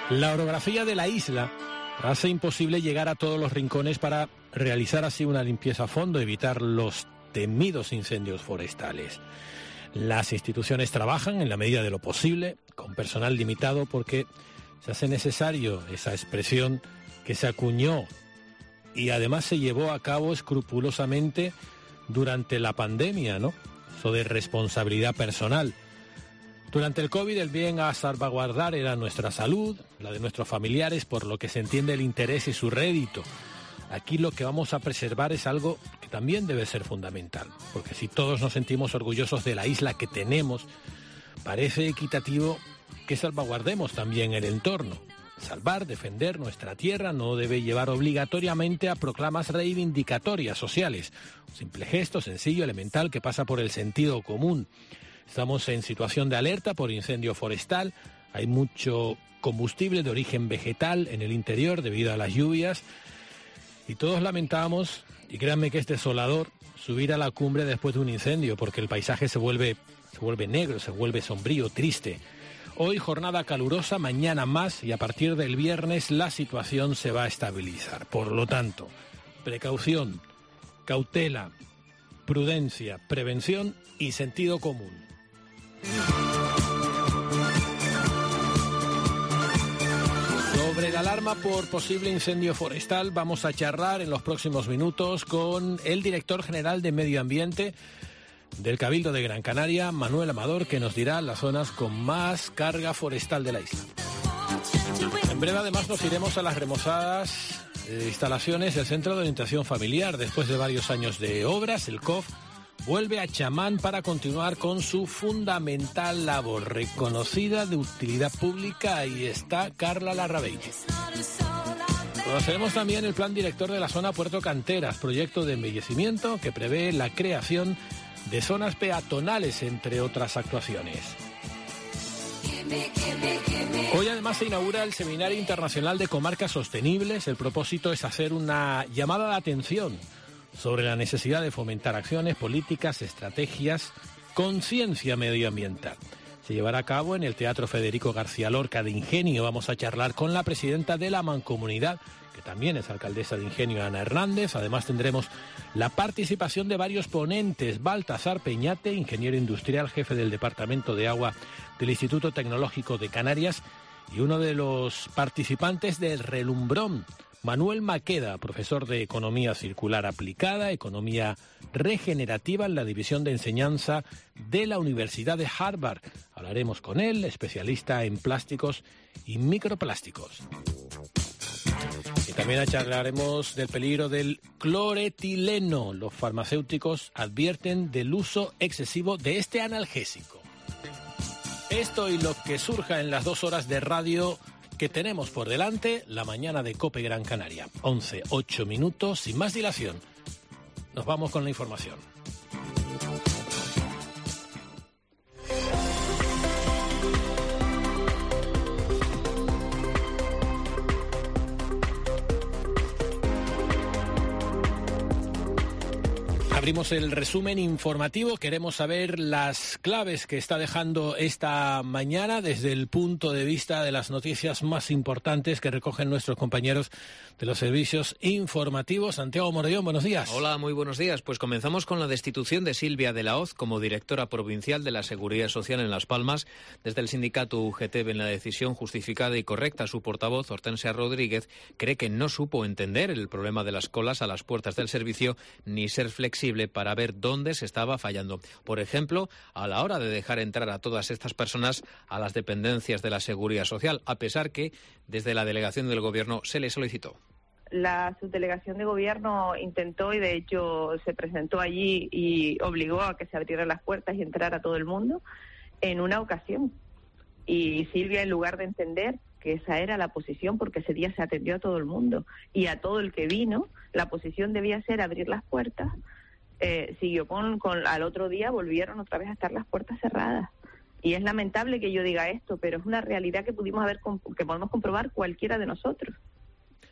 La orografía de la isla hace imposible llegar a todos los rincones para realizar así una limpieza a fondo, evitar los temidos incendios forestales. Las instituciones trabajan en la medida de lo posible, con personal limitado, porque se hace necesario esa expresión que se acuñó y además se llevó a cabo escrupulosamente durante la pandemia, ¿no? Eso de responsabilidad personal. Durante el COVID el bien a salvaguardar era nuestra salud, la de nuestros familiares, por lo que se entiende el interés y su rédito. Aquí lo que vamos a preservar es algo que también debe ser fundamental, porque si todos nos sentimos orgullosos de la isla que tenemos, parece equitativo que salvaguardemos también el entorno. Salvar, defender nuestra tierra no debe llevar obligatoriamente a proclamas reivindicatorias sociales. Un simple gesto sencillo, elemental, que pasa por el sentido común. Estamos en situación de alerta por incendio forestal. Hay mucho combustible de origen vegetal en el interior debido a las lluvias. Y todos lamentamos, y créanme que es desolador, subir a la cumbre después de un incendio, porque el paisaje se vuelve negro, se vuelve sombrío, triste. Hoy jornada calurosa, mañana más, y a partir del viernes la situación se va a estabilizar. Por lo tanto, precaución, cautela, prudencia, prevención y sentido común. Sobre la alarma por posible incendio forestal vamos a charlar en los próximos minutos con el director general de Medio Ambiente del Cabildo de Gran Canaria, Manuel Amador, que nos dirá las zonas con más carga forestal de la isla. En breve además nos iremos a las remozadas instalaciones del Centro de Orientación Familiar. Después de varios años de obras, el COF vuelve a Chamán para continuar con su fundamental labor, reconocida de utilidad pública. Ahí está Carla Larrabey. Conoceremos también el plan director de la zona Puerto Canteras, proyecto de embellecimiento que prevé la creación de zonas peatonales, entre otras actuaciones. Hoy además se inaugura el Seminario Internacional de Comarcas Sostenibles. El propósito es hacer una llamada de atención sobre la necesidad de fomentar acciones, políticas, estrategias, conciencia medioambiental. Se llevará a cabo en el Teatro Federico García Lorca de Ingenio. Vamos a charlar con la presidenta de la Mancomunidad, que también es alcaldesa de Ingenio, Ana Hernández. Además tendremos la participación de varios ponentes. Baltasar Peñate, ingeniero industrial, jefe del Departamento de Agua del Instituto Tecnológico de Canarias, y uno de los participantes del Relumbrón, Manuel Maqueda, profesor de Economía Circular Aplicada, Economía Regenerativa en la División de Enseñanza de la Universidad de Harvard. Hablaremos con él, especialista en plásticos y microplásticos. Y también charlaremos del peligro del cloretileno. Los farmacéuticos advierten del uso excesivo de este analgésico. Esto y lo que surja en las 2 horas de radio que tenemos por delante, la mañana de COPE Gran Canaria. 11:08 minutos, sin más dilación. Nos vamos con la información. Abrimos el resumen informativo. Queremos saber las claves que está dejando esta mañana desde el punto de vista de las noticias más importantes que recogen nuestros compañeros de los servicios informativos. Santiago Morellón, buenos días. Hola, muy buenos días. Pues comenzamos con la destitución de Silvia de la Hoz como directora provincial de la Seguridad Social en Las Palmas. Desde el sindicato UGT ven la decisión justificada y correcta. Su portavoz, Hortensia Rodríguez, cree que no supo entender el problema de las colas a las puertas del servicio ni ser flexible para ver dónde se estaba fallando. Por ejemplo, a la hora de dejar entrar a todas estas personas a las dependencias de la Seguridad Social, a pesar que desde la delegación del Gobierno se le solicitó. La subdelegación de Gobierno intentó y de hecho se presentó allí y obligó a que se abrieran las puertas y entrara todo el mundo en una ocasión. Y Silvia, en lugar de entender que esa era la posición, porque ese día se atendió a todo el mundo y a todo el que vino, la posición debía ser abrir las puertas. Siguió al otro día volvieron otra vez a estar las puertas cerradas. Y es lamentable que yo diga esto, pero es una realidad que podemos comprobar cualquiera de nosotros.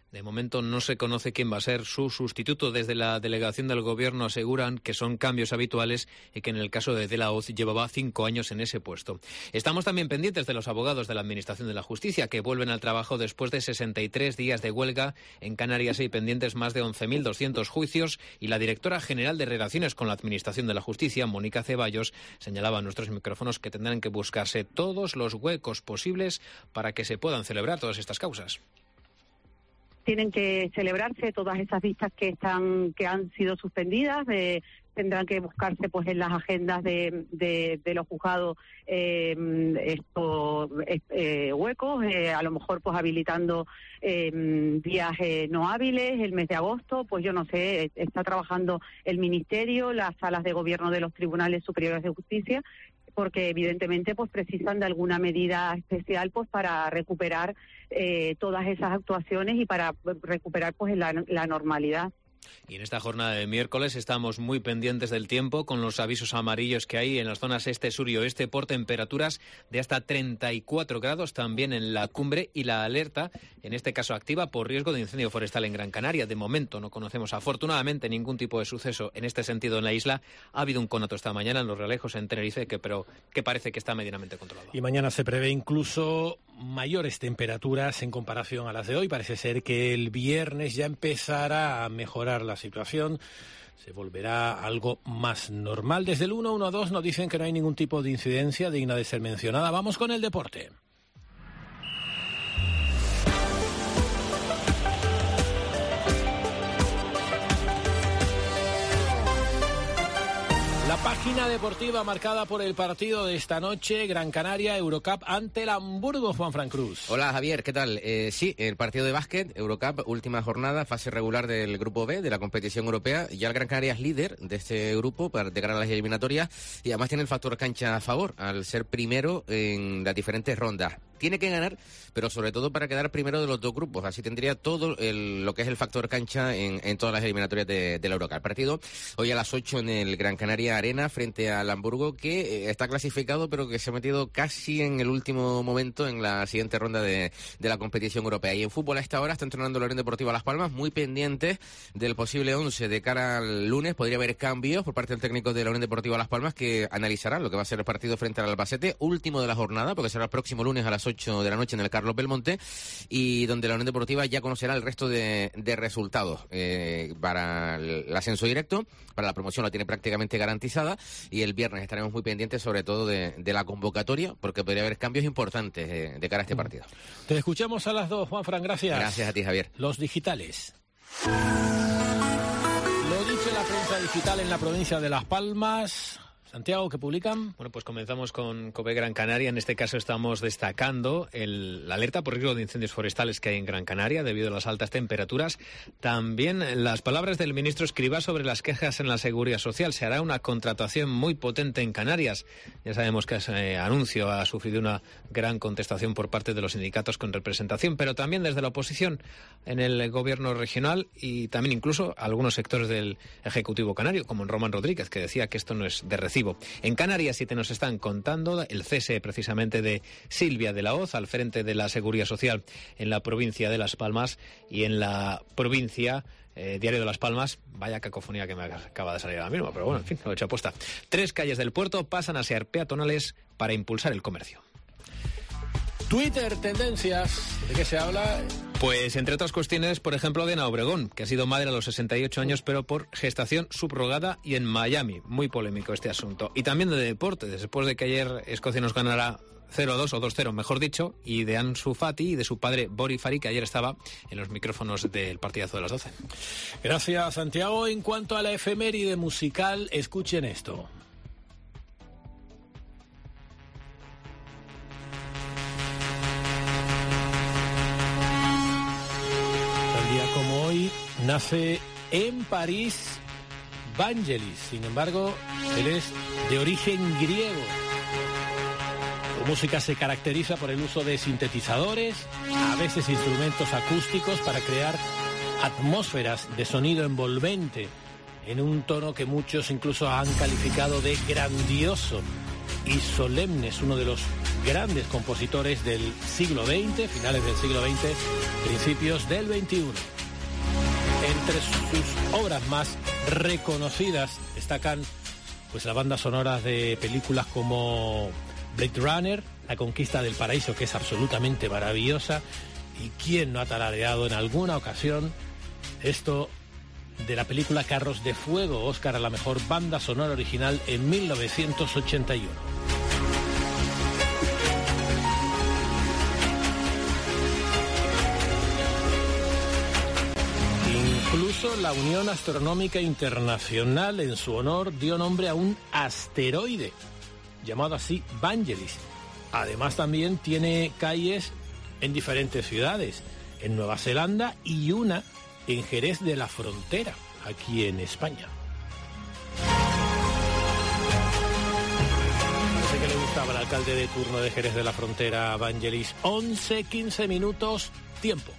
De momento no se conoce quién va a ser su sustituto. Desde la delegación del Gobierno aseguran que son cambios habituales y que en el caso de la Hoz llevaba 5 años en ese puesto. Estamos también pendientes de los abogados de la Administración de la Justicia, que vuelven al trabajo después de 63 días de huelga. En Canarias hay pendientes más de 11.200 juicios y la directora general de Relaciones con la Administración de la Justicia, Mónica Ceballos, señalaba a nuestros micrófonos que tendrán que buscarse todos los huecos posibles para que se puedan celebrar todas estas causas. Tienen que celebrarse todas esas vistas que han sido suspendidas. Tendrán que buscarse pues en las agendas de los juzgados estos huecos, a lo mejor pues habilitando días no hábiles. El mes de agosto, pues yo no sé, está trabajando el Ministerio, las salas de gobierno de los tribunales superiores de justicia, porque evidentemente pues precisan de alguna medida especial pues para recuperar todas esas actuaciones y para recuperar pues la normalidad. Y en esta jornada de miércoles estamos muy pendientes del tiempo con los avisos amarillos que hay en las zonas este, sur y oeste por temperaturas de hasta 34 grados también en la cumbre, y la alerta, en este caso activa, por riesgo de incendio forestal en Gran Canaria. De momento no conocemos afortunadamente ningún tipo de suceso en este sentido en la isla. Ha habido un conato esta mañana en Los Realejos, en Tenerife, pero que parece que está medianamente controlado. Y mañana se prevé incluso mayores temperaturas en comparación a las de hoy. Parece ser que el viernes ya empezará a mejorar la situación, se volverá algo más normal. Desde el 112 nos dicen que no hay ningún tipo de incidencia digna de ser mencionada. Vamos con el deporte. La página deportiva marcada por el partido de esta noche, Gran Canaria, Eurocup ante el Hamburgo, Juanfran Cruz. Hola Javier, ¿qué tal? Sí, el partido de básquet, Eurocup, última jornada, fase regular del grupo B de la competición europea. Ya el Gran Canaria es líder de este grupo de cara a las eliminatorias y además tiene el factor cancha a favor al ser primero en las diferentes rondas. Tiene que ganar, pero sobre todo para quedar primero de los dos grupos. Así tendría todo lo que es el factor cancha en todas las eliminatorias de la Eurocup. El partido hoy a las 8 en el Gran Canaria Arena frente al Hamburgo, que está clasificado, pero que se ha metido casi en el último momento en la siguiente ronda de la competición europea. Y en fútbol a esta hora está entrenando la Unión Deportiva Las Palmas, muy pendientes del posible 11 de cara al lunes. Podría haber cambios por parte del técnico de la Unión Deportiva Las Palmas, que analizará lo que va a ser el partido frente al Albacete, último de la jornada, porque será el próximo lunes a las 8 de la noche en el Carlos Belmonte, y donde la Unión Deportiva ya conocerá el resto de resultados para el ascenso directo. Para la promoción la tiene prácticamente garantizada, y el viernes estaremos muy pendientes sobre todo de la convocatoria, porque podría haber cambios importantes de cara a este partido. Te escuchamos a las 2, Juanfran, gracias. Gracias a ti, Javier. Los digitales. Lo dice la prensa digital en la provincia de Las Palmas. Santiago, ¿qué publican? Bueno, pues comenzamos con COPE Gran Canaria. En este caso estamos destacando la alerta por riesgo de incendios forestales que hay en Gran Canaria debido a las altas temperaturas. También las palabras del ministro Escrivá sobre las quejas en la Seguridad Social. Se hará una contratación muy potente en Canarias. Ya sabemos que ese anuncio ha sufrido una gran contestación por parte de los sindicatos con representación, pero también desde la oposición en el gobierno regional y también incluso algunos sectores del Ejecutivo canario, como en Román Rodríguez, que decía que esto no es de recibo. En Canarias sí te nos están contando el cese precisamente de Silvia de la Hoz al frente de la Seguridad Social en la provincia de Las Palmas, y en la provincia Diario de Las Palmas, vaya cacofonía que me acaba de salir ahora mismo, pero bueno, en fin, lo he hecho aposta. 3 calles del puerto pasan a ser peatonales para impulsar el comercio. Twitter, tendencias, ¿de qué se habla? Pues entre otras cuestiones, por ejemplo, de Ana Obregón, que ha sido madre a los 68 años, pero por gestación subrogada y en Miami. Muy polémico este asunto. Y también de deporte, después de que ayer Escocia nos ganara 0-2 o 2-0, mejor dicho, y de Ansu Fati y de su padre Bori Fari, que ayer estaba en los micrófonos del partidazo de las 12. Gracias, Santiago. En cuanto a la efeméride musical, escuchen esto. Como hoy nace en París Vangelis, sin embargo, él es de origen griego. Su música se caracteriza por el uso de sintetizadores, a veces instrumentos acústicos, para crear atmósferas de sonido envolvente en un tono que muchos incluso han calificado de grandioso y solemne. Es uno de los grandes compositores del siglo XX, finales del siglo XX, principios del XXI. Entre sus obras más reconocidas destacan pues las bandas sonoras de películas como Blade Runner, La conquista del paraíso, que es absolutamente maravillosa, y quién no ha tarareado en alguna ocasión esto de la película Carros de Fuego, Oscar a la mejor banda sonora original en 1981. Incluso la Unión Astronómica Internacional en su honor dio nombre a un asteroide, llamado así Vangelis. Además también tiene calles en diferentes ciudades, en Nueva Zelanda y una en Jerez de la Frontera, aquí en España. No sé qué le gustaba al alcalde de turno de Jerez de la Frontera, Vangelis. 11:15 minutos, tiempo.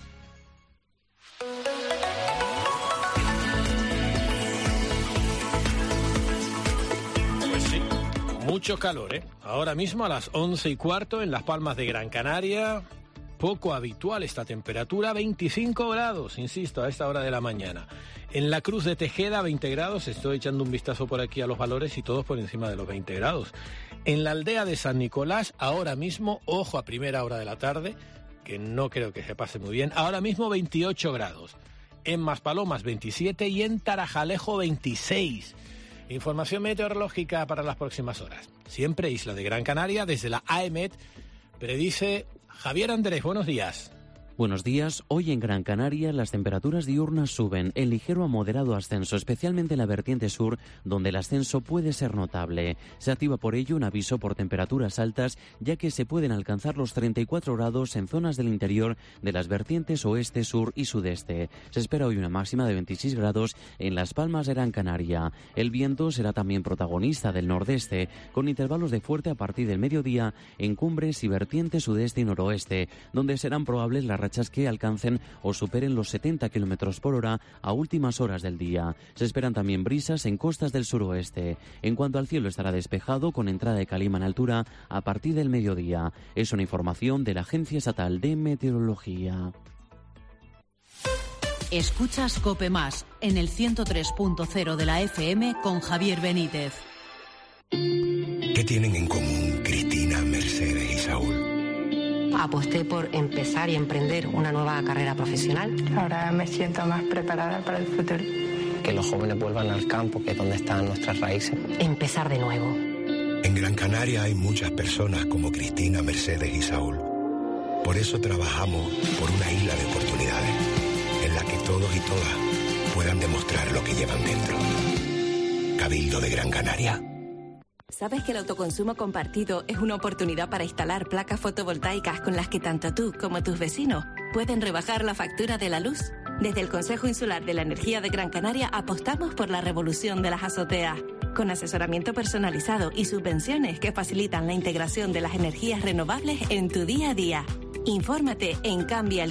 Pues sí, mucho calor, ¿eh? Ahora mismo a las 11:15 en Las Palmas de Gran Canaria. Poco habitual esta temperatura, 25 grados, insisto, a esta hora de la mañana. En la Cruz de Tejeda, 20 grados, estoy echando un vistazo por aquí a los valores y todos por encima de los 20 grados. En la aldea de San Nicolás, ahora mismo, ojo a primera hora de la tarde, que no creo que se pase muy bien, ahora mismo 28 grados. En Maspalomas, 27 y en Tarajalejo, 26. Información meteorológica para las próximas horas. Siempre Isla de Gran Canaria, desde la AEMET, predice Javier Andrés, buenos días. Buenos días. Hoy en Gran Canaria las temperaturas diurnas suben en ligero a moderado ascenso, especialmente en la vertiente sur, donde el ascenso puede ser notable. Se activa por ello un aviso por temperaturas altas, ya que se pueden alcanzar los 34 grados en zonas del interior de las vertientes oeste, sur y sudeste. Se espera hoy una máxima de 26 grados en Las Palmas de Gran Canaria. El viento será también protagonista del nordeste, con intervalos de fuerte a partir del mediodía en cumbres y vertientes sudeste y noroeste, donde serán probables las rachas que alcancen o superen los 70 km por hora a últimas horas del día. Se esperan también brisas en costas del suroeste. En cuanto al cielo, estará despejado con entrada de calima en altura a partir del mediodía. Es una información de la Agencia Estatal de Meteorología. Escuchas COPE Más en el 103.0 de la FM con Javier Benítez. ¿Qué tienen en común Cristina, Mercedes y Saúl? Aposté por empezar y emprender una nueva carrera profesional. Ahora me siento más preparada para el futuro. Que los jóvenes vuelvan al campo, que es donde están nuestras raíces. Empezar de nuevo. En Gran Canaria hay muchas personas como Cristina, Mercedes y Saúl. Por eso trabajamos por una isla de oportunidades, en la que todos y todas puedan demostrar lo que llevan dentro. Cabildo de Gran Canaria. ¿Sabes que el autoconsumo compartido es una oportunidad para instalar placas fotovoltaicas con las que tanto tú como tus vecinos pueden rebajar la factura de la luz? Desde el Consejo Insular de la Energía de Gran Canaria apostamos por la revolución de las azoteas, con asesoramiento personalizado y subvenciones que facilitan la integración de las energías renovables en tu día a día. Infórmate en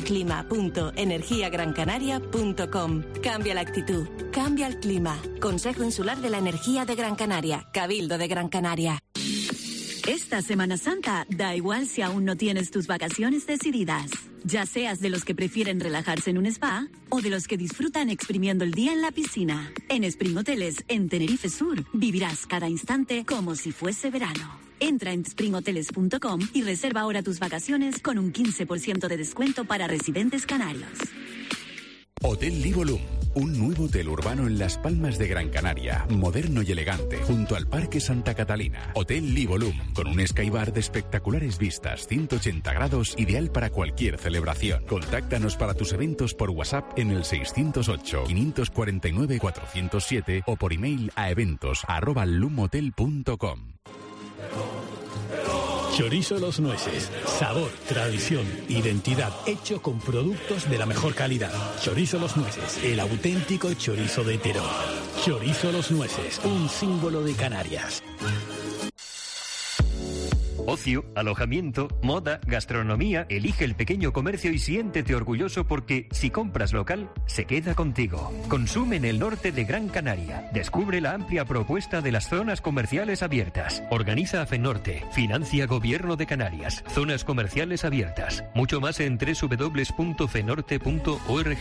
cambiaelclima.energiagrancanaria.com. Cambia la actitud, cambia el clima. Consejo Insular de la Energía de Gran Canaria, Cabildo de Gran Canaria. Esta Semana Santa, da igual si aún no tienes tus vacaciones decididas. Ya seas de los que prefieren relajarse en un spa o de los que disfrutan exprimiendo el día en la piscina. En Spring Hoteles, en Tenerife Sur, vivirás cada instante como si fuese verano. Entra en springhoteles.com y reserva ahora tus vacaciones con un 15% de descuento para residentes canarios. Hotel Livolum, un nuevo hotel urbano en Las Palmas de Gran Canaria, moderno y elegante, junto al Parque Santa Catalina. Hotel Livolum, con un skybar de espectaculares vistas, 180 grados, ideal para cualquier celebración. Contáctanos para tus eventos por WhatsApp en el 608-549-407 o por email a eventos@lumhotel.com. Chorizo Los Nueces, sabor, tradición, identidad, hecho con productos de la mejor calidad. Chorizo Los Nueces, el auténtico chorizo de Terón. Chorizo Los Nueces, un símbolo de Canarias. Ocio, alojamiento, moda, gastronomía. Elige el pequeño comercio y siéntete orgulloso porque si compras local, se queda contigo. Consume en el norte de Gran Canaria. Descubre la amplia propuesta de las zonas comerciales abiertas. Organiza FENORTE. Financia Gobierno de Canarias. Zonas comerciales abiertas. Mucho más en www.fenorte.org.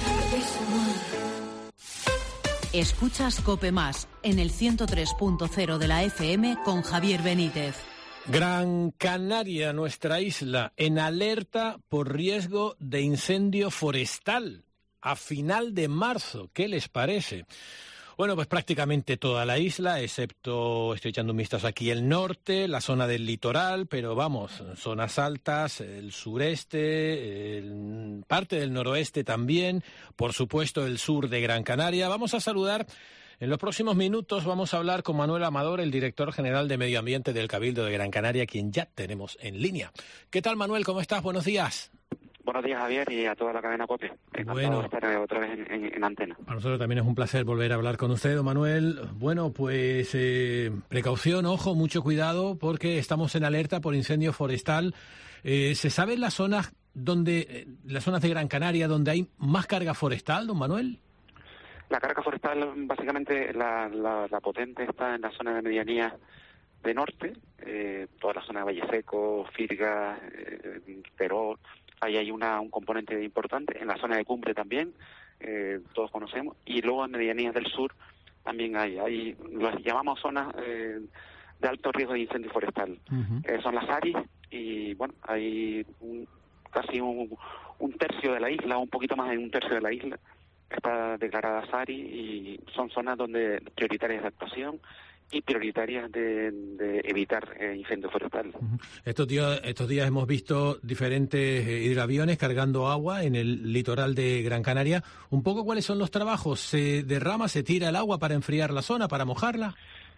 Escuchas COPE Más en el 103.0 de la FM con Javier Benítez. Gran Canaria, nuestra isla, en alerta por riesgo de incendio forestal a final de marzo. ¿Qué les parece? Bueno, pues prácticamente toda la isla, excepto, estoy echando un vistazo aquí, el norte, la zona del litoral, pero vamos, zonas altas, el sureste, parte del noroeste también, por supuesto el sur de Gran Canaria. Vamos a saludar, en los próximos minutos vamos a hablar con Manuel Amador, el director general de Medio Ambiente del Cabildo de Gran Canaria, quien ya tenemos en línea. ¿Qué tal, Manuel? ¿Cómo estás? Buenos días. Buenos días, Javier, y a toda la cadena COPE. Encantado de estar otra vez en antena. Para nosotros también es un placer volver a hablar con usted, don Manuel. Bueno, pues precaución, ojo, mucho cuidado, porque estamos en alerta por incendio forestal. ¿Se sabe las zonas de Gran Canaria donde hay más carga forestal, don Manuel? La carga forestal, básicamente, la potente está en la zona de medianía de norte, toda la zona de Valle Seco, Firga, Terol. Ahí hay un componente importante, en la zona de cumbre también, todos conocemos, y luego en medianías del sur también hay las llamamos zonas de alto riesgo de incendio forestal. Son las ARI, y bueno, hay casi un tercio de la isla, un poquito más de un tercio de la isla, está declarada SARI, y son zonas donde prioritarias de actuación y prioritarias de evitar incendios forestales. Estos días hemos visto diferentes hidroaviones cargando agua en el litoral de Gran Canaria. ¿Un poco cuáles son los trabajos? ¿Se derrama, se tira el agua para enfriar la zona, para mojarla?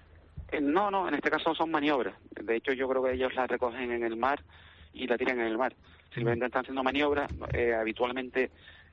No, en este caso son maniobras. De hecho, yo creo que ellos la recogen en el mar y la tiran en el mar. Simplemente están haciendo maniobras. Habitualmente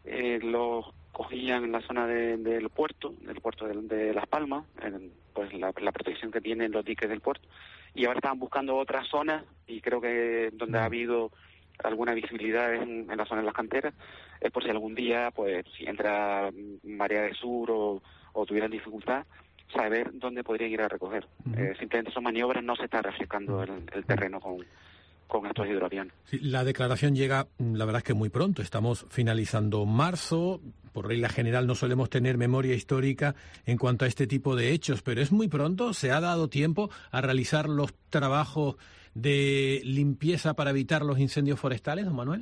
los cogían en la zona del puerto de Las Palmas, pues la protección que tienen los diques del puerto, y ahora estaban buscando otras zonas, y creo que donde ha habido alguna visibilidad en la zona de las canteras, es por si algún día, pues si entra marea de sur o tuvieran dificultad, saber dónde podrían ir a recoger. Simplemente son maniobras, no se está refrescando el terreno con estos hidroaviones. Sí, la declaración llega, la verdad es que muy pronto. Estamos finalizando marzo. Por regla general no solemos tener memoria histórica en cuanto a este tipo de hechos, pero es muy pronto. ¿Se ha dado tiempo a realizar los trabajos de limpieza para evitar los incendios forestales, don Manuel?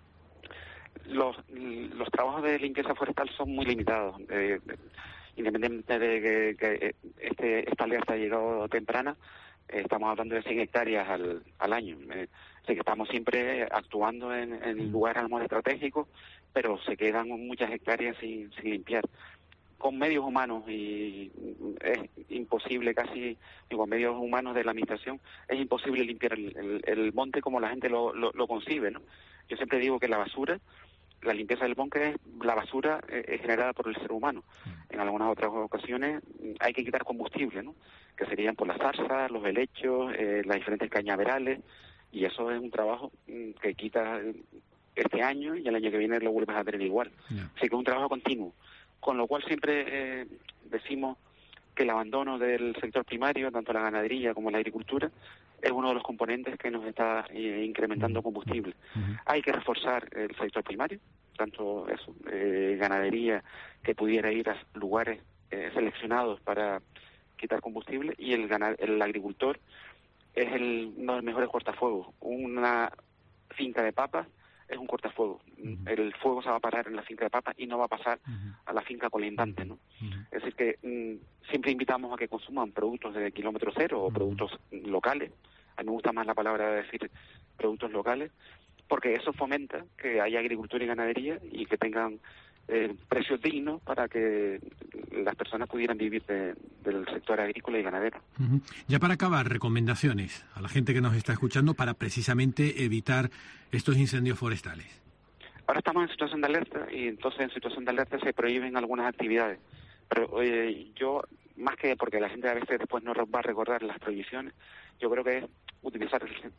Los trabajos de limpieza forestal son muy limitados. Independientemente de que esta alerta ha llegado temprana, estamos hablando de 100 hectáreas al año. Así que estamos siempre actuando en lugares a lo mejor estratégicos, pero se quedan muchas hectáreas sin limpiar. Con medios humanos, y es imposible casi, con medios humanos de la administración, es imposible limpiar el monte como la gente lo concibe, ¿no? Yo siempre digo que la limpieza del monte, la basura es generada por el ser humano. En algunas otras ocasiones hay que quitar combustible, ¿no? Que serían por las zarzas, los helechos, las diferentes cañaverales, y eso es un trabajo que quita este año y el año que viene lo vuelves a tener igual. Así que es un trabajo continuo, con lo cual siempre decimos que el abandono del sector primario, tanto la ganadería como la agricultura, es uno de los componentes que nos está incrementando combustible. Hay que reforzar el sector primario, tanto eso, ganadería que pudiera ir a lugares seleccionados para quitar combustible, y el agricultor es uno de los mejores cortafuegos. Una finca de papas es un cortafuego. El fuego se va a parar en la finca de papas y no va a pasar a la finca colindante, ¿no? Es decir que siempre invitamos a que consuman productos de kilómetro cero o productos locales. A mí me gusta más la palabra de decir productos locales, porque eso fomenta que haya agricultura y ganadería y que tengan precios dignos para que las personas pudieran vivir del sector agrícola y ganadero. Ya para acabar, recomendaciones a la gente que nos está escuchando para precisamente evitar estos incendios forestales. Ahora estamos en situación de alerta, y entonces en situación de alerta se prohíben algunas actividades. Pero yo, más que porque la gente a veces después no va a recordar las prohibiciones, yo creo que es utilizar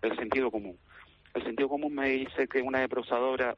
el sentido común. El sentido común me dice que una deprosadora,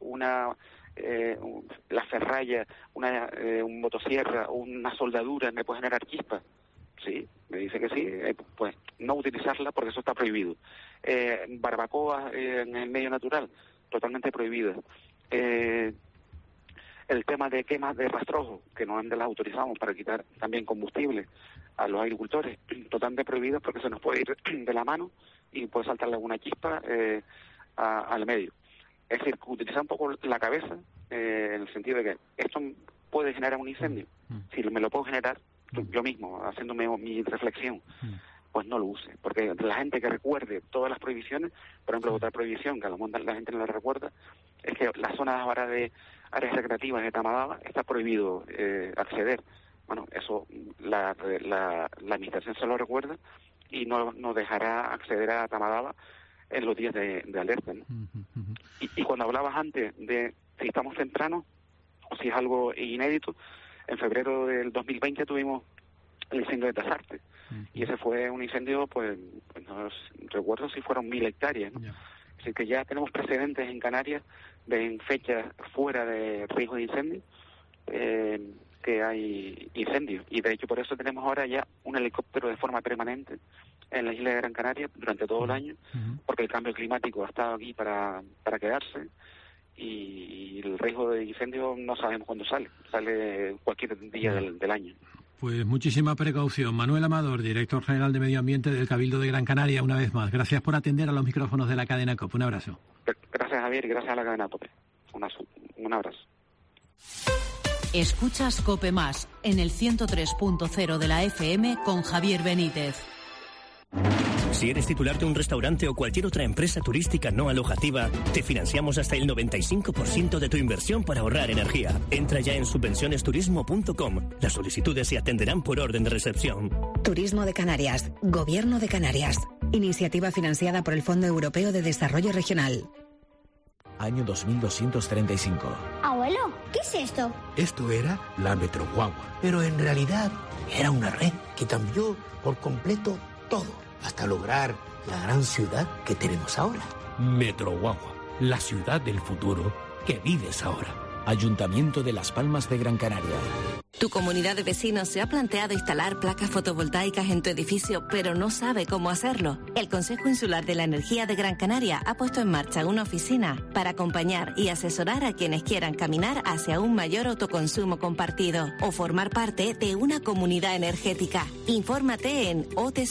la ferralla, un motosierra, una soldadura me puede generar chispas. Sí, me dice que sí, pues no utilizarla porque eso está prohibido. Barbacoas en el medio natural, totalmente prohibidas. El tema de quemas de rastrojo, que no las autorizamos para quitar también combustible a los agricultores, totalmente prohibidas porque se nos puede ir de la mano y puede saltarle alguna chispa al medio. Es decir, utilizar un poco la cabeza en el sentido de que esto puede generar un incendio. Si me lo puedo generar yo mismo, haciéndome mi reflexión, pues no lo use. Porque la gente que recuerde todas las prohibiciones, por ejemplo, otra prohibición que a lo mejor la gente no la recuerda, es que la zona ahora de áreas recreativas de Tamadaba está prohibido acceder. Bueno, eso la administración se lo recuerda y no dejará acceder a Tamadaba en los días de alerta, ¿no? Y cuando hablabas antes de si estamos temprano o si es algo inédito, en febrero del 2020 tuvimos el incendio de Tasarte y ese fue un incendio, pues no recuerdo si fueron 1.000 hectáreas, ¿no? Así que ya tenemos precedentes en Canarias en fechas fuera de riesgo de incendio que hay incendios, y de hecho por eso tenemos ahora ya un helicóptero de forma permanente en la isla de Gran Canaria durante todo el año, porque el cambio climático ha estado aquí para quedarse, y el riesgo de incendio no sabemos cuándo sale cualquier día del año. Pues muchísima precaución. Manuel Amador, director general de Medio Ambiente del Cabildo de Gran Canaria, una vez más. Gracias por atender a los micrófonos de la cadena COPE. Un abrazo. Gracias, Javier, y gracias a la cadena COPE. Un abrazo. Escuchas COPE Más en el 103.0 de la FM con Javier Benítez. Si eres titular de un restaurante o cualquier otra empresa turística no alojativa, te financiamos hasta el 95% de tu inversión para ahorrar energía. Entra ya en subvencionesturismo.com. Las solicitudes se atenderán por orden de recepción. Turismo de Canarias. Gobierno de Canarias. Iniciativa financiada por el Fondo Europeo de Desarrollo Regional. Año 2235. Abuelo, ¿qué es esto? Esto era la Metroguagua, pero en realidad era una red que cambió por completo todo, hasta lograr la gran ciudad que tenemos ahora. Metroguagua, la ciudad del futuro que vives ahora. Ayuntamiento de Las Palmas de Gran Canaria. Tu comunidad de vecinos se ha planteado instalar placas fotovoltaicas en tu edificio, pero no sabe cómo hacerlo. El Consejo Insular de la Energía de Gran Canaria ha puesto en marcha una oficina para acompañar y asesorar a quienes quieran caminar hacia un mayor autoconsumo compartido o formar parte de una comunidad energética. Infórmate en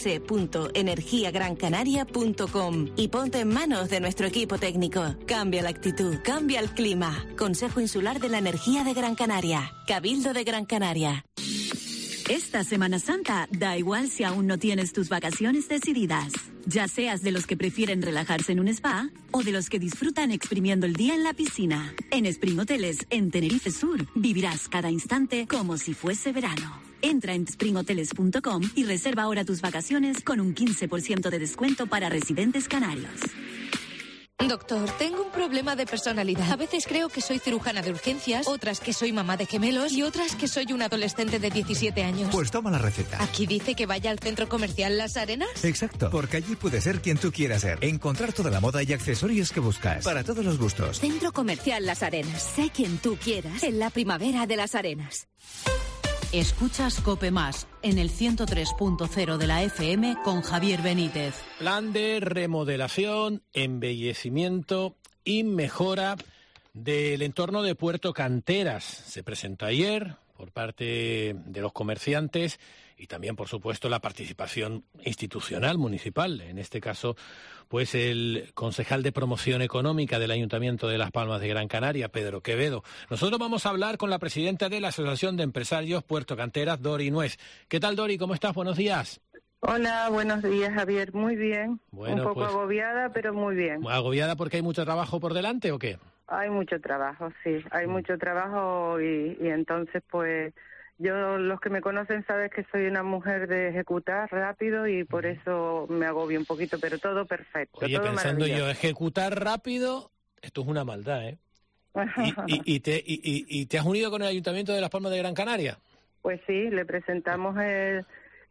otc.energiagrancanaria.com y ponte en manos de nuestro equipo técnico. Cambia la actitud, cambia el clima. Consejo Insular de la Energía de Gran Canaria. Cabildo de Gran Canaria. Esta Semana Santa, da igual si aún no tienes tus vacaciones decididas. Ya seas de los que prefieren relajarse en un spa o de los que disfrutan exprimiendo el día en la piscina. En Spring Hoteles, en Tenerife Sur, vivirás cada instante como si fuese verano. Entra en springhoteles.com y reserva ahora tus vacaciones con un 15% de descuento para residentes canarios. Doctor, tengo un problema de personalidad. A veces creo que soy cirujana de urgencias, otras que soy mamá de gemelos y otras que soy un adolescente de 17 años. Pues toma la receta. ¿Aquí dice que vaya al centro comercial Las Arenas? Exacto, porque allí puedes ser quien tú quieras ser. Encontrar toda la moda y accesorios que buscas, para todos los gustos. Centro comercial Las Arenas. Sé quien tú quieras en la primavera de Las Arenas. Escuchas COPE Más en el 103.0 de la FM con Javier Benítez. Plan de remodelación, embellecimiento y mejora del entorno de Puerto Canteras. Se presentó ayer por parte de los comerciantes y también, por supuesto, la participación institucional municipal. En este caso, pues el concejal de promoción económica del Ayuntamiento de Las Palmas de Gran Canaria, Pedro Quevedo. Nosotros vamos a hablar con la presidenta de la Asociación de Empresarios Puerto Canteras, Dori Nuez. ¿Qué tal, Dori? ¿Cómo estás? Buenos días. Hola, buenos días, Javier. Muy bien. Bueno, un poco agobiada, pero muy bien. ¿Agobiada porque hay mucho trabajo por delante o qué? Hay mucho trabajo, sí. Hay mucho trabajo y entonces, pues, yo, los que me conocen saben que soy una mujer de ejecutar rápido y por eso me agobio un poquito, pero todo perfecto. Oye, todo pensando yo, ejecutar rápido, esto es una maldad, ¿eh? ¿Y te has unido con el Ayuntamiento de Las Palmas de Gran Canaria? Pues sí, le presentamos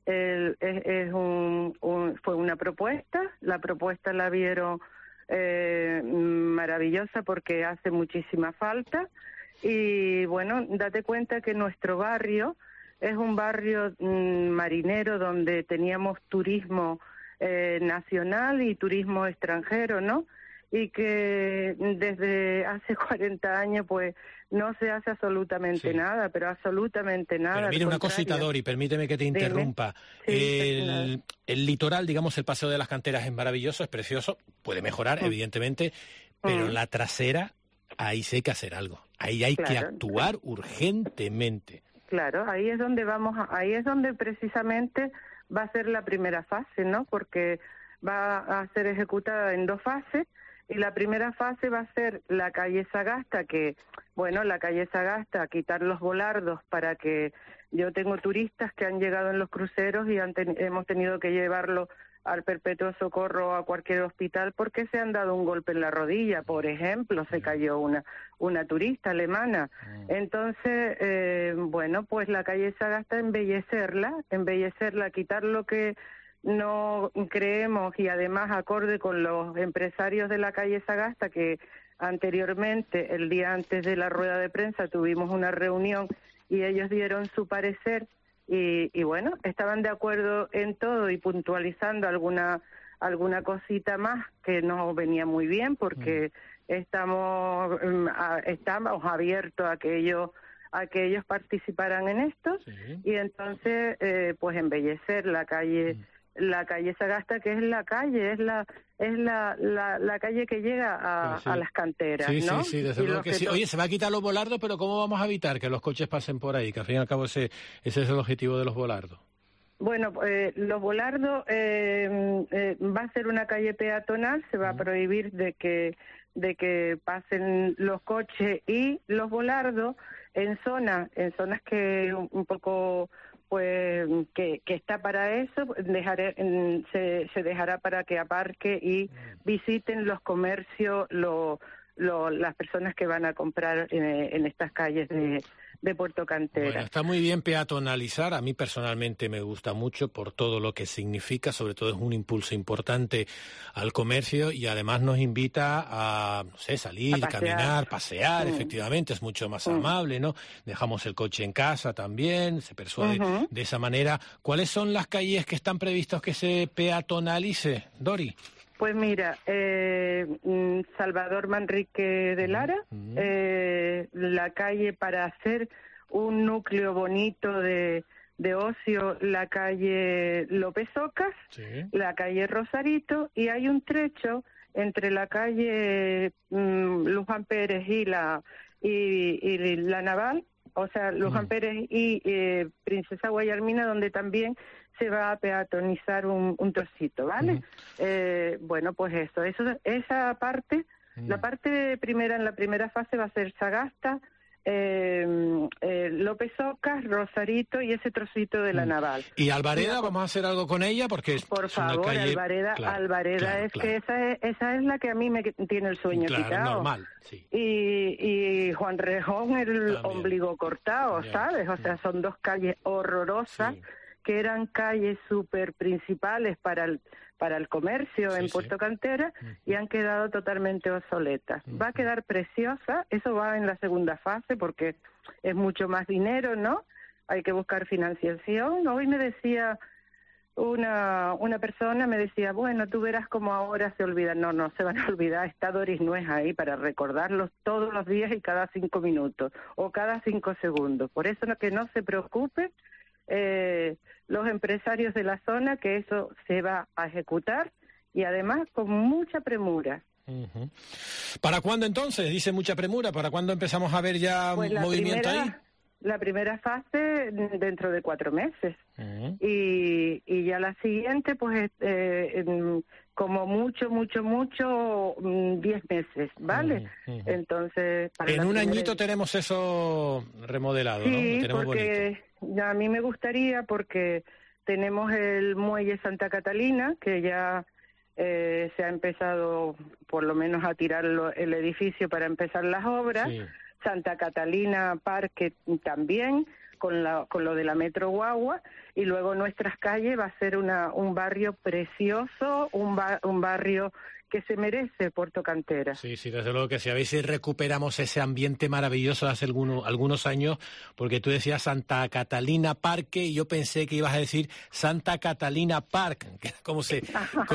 Fue una propuesta, la propuesta la vieron maravillosa porque hace muchísima falta y bueno, date cuenta que nuestro barrio es un barrio marinero donde teníamos turismo nacional y turismo extranjero, ¿no? Y que desde hace 40 años pues no se hace absolutamente nada, pero absolutamente nada. Pero mire una cosita, Dori, permíteme que te interrumpa. El litoral, digamos, el Paseo de las Canteras es maravilloso, es precioso, puede mejorar, evidentemente, pero la trasera, ahí sí hay que hacer algo. Ahí hay que actuar urgentemente. Claro, ahí es donde ahí es donde precisamente va a ser la primera fase, ¿no? Porque va a ser ejecutada en 2 fases. Y la primera fase va a ser la calle Sagasta, que, bueno, la calle Sagasta, quitar los volardos para que... Yo tengo turistas que han llegado en los cruceros y hemos tenido que llevarlo al Perpetuo Socorro o a cualquier hospital porque se han dado un golpe en la rodilla, por ejemplo, se cayó una turista alemana. Entonces, bueno, pues la calle Sagasta, embellecerla, quitar lo que no creemos y además acorde con los empresarios de la calle Sagasta, que anteriormente, el día antes de la rueda de prensa, tuvimos una reunión y ellos dieron su parecer y bueno, estaban de acuerdo en todo y puntualizando alguna cosita más que no venía muy bien porque estamos abiertos a que ellos participaran en esto y entonces pues embellecer la calle Sagasta, que es la calle que llega a las canteras, ¿no? Sí, desde luego que sí. Oye, se va a quitar los volardos, pero ¿cómo vamos a evitar que los coches pasen por ahí? Que al fin y al cabo ese es el objetivo de los volardos. Bueno, los volardos va a ser una calle peatonal, se va a prohibir de que pasen los coches y los volardos en zonas que un poco pues que está para eso, se dejará para que aparque y visiten los comercios, las personas que van a comprar en estas calles de Puerto Cantera. Bueno, está muy bien peatonalizar, a mí personalmente me gusta mucho por todo lo que significa, sobre todo es un impulso importante al comercio y además nos invita a, no sé, salir, caminar, pasear, efectivamente, es mucho más amable, ¿no? Dejamos el coche en casa también, se persuade de esa manera. ¿Cuáles son las calles que están previstas que se peatonalice, Dori? Pues mira, Salvador Manrique de Lara, la calle para hacer un núcleo bonito de ocio, la calle López Ocas, la calle Rosarito, y hay un trecho entre la calle Luján Pérez y la Naval, o sea, Luján Pérez y Princesa Guayarmina, donde también se va a peatonizar un trocito, ¿vale? Bueno, pues esa parte, la parte primera, en la primera fase va a ser Sagasta, López Ocas, Rosarito y ese trocito de la Naval. ¿Y Alvareda, vamos a hacer algo con ella? Porque por favor, una calle... Alvareda esa es la que a mí me tiene el sueño quitado. Normal, sí. Y Juan Rejón el ombligo cortado, ¿sabes? O sea, son 2 calles horrorosas que eran calles súper principales para el comercio en Puerto Cantera y han quedado totalmente obsoletas. Va a quedar preciosa, eso va en la segunda fase porque es mucho más dinero, ¿no? Hay que buscar financiación. Hoy me decía una persona, me decía, bueno, tú verás cómo ahora se olvidan. No se van a olvidar, está Doris Nuez ahí para recordarlos todos los días y cada 5 minutos o cada 5 segundos. Por eso que no se preocupe, los empresarios de la zona, que eso se va a ejecutar y además con mucha premura. ¿Para cuándo entonces? Dice mucha premura. ¿Para cuándo empezamos a ver ya movimiento ahí? La primera fase dentro de 4 meses y ya la siguiente pues como mucho 10 meses, ¿vale? Entonces en un añito tenemos eso remodelado, ¿no? Sí, tenemos porque a mí me gustaría, porque tenemos el muelle Santa Catalina que ya se ha empezado por lo menos a tirar el edificio para empezar las obras. Santa Catalina Parque también, con lo de la Metro Guagua, y luego nuestras calles va a ser un barrio precioso, un barrio que se merece Puerto Cantera. Sí, desde luego que sí. A ver si recuperamos ese ambiente maravilloso de hace algunos años, porque tú decías Santa Catalina Parque y yo pensé que ibas a decir Santa Catalina Park, que era como se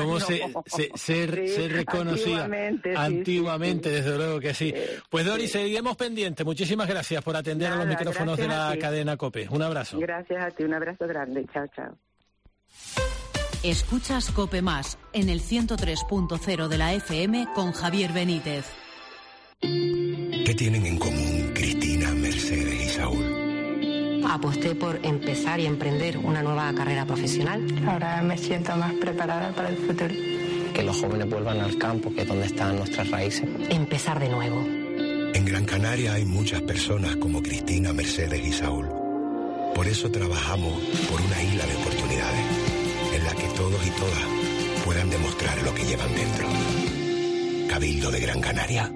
reconocía antiguamente, desde luego que sí. Pues Dori, seguiremos pendientes. Muchísimas gracias por atender a los micrófonos de la cadena COPE. Un abrazo. Gracias a ti, un abrazo grande. Chao, chao. Escuchas COPE Más en el 103.0 de la FM con Javier Benítez. ¿Qué tienen en común Cristina, Mercedes y Saúl? Aposté por empezar y emprender una nueva carrera profesional. Ahora me siento más preparada para el futuro. Que los jóvenes vuelvan al campo, que es donde están nuestras raíces. Empezar de nuevo. En Gran Canaria hay muchas personas como Cristina, Mercedes y Saúl. Por eso trabajamos por una isla de oportunidades, en la que todos y todas puedan demostrar lo que llevan dentro. Cabildo de Gran Canaria.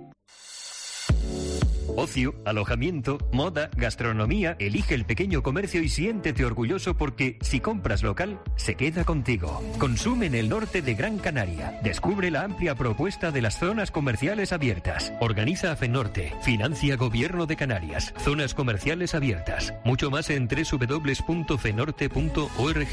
Ocio, alojamiento, moda, gastronomía, elige el pequeño comercio y siéntete orgulloso porque si compras local, se queda contigo. Consume en el norte de Gran Canaria. Descubre la amplia propuesta de las zonas comerciales abiertas. Organiza FENORTE, financia Gobierno de Canarias. Zonas comerciales abiertas. Mucho más en www.fenorte.org.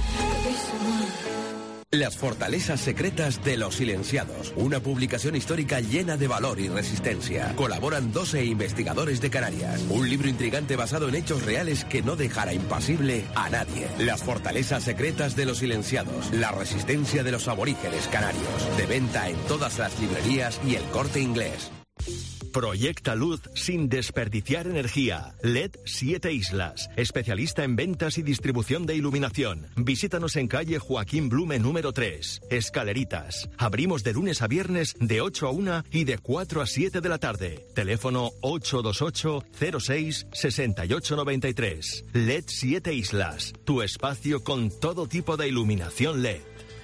Las fortalezas secretas de los silenciados. Una publicación histórica llena de valor y resistencia. Colaboran 12 investigadores de Canarias. Un libro intrigante basado en hechos reales que no dejará impasible a nadie. Las fortalezas secretas de los silenciados. La resistencia de los aborígenes canarios. De venta en todas las librerías y El Corte Inglés. Proyecta luz sin desperdiciar energía. LED 7 Islas. Especialista en ventas y distribución de iluminación. Visítanos en calle Joaquín Blume número 3. Escaleritas. Abrimos de lunes a viernes de 8 a 1 y de 4 a 7 de la tarde. Teléfono 828 06 68 93. LED 7 Islas. Tu espacio con todo tipo de iluminación LED.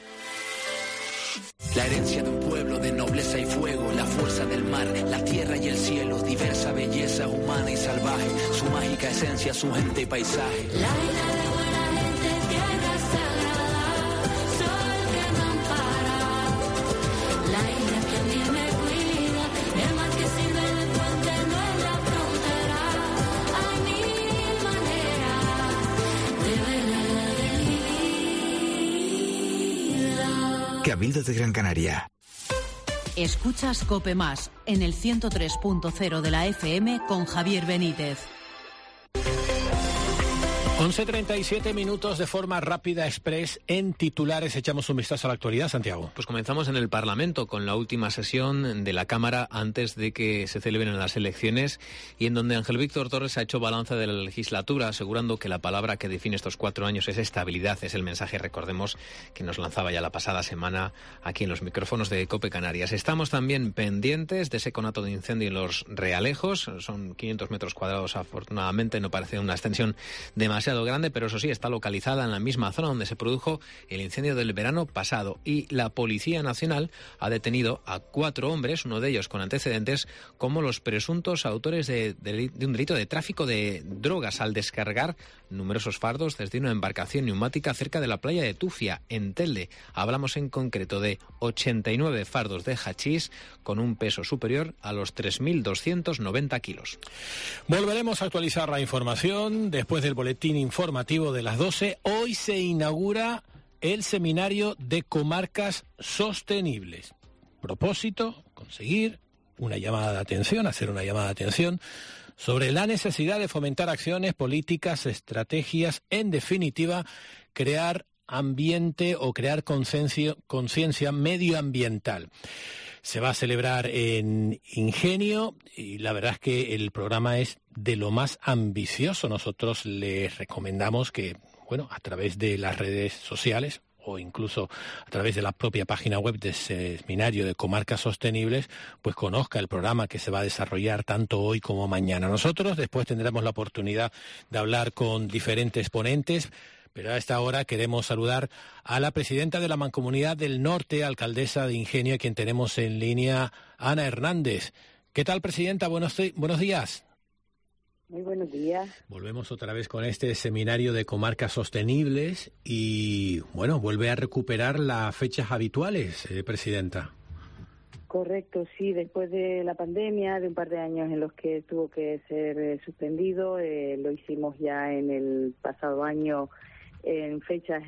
La herencia de un pueblo de nobleza y fuego, la fuerza del mar, la tierra y el cielo, diversa belleza humana y salvaje, su mágica esencia, su gente y paisaje. La isla de buena gente, tierra sagrada, sol que no ampara. La isla que a mí me cuida, el mar que sirve el puente, no es la frontera. Hay mil maneras de ver la vida. Cabildo de Gran Canaria. Escuchas COPE Más en el 103.0 de la FM con Javier Benítez. 11:37 minutos de forma rápida express en titulares. Echamos un vistazo a la actualidad, Santiago. Pues comenzamos en el Parlamento con la última sesión de la Cámara antes de que se celebren las elecciones y en donde Ángel Víctor Torres ha hecho balance de la legislatura asegurando que la palabra que define estos 4 años es estabilidad. Es el mensaje, recordemos, que nos lanzaba ya la pasada semana aquí en los micrófonos de COPE Canarias. Estamos también pendientes de ese conato de incendio en Los Realejos. Son 500 metros cuadrados, afortunadamente no parece una extensión demasiado grande, pero eso sí, está localizada en la misma zona donde se produjo el incendio del verano pasado. Y la Policía Nacional ha detenido a 4 hombres, uno de ellos con antecedentes, como los presuntos autores de un delito de tráfico de drogas al descargar numerosos fardos desde una embarcación neumática cerca de la playa de Tufia, en Telde. Hablamos en concreto de 89 fardos de hachís con un peso superior a los 3.290 kilos. Volveremos a actualizar la información después del boletín informativo de las 12. Hoy se inaugura el Seminario de Comarcas Sostenibles. Propósito, conseguir una llamada de atención, hacer una llamada de atención sobre la necesidad de fomentar acciones, políticas, estrategias, en definitiva, crear ambiente o crear conciencia medioambiental. Se va a celebrar en Ingenio y la verdad es que el programa es de lo más ambicioso. Nosotros les recomendamos que, a través de las redes sociales o incluso a través de la propia página web del Seminario de Comarcas Sostenibles, pues conozca el programa que se va a desarrollar tanto hoy como mañana. Nosotros después tendremos la oportunidad de hablar con diferentes ponentes, pero a esta hora queremos saludar a la presidenta de la Mancomunidad del Norte, alcaldesa de Ingenio, a quien tenemos en línea, Ana Hernández. ¿Qué tal, presidenta? Buenos días. Muy buenos días. Volvemos otra vez con este seminario de comarcas sostenibles y, bueno, vuelve a recuperar las fechas habituales, Presidenta. Correcto, sí, después de la pandemia, de un par de años en los que tuvo que ser suspendido, lo hicimos ya en el pasado año en fechas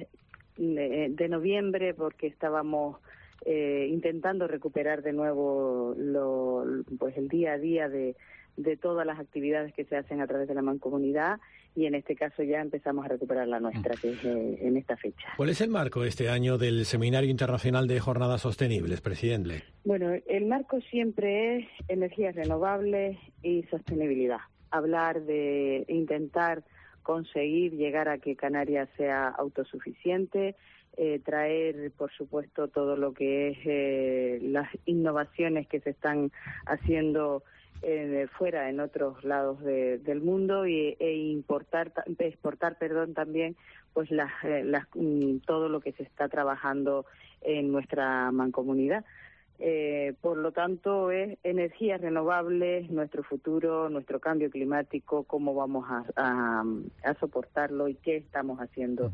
de noviembre porque estábamos intentando recuperar de nuevo pues el día a día de todas las actividades que se hacen a través de la mancomunidad y en este caso ya empezamos a recuperar la nuestra, que es en esta fecha. ¿Cuál es el marco este año del Seminario Internacional de Jornadas Sostenibles, Presidente? Bueno, el marco siempre es energías renovables y sostenibilidad. Hablar de intentar conseguir llegar a que Canarias sea autosuficiente, traer, por supuesto, todo lo que es las innovaciones que se están haciendo fuera en otros lados del mundo e exportar también pues todo lo que se está trabajando en nuestra mancomunidad. Por lo tanto, es energías renovables, nuestro futuro, nuestro cambio climático, cómo vamos a soportarlo y qué estamos haciendo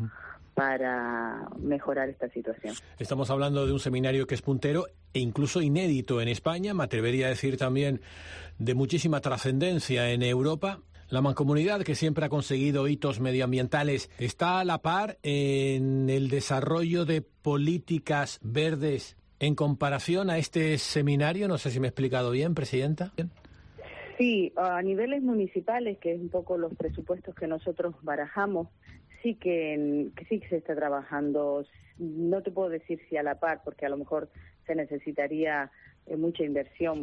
para mejorar esta situación. Estamos hablando de un seminario que es puntero e incluso inédito en España, me atrevería a decir también de muchísima trascendencia en Europa. La mancomunidad, que siempre ha conseguido hitos medioambientales, ¿está a la par en el desarrollo de políticas verdes en comparación a este seminario? No sé si me he explicado bien, Presidenta. Sí, a niveles municipales, que es un poco los presupuestos que nosotros barajamos, sí que sí que se está trabajando. No te puedo decir si a la par, porque a lo mejor se necesitaría mucha inversión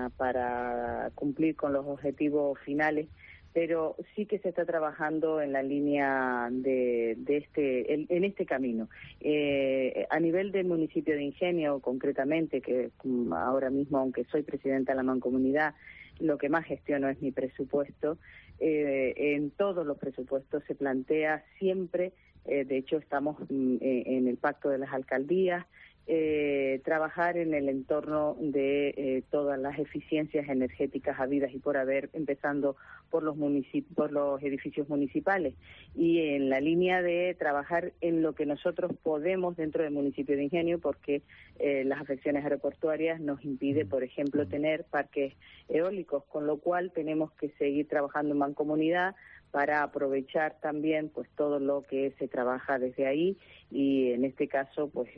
para cumplir con los objetivos finales, pero sí que se está trabajando en la línea en este camino. A nivel del municipio de Ingenio, concretamente, que ahora mismo, aunque soy presidenta de la mancomunidad, lo que más gestiono es mi presupuesto. En todos los presupuestos se plantea siempre, de hecho estamos en el pacto de las alcaldías, trabajar en el entorno de todas las eficiencias energéticas habidas y por haber, empezando por los edificios municipales, y en la línea de trabajar en lo que nosotros podemos dentro del municipio de Ingenio, porque las afecciones aeroportuarias nos impide, por ejemplo, tener parques eólicos, con lo cual tenemos que seguir trabajando en mancomunidad para aprovechar también pues todo lo que se trabaja desde ahí y en este caso pues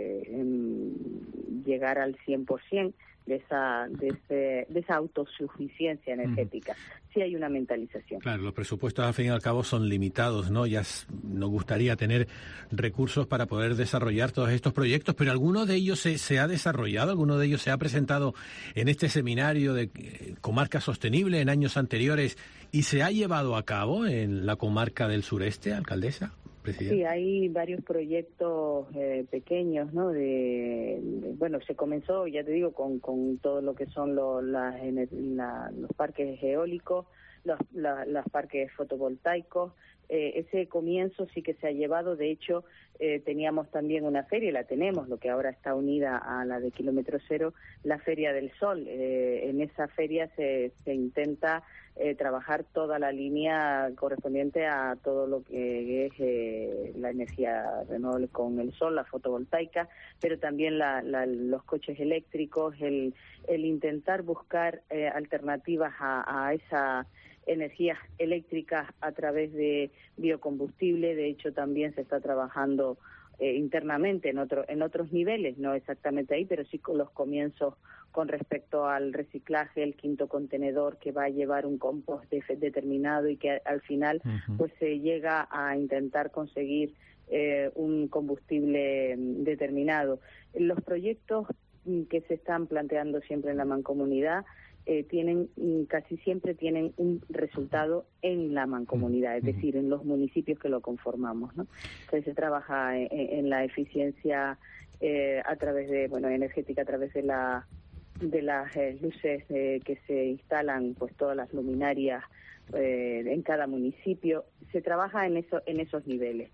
llegar al 100% de esa autosuficiencia energética. Sí hay una mentalización. Claro, los presupuestos al fin y al cabo son limitados, ¿no? Ya nos gustaría tener recursos para poder desarrollar todos estos proyectos, pero ¿alguno de ellos se ha desarrollado? ¿Alguno de ellos se ha presentado en este seminario de comarca sostenible en años anteriores y se ha llevado a cabo en la comarca del sureste, alcaldesa? Presidente. Sí, hay varios proyectos pequeños, ¿no? Bueno, se comenzó, ya te digo, con todo lo que son los parques eólicos, los parques fotovoltaicos. Ese comienzo sí que se ha llevado. De hecho, teníamos también una feria, y la tenemos, lo que ahora está unida a la de Kilómetro Cero, la Feria del Sol. En esa feria se intenta trabajar toda la línea correspondiente a todo lo que es la energía renovable con el sol, la fotovoltaica, pero también los coches eléctricos, el intentar buscar alternativas a esa energías eléctricas a través de biocombustible. De hecho, también se está trabajando internamente en otros niveles, no exactamente ahí, pero sí con los comienzos con respecto al reciclaje, el quinto contenedor que va a llevar un compost determinado y que al final pues se llega a intentar conseguir un combustible determinado. Los proyectos que se están planteando siempre en la mancomunidad casi siempre tienen un resultado en la mancomunidad, es decir, en los municipios que lo conformamos, ¿no? Entonces se trabaja en la eficiencia a través de, energética, a través de las luces que se instalan, pues todas las luminarias en cada municipio. Se trabaja en esos niveles.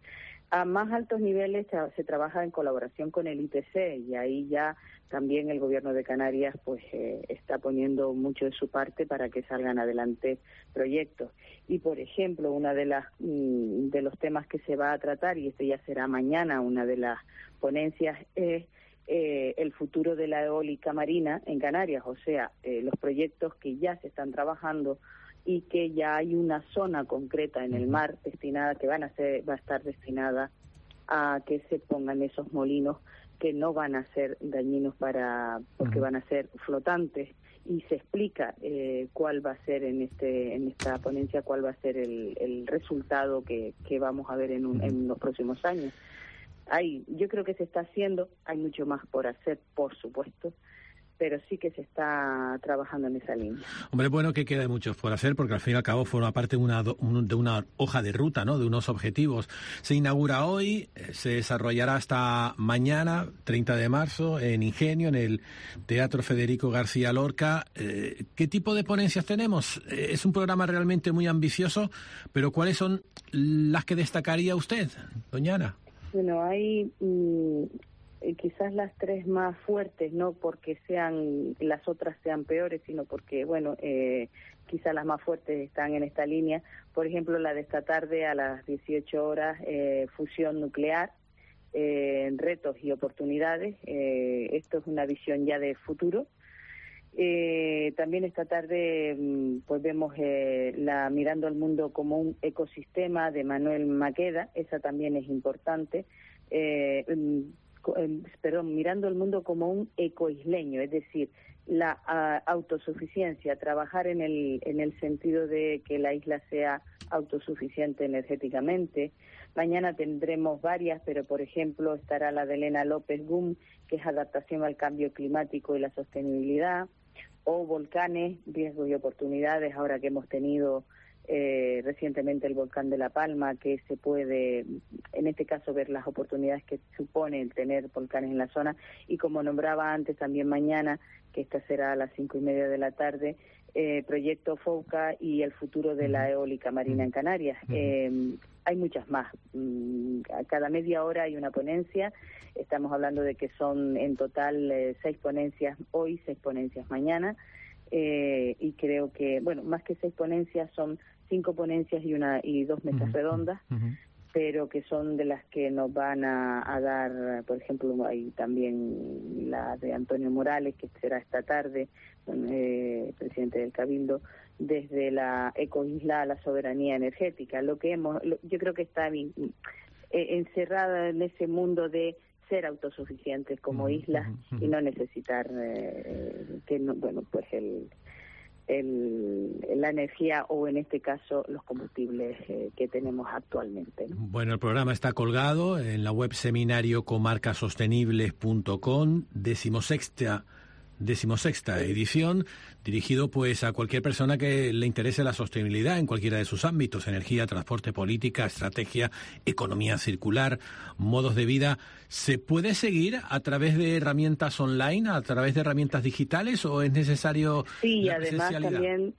A más altos niveles se trabaja en colaboración con el IPC y ahí ya también el Gobierno de Canarias pues está poniendo mucho de su parte para que salgan adelante proyectos. Y por ejemplo, una de los temas que se va a tratar, y esto ya será mañana una de las ponencias, es el futuro de la eólica marina en Canarias, o sea, los proyectos que ya se están trabajando y que ya hay una zona concreta en el mar destinada, que va a estar destinada a que se pongan esos molinos que no van a ser dañinos porque van a ser flotantes, y se explica cuál va a ser en esta ponencia, cuál va a ser el resultado que vamos a ver en los próximos años. Yo creo que se está haciendo, hay mucho más por hacer, por supuesto, pero sí que se está trabajando en esa línea. Hombre, bueno, que queda mucho por hacer, porque al fin y al cabo forma parte de una hoja de ruta, ¿no?, de unos objetivos. Se inaugura hoy, se desarrollará hasta mañana, 30 de marzo, en Ingenio, en el Teatro Federico García Lorca. ¿Qué tipo de ponencias tenemos? Es un programa realmente muy ambicioso, pero ¿cuáles son las que destacaría usted, doña Ana? Bueno, hay quizás las tres más fuertes, no porque las otras sean peores, sino porque, bueno, quizás las más fuertes están en esta línea. Por ejemplo, la de esta tarde a las 18 horas, fusión nuclear, retos y oportunidades. Esto es una visión ya de futuro. También esta tarde pues vemos Mirando al mundo como un ecosistema, de Manuel Maqueda. Esa también es importante. Mirando el mundo como un ecoisleño, es decir, la autosuficiencia, trabajar en el sentido de que la isla sea autosuficiente energéticamente. Mañana tendremos varias, pero por ejemplo estará la de Elena López Gum, que es adaptación al cambio climático y la sostenibilidad, o volcanes, riesgos y oportunidades, ahora que hemos tenido recientemente el volcán de La Palma, que se puede, en este caso, ver las oportunidades que supone el tener volcanes en la zona. Y como nombraba antes, también mañana, que esta será a las 5:30 de la tarde, proyecto FOUCA y el futuro de la eólica marina en Canarias. Hay muchas más. A cada media hora hay una ponencia. Estamos hablando de que son en total 6 ponencias hoy, 6 ponencias mañana. Y creo que, bueno, más que 6 ponencias, son 5 ponencias y 2 mesas redondas, pero que son de las que nos van a dar, por ejemplo, hay también la de Antonio Morales, que será esta tarde, presidente del Cabildo, desde la ecoisla a la soberanía energética. Yo creo que está encerrada en ese mundo de ser autosuficientes como islas y no necesitar la energía, o en este caso los combustibles que tenemos actualmente, ¿no? Bueno, el programa está colgado en la web seminariocomarcasostenibles.com, 16ª edición, dirigido pues a cualquier persona que le interese la sostenibilidad en cualquiera de sus ámbitos: energía, transporte, política, estrategia, economía circular, modos de vida. ¿Se puede seguir a través de herramientas online, a través de herramientas digitales, o es necesario la presencialidad? También,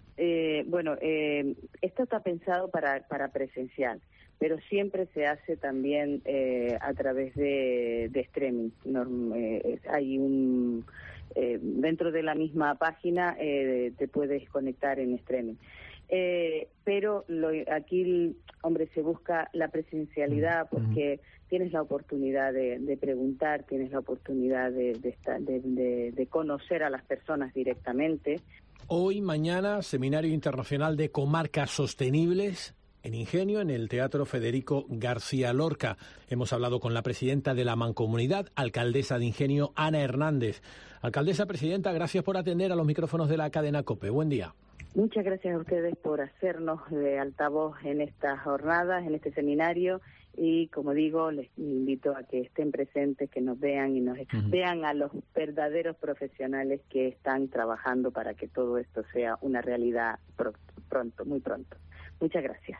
esto está pensado para presencial, pero siempre se hace también a través de streaming. Hay dentro de la misma página te puedes conectar en streaming. Pero aquí, se busca la presencialidad, porque tienes la oportunidad de preguntar, tienes la oportunidad de conocer a las personas directamente. Hoy, mañana, Seminario Internacional de Comarcas Sostenibles en Ingenio, en el Teatro Federico García Lorca. Hemos hablado con la presidenta de la Mancomunidad, alcaldesa de Ingenio, Ana Hernández. Alcaldesa, presidenta, gracias por atender a los micrófonos de la cadena COPE. Buen día. Muchas gracias a ustedes por hacernos de altavoz en estas jornadas, en este seminario, y como digo, les invito a que estén presentes, que nos vean y vean a los verdaderos profesionales que están trabajando para que todo esto sea una realidad pronto, muy pronto. Muchas gracias.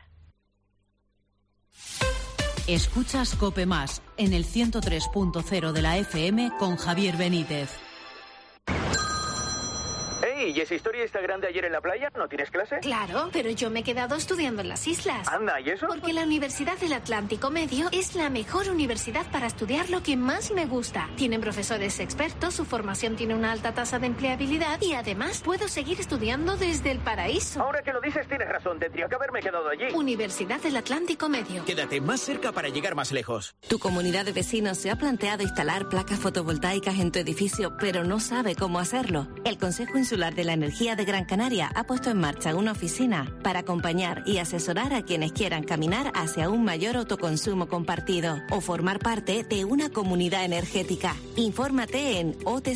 Escuchas COPE Más en el 103.0 de la FM con Javier Benítez. Ey, ¿y esa historia Instagram de ayer en la playa? ¿No tienes clase? Claro, pero yo me he quedado estudiando en las islas. Anda, ¿y eso? Porque la Universidad del Atlántico Medio es la mejor universidad para estudiar lo que más me gusta. Tienen profesores expertos, su formación tiene una alta tasa de empleabilidad y además puedo seguir estudiando desde el paraíso. Ahora que lo dices, tienes razón. Tendría que haberme quedado allí. Universidad del Atlántico Medio. Quédate más cerca para llegar más lejos. Tu comunidad de vecinos se ha planteado instalar placas fotovoltaicas en tu edificio, pero no sabe cómo hacerlo. El Consejo Insular de la Energía de Gran Canaria ha puesto en marcha una oficina para acompañar y asesorar a quienes quieran caminar hacia un mayor autoconsumo compartido o formar parte de una comunidad energética. Infórmate en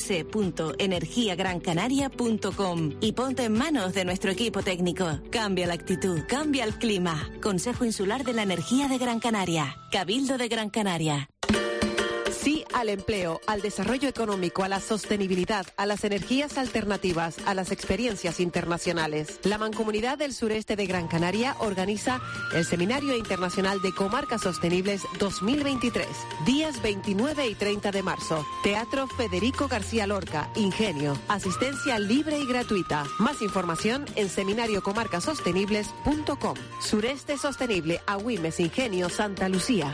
otc.energiagrancanaria.com y ponte en manos de nuestro equipo técnico. Cambia la actitud, cambia el clima. Consejo Insular de la Energía de Gran Canaria. Cabildo de Gran Canaria. Sí al empleo, al desarrollo económico, a la sostenibilidad, a las energías alternativas, a las experiencias internacionales. La Mancomunidad del Sureste de Gran Canaria organiza el Seminario Internacional de Comarcas Sostenibles 2023, días 29 y 30 de marzo. Teatro Federico García Lorca, Ingenio. Asistencia libre y gratuita. Más información en seminariocomarcasostenibles.com. Sureste Sostenible, Agüimes, Ingenio, Santa Lucía.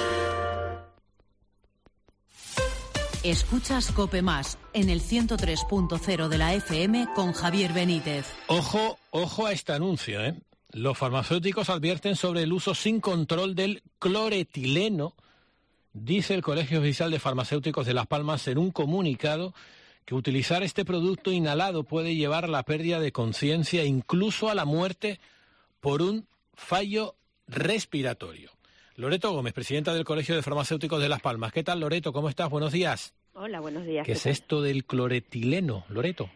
Escuchas COPE Más en el 103.0 de la FM con Javier Benítez. Ojo a este anuncio, ¿eh? Los farmacéuticos advierten sobre el uso sin control del cloretileno, dice el Colegio Oficial de Farmacéuticos de Las Palmas en un comunicado que utilizar este producto inhalado puede llevar a la pérdida de conciencia e incluso a la muerte por un fallo respiratorio. Loreto Gómez, presidenta del Colegio de Farmacéuticos de Las Palmas. ¿Qué tal, Loreto? ¿Cómo estás? Buenos días. Hola, buenos días. ¿Qué es esto del cloretileno, Loreto?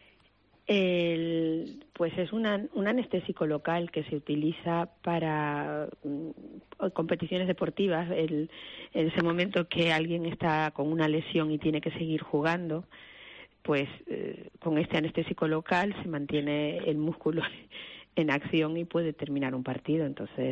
Pues es un anestésico local que se utiliza para competiciones deportivas. En ese momento que alguien está con una lesión y tiene que seguir jugando, pues con este anestésico local se mantiene el músculo en acción y puede terminar un partido. Entonces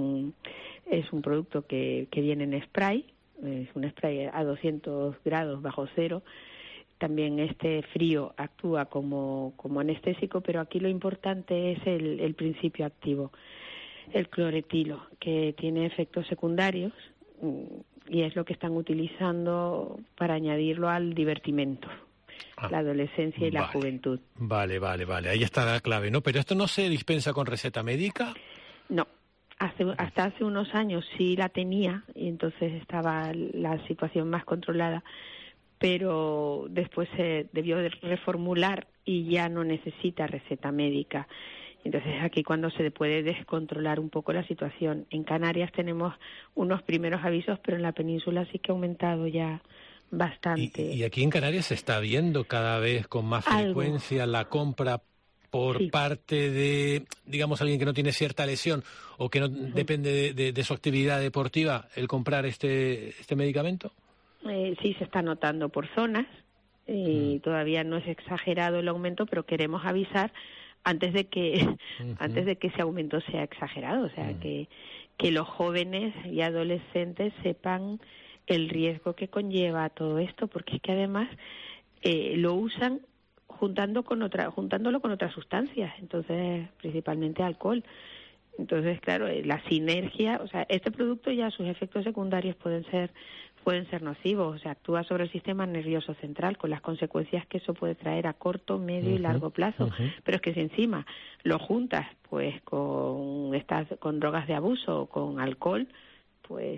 es un producto que viene en spray, es un spray a 200 grados bajo cero. También este frío actúa como anestésico, pero aquí lo importante es el principio activo, el cloretilo, que tiene efectos secundarios y es lo que están utilizando para añadirlo al divertimento. La adolescencia y la juventud. Vale. Ahí está la clave, ¿no? Pero esto no se dispensa con receta médica. No. Hasta hace unos años sí la tenía y entonces estaba la situación más controlada, pero después se debió de reformular y ya no necesita receta médica. Entonces aquí cuando se puede descontrolar un poco la situación. En Canarias tenemos unos primeros avisos, pero en la península sí que ha aumentado ya bastante. Y aquí en Canarias se está viendo cada vez con más frecuencia la compra por parte de, digamos, alguien que no tiene cierta lesión o que no depende de su actividad deportiva, el comprar este medicamento. Sí, se está notando por zonas y todavía no es exagerado el aumento, pero queremos avisar antes de que ese aumento sea exagerado, o sea, que los jóvenes y adolescentes sepan el riesgo que conlleva todo esto, porque es que además lo usan juntándolo con otras sustancias, entonces principalmente alcohol. Entonces, claro, la sinergia, o sea, este producto ya sus efectos secundarios pueden ser nocivos, o sea, actúa sobre el sistema nervioso central con las consecuencias que eso puede traer a corto, medio y largo plazo. Pero es que si encima lo juntas pues con drogas de abuso o con alcohol, pues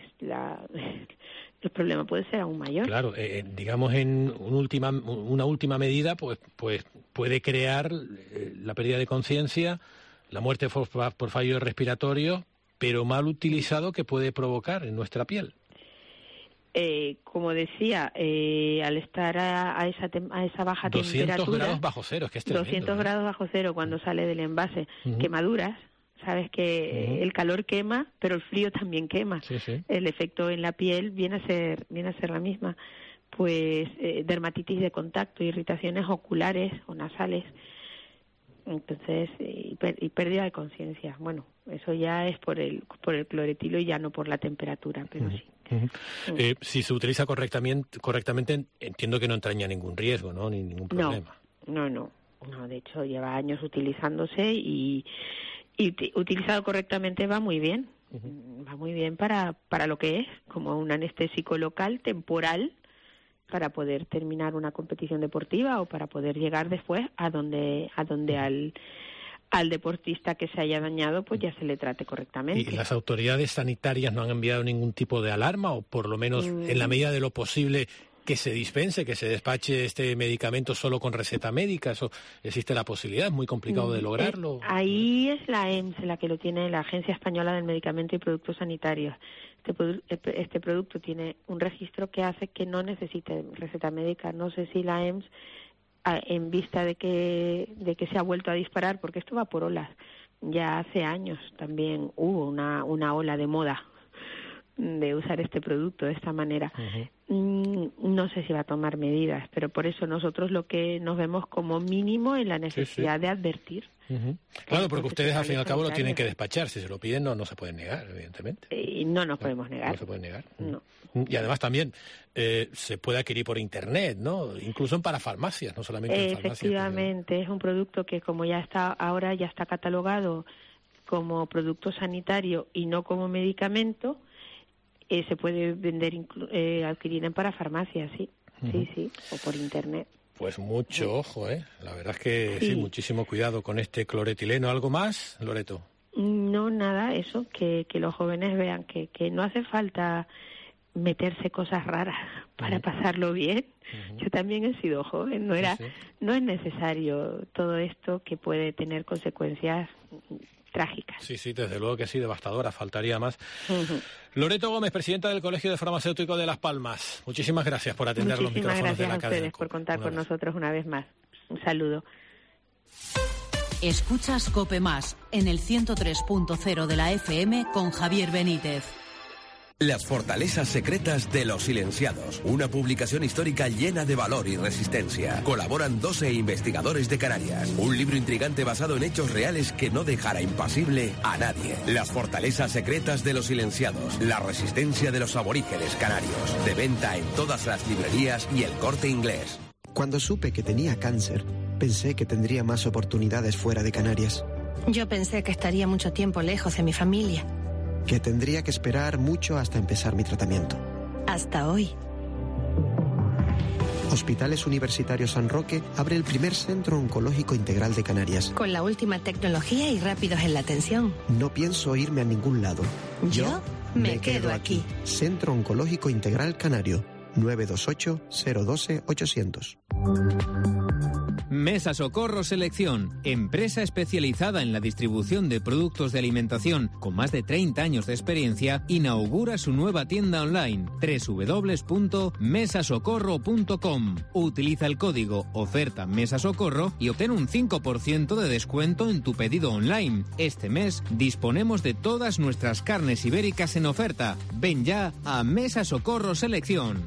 el problema puede ser aún mayor. Claro, digamos en una última medida, pues puede crear la pérdida de conciencia, la muerte por fallo respiratorio, pero mal utilizado que puede provocar en nuestra piel. Como decía, al estar a esa baja 200 grados bajo cero, es que es tremendo, 200 grados bajo cero cuando sale del envase, quemaduras. Sabes que el calor quema, pero el frío también quema. Sí. El efecto en la piel viene a ser la misma. Pues dermatitis de contacto, irritaciones oculares o nasales. Entonces, y pérdida de conciencia. Bueno, eso ya es por el cloretilo y ya no por la temperatura, pero sí. Si se utiliza correctamente, entiendo que no entraña ningún riesgo, ¿no? Ni ningún problema. No. No, de hecho lleva años utilizándose y utilizado correctamente va muy bien. Va muy bien para lo que es, como un anestésico local, temporal, para poder terminar una competición deportiva o para poder llegar después a donde al deportista que se haya dañado, pues ya se le trate correctamente. ¿Y las autoridades sanitarias no han enviado ningún tipo de alarma o por lo menos en la medida de lo posible que se dispense, que se despache este medicamento solo con receta médica? ¿Eso existe la posibilidad? ¿Es muy complicado de lograrlo? Ahí es la EMS la que lo tiene, la Agencia Española del Medicamento y Productos Sanitarios. Este producto tiene un registro que hace que no necesite receta médica. No sé si la EMS, en vista de que se ha vuelto a disparar, porque esto va por olas. Ya hace años también hubo una ola de moda de usar este producto de esta manera. No sé si va a tomar medidas, pero por eso nosotros lo que nos vemos como mínimo en la necesidad de advertir. Claro, porque ustedes al fin y al cabo lo tienen que despachar. Si se lo piden no se pueden negar, evidentemente. No nos podemos negar. No se pueden negar. No. Y además también se puede adquirir por internet, ¿no? Incluso en parafarmacias, no solamente en farmacias. Efectivamente, es un producto que como ya está catalogado como producto sanitario y no como medicamento, se puede vender, adquirir en parafarmacias, sí, sí, o por internet. Pues mucho ojo, La verdad es que sí, muchísimo cuidado con este cloretileno. ¿Algo más, Loreto? No, nada, eso, que los jóvenes vean que no hace falta meterse cosas raras para pasarlo bien. Yo también he sido joven, no es necesario todo esto que puede tener consecuencias trágicas. Sí, desde luego que sí, devastadora, faltaría más. Loreto Gómez, presidenta del Colegio de Farmacéuticos de Las Palmas. Muchísimas gracias por atender los micrófonos de la cadena. Muchísimas gracias a ustedes por contar con nosotros una vez más. Un saludo. Escuchas COPE Más en el 103.0 de la FM con Javier Benítez. Las fortalezas secretas de los silenciados. Una publicación histórica llena de valor y resistencia. Colaboran 12 investigadores de Canarias. Un libro intrigante basado en hechos reales que no dejará impasible a nadie. Las fortalezas secretas de los silenciados. La resistencia de los aborígenes canarios. De venta en todas las librerías y El Corte Inglés. Cuando supe que tenía cáncer, pensé que tendría más oportunidades fuera de Canarias. Yo pensé que estaría mucho tiempo lejos de mi familia. Que tendría que esperar mucho hasta empezar mi tratamiento. Hasta hoy. Hospitales Universitarios San Roque abre el primer centro oncológico integral de Canarias. Con la última tecnología y rápidos en la atención. No pienso irme a ningún lado. Yo me quedo aquí. Centro Oncológico Integral Canario. 928-012-800. Mesa Socorro Selección, empresa especializada en la distribución de productos de alimentación con más de 30 años de experiencia, inaugura su nueva tienda online www.mesasocorro.com. Utiliza el código oferta Mesa Socorro y obtén un 5% de descuento en tu pedido online. Este mes disponemos de todas nuestras carnes ibéricas en oferta. Ven ya a Mesa Socorro Selección.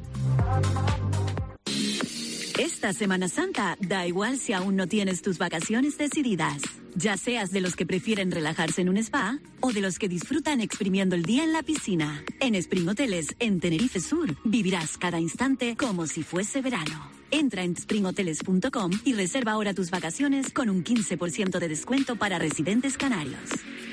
Esta Semana Santa, da igual si aún no tienes tus vacaciones decididas. Ya seas de los que prefieren relajarse en un spa o de los que disfrutan exprimiendo el día en la piscina. En Spring Hoteles, en Tenerife Sur, vivirás cada instante como si fuese verano. Entra en springhoteles.com y reserva ahora tus vacaciones con un 15% de descuento para residentes canarios.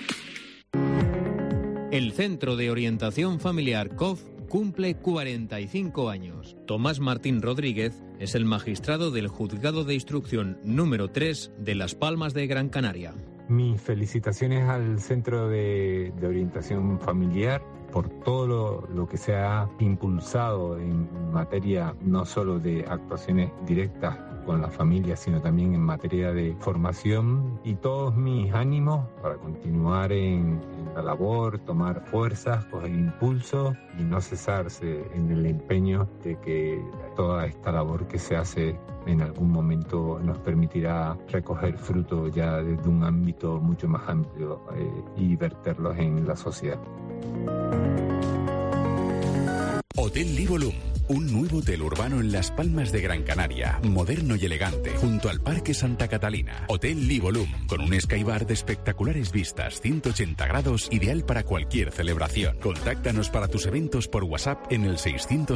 El Centro de Orientación Familiar COF cumple 45 años. Tomás Martín Rodríguez es el magistrado del Juzgado de Instrucción número 3 de Las Palmas de Gran Canaria. Mis felicitaciones al Centro de Orientación Familiar por todo lo que se ha impulsado en materia no solo de actuaciones directas con la familia, sino también en materia de formación, y todos mis ánimos para continuar en la labor, tomar fuerzas, coger impulso y no cesarse en el empeño de que toda esta labor que se hace en algún momento nos permitirá recoger fruto ya desde un ámbito mucho más amplio y verterlos en la sociedad. Hotel Livolum, Un nuevo hotel urbano en Las Palmas de Gran Canaria, moderno y elegante, junto al Parque Santa Catalina. Hotel Livolum, con un skybar de espectaculares vistas, 180 grados, ideal para cualquier celebración. Contáctanos para tus eventos por WhatsApp en el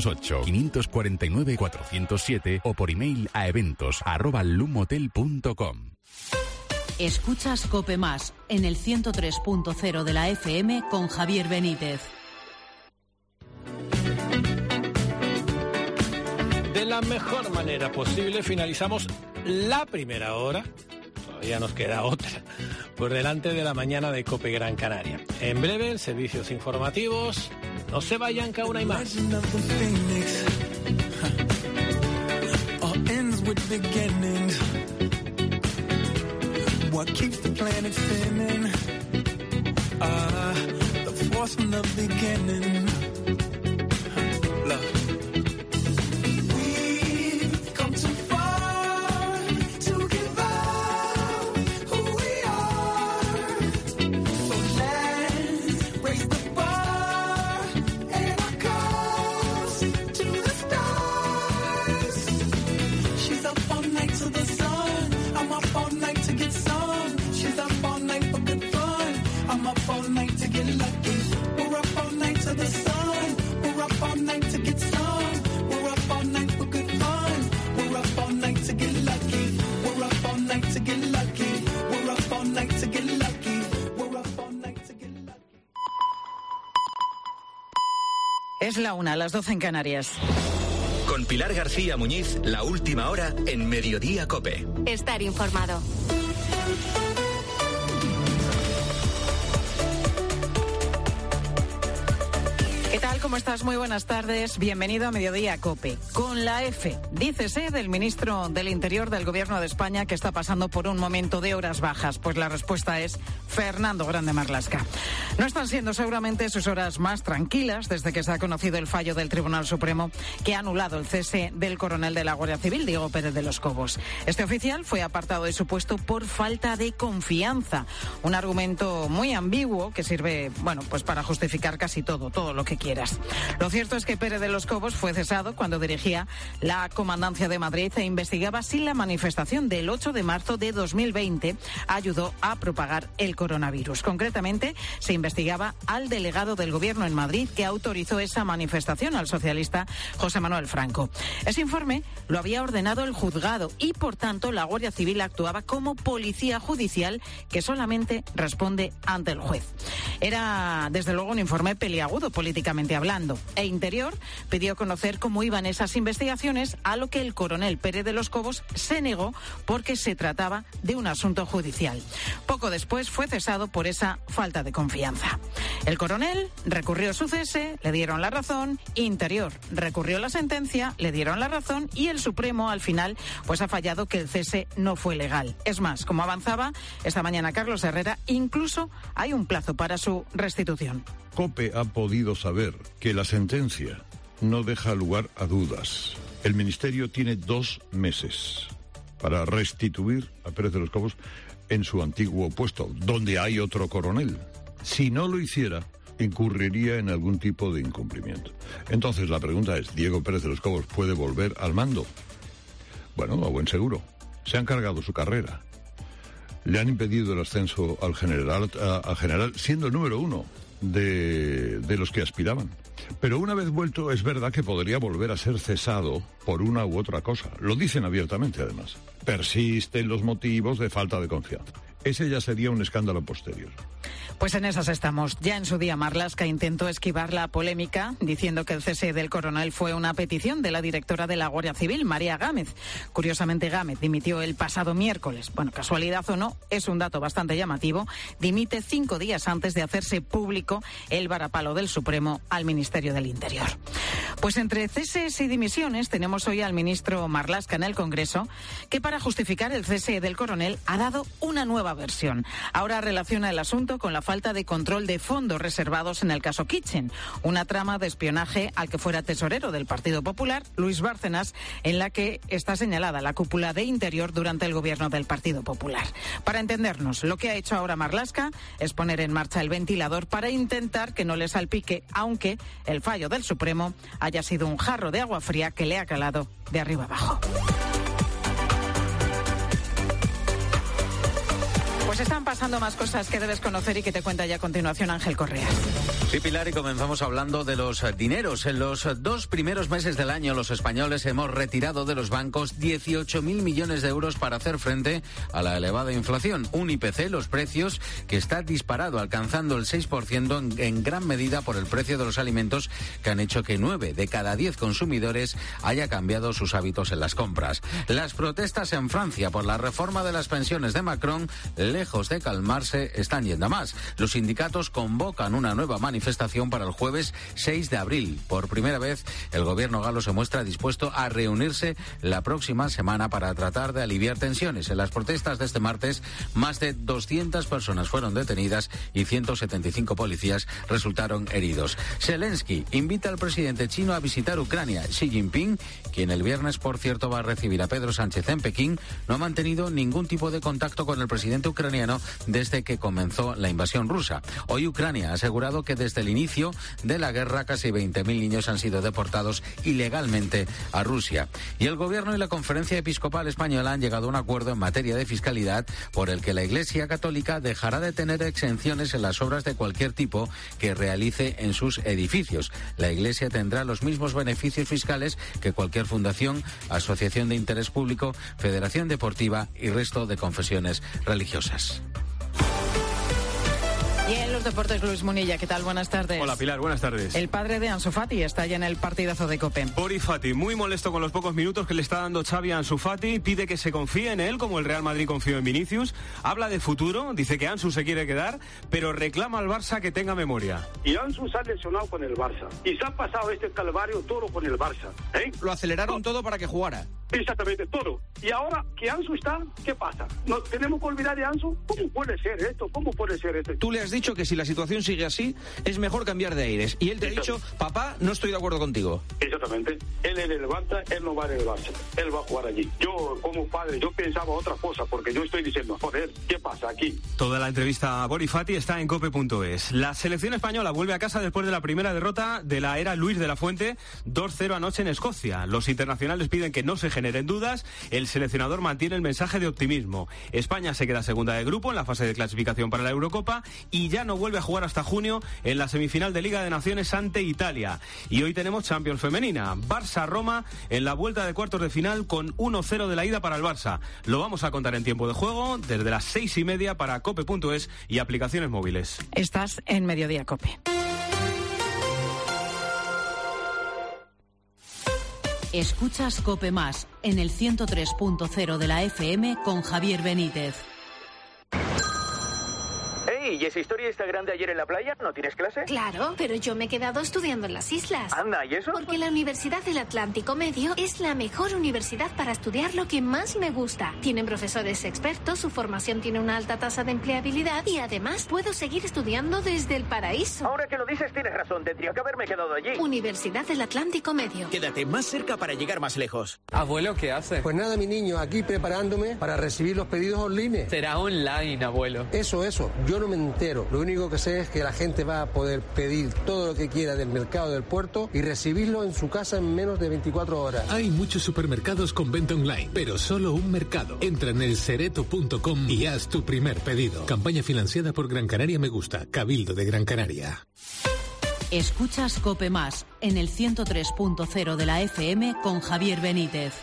608-549-407 o por email a eventos@lumhotel.com. Escuchas COPE Más en el 103.0 de la FM con Javier Benítez. De la mejor manera posible finalizamos la primera hora, todavía nos queda otra, por delante de la mañana de COPE Gran Canaria. En breve, servicios informativos, no se vayan, que aún hay más. Es la 1, las 12 en Canarias. Con Pilar García Muñiz, la última hora en Mediodía COPE. Estar informado. ¿Qué tal? ¿Cómo estás? Muy buenas tardes. Bienvenido a Mediodía COPE. Con la F, dícese del ministro del Interior del Gobierno de España, que está pasando por un momento de horas bajas. Pues la respuesta es Fernando Grande Marlaska. No están siendo seguramente sus horas más tranquilas desde que se ha conocido el fallo del Tribunal Supremo que ha anulado el cese del coronel de la Guardia Civil, Diego Pérez de los Cobos. Este oficial fue apartado de su puesto por falta de confianza. Un argumento muy ambiguo que sirve, pues para justificar casi todo lo que quieras. Lo cierto es que Pérez de los Cobos fue cesado cuando dirigía la Comandancia de Madrid e investigaba si la manifestación del 8 de marzo de 2020 ayudó a propagar el coronavirus. Concretamente, se investigaba al delegado del Gobierno en Madrid que autorizó esa manifestación, al socialista José Manuel Franco. Ese informe lo había ordenado el juzgado y, por tanto, la Guardia Civil actuaba como policía judicial que solamente responde ante el juez. Era, desde luego, un informe peliagudo políticamente hablando. E Interior pidió conocer cómo iban esas investigaciones, a lo que el coronel Pérez de los Cobos se negó porque se trataba de un asunto judicial. Poco después fue cesado por esa falta de confianza. El coronel recurrió su cese, le dieron la razón, Interior recurrió la sentencia, le dieron la razón y el Supremo al final ha fallado que el cese no fue legal. Es más, como avanzaba esta mañana Carlos Herrera, incluso hay un plazo para su restitución. COPE ha podido saber que la sentencia no deja lugar a dudas. El Ministerio tiene 2 meses para restituir a Pérez de los Cobos en su antiguo puesto, donde hay otro coronel. Si no lo hiciera, incurriría en algún tipo de incumplimiento. Entonces la pregunta es, ¿Diego Pérez de los Cobos puede volver al mando? Bueno, a buen seguro. Se han cargado su carrera. Le han impedido el ascenso al general, siendo el número 1 de los que aspiraban. Pero una vez vuelto, es verdad que podría volver a ser cesado por una u otra cosa. Lo dicen abiertamente, además. Persisten los motivos de falta de confianza. Ese ya sería un escándalo posterior. Pues en esas estamos. Ya en su día Marlaska intentó esquivar la polémica diciendo que el cese del coronel fue una petición de la directora de la Guardia Civil, María Gámez. Curiosamente, Gámez dimitió el pasado miércoles. Bueno, casualidad o no, es un dato bastante llamativo. Dimite 5 días antes de hacerse público el varapalo del Supremo al Ministerio del Interior. Pues entre ceses y dimisiones tenemos hoy al ministro Marlaska en el Congreso, que para justificar el cese del coronel ha dado una nueva nueva versión. Ahora relaciona el asunto con la falta de control de fondos reservados en el caso Kitchen, una trama de espionaje al que fuera tesorero del Partido Popular, Luis Bárcenas, en la que está señalada la cúpula de Interior durante el gobierno del Partido Popular. Para entendernos, lo que ha hecho ahora Marlaska es poner en marcha el ventilador para intentar que no le salpique, aunque el fallo del Supremo haya sido un jarro de agua fría que le ha calado de arriba abajo. Pues están pasando más cosas que debes conocer y que te cuenta ya a continuación Ángel Correa. Sí, Pilar, y comenzamos hablando de los dineros. En los 2 primeros meses del año, los españoles hemos retirado de los bancos 18.000 millones de euros para hacer frente a la elevada inflación. Un IPC, los precios, que está disparado, alcanzando el 6% en gran medida por el precio de los alimentos, que han hecho que 9 de cada 10 consumidores haya cambiado sus hábitos en las compras. Las protestas en Francia por la reforma de las pensiones de Macron, lejos de calmarse, están yendo a más. Los sindicatos convocan una nueva manifestación para el jueves 6 de abril. Por primera vez, el gobierno galo se muestra dispuesto a reunirse la próxima semana para tratar de aliviar tensiones. En las protestas de este martes, más de 200 personas fueron detenidas y 175 policías resultaron heridos. Zelensky invita al presidente chino a visitar Ucrania. Xi Jinping, quien el viernes, por cierto, va a recibir a Pedro Sánchez en Pekín, no ha mantenido ningún tipo de contacto con el presidente ucraniano desde que comenzó la invasión rusa. Hoy Ucrania ha asegurado que desde el inicio de la guerra casi 20.000 niños han sido deportados ilegalmente a Rusia. Y el gobierno y la Conferencia Episcopal Española han llegado a un acuerdo en materia de fiscalidad por el que la Iglesia Católica dejará de tener exenciones en las obras de cualquier tipo que realice en sus edificios. La Iglesia tendrá los mismos beneficios fiscales que cualquier fundación, asociación de interés público, federación deportiva y resto de confesiones religiosas. Y en los deportes, Luis Munilla, ¿qué tal? Buenas tardes. Hola, Pilar, buenas tardes. El padre de Ansu Fati está ya en el partidazo de COPE. Bori Fati, muy molesto con los pocos minutos que le está dando Xavi a Ansu Fati, pide que se confíe en él, como el Real Madrid confió en Vinicius, habla de futuro, dice que Ansu se quiere quedar, pero reclama al Barça que tenga memoria. Y Ansu se ha lesionado con el Barça, y se ha pasado este calvario todo con el Barça. Lo aceleraron todo para que jugara. Exactamente, todo. Y ahora que Ansu está, ¿qué pasa? ¿Nos tenemos que olvidar de Ansu? ¿Cómo puede ser esto? ¿Cómo puede ser esto? Tú le has dicho que si la situación sigue así, es mejor cambiar de aires. Y él te ha dicho, papá, no estoy de acuerdo contigo. Exactamente. Él es el Barça, él no va en el Barça. Él va a jugar allí. Yo, como padre, yo pensaba otra cosa, porque yo estoy diciendo, joder, ¿qué pasa aquí? Toda la entrevista a Bori Fati está en cope.es. La selección española vuelve a casa después de la primera derrota de la era Luis de la Fuente, 2-0 anoche en Escocia. Los internacionales piden que no se generen dudas. El seleccionador mantiene el mensaje de optimismo. España se queda segunda de grupo en la fase de clasificación para la Eurocopa y ya no vuelve a jugar hasta junio en la semifinal de Liga de Naciones ante Italia. Y hoy tenemos Champions femenina. Barça-Roma en la vuelta de cuartos de final con 1-0 de la ida para el Barça. Lo vamos a contar en tiempo de juego desde las 6:30 para cope.es y aplicaciones móviles. Estás en Mediodía Cope. Escuchas COPE Más en el 103.0 de la FM con Javier Benítez. ¿Y esa historia esta grande ayer en la playa? ¿No tienes clase? Claro, pero yo me he quedado estudiando en las islas. Anda, ¿y eso? Porque la Universidad del Atlántico Medio es la mejor universidad para estudiar lo que más me gusta. Tienen profesores expertos, su formación tiene una alta tasa de empleabilidad y además puedo seguir estudiando desde el paraíso. Ahora que lo dices tienes razón, tendría que haberme quedado allí. Universidad del Atlántico Medio. Quédate más cerca para llegar más lejos. Abuelo, ¿qué hace? Pues nada, mi niño, aquí preparándome para recibir los pedidos online. Será online, abuelo. Eso, yo no me entero. Lo único que sé es que la gente va a poder pedir todo lo que quiera del mercado del puerto y recibirlo en su casa en menos de 24 horas. Hay muchos supermercados con venta online, pero solo un mercado. Entra en elsereto.com y haz tu primer pedido. Campaña financiada por Gran Canaria Me Gusta, Cabildo de Gran Canaria. Escuchas COPE Más en el 103.0 de la FM con Javier Benítez.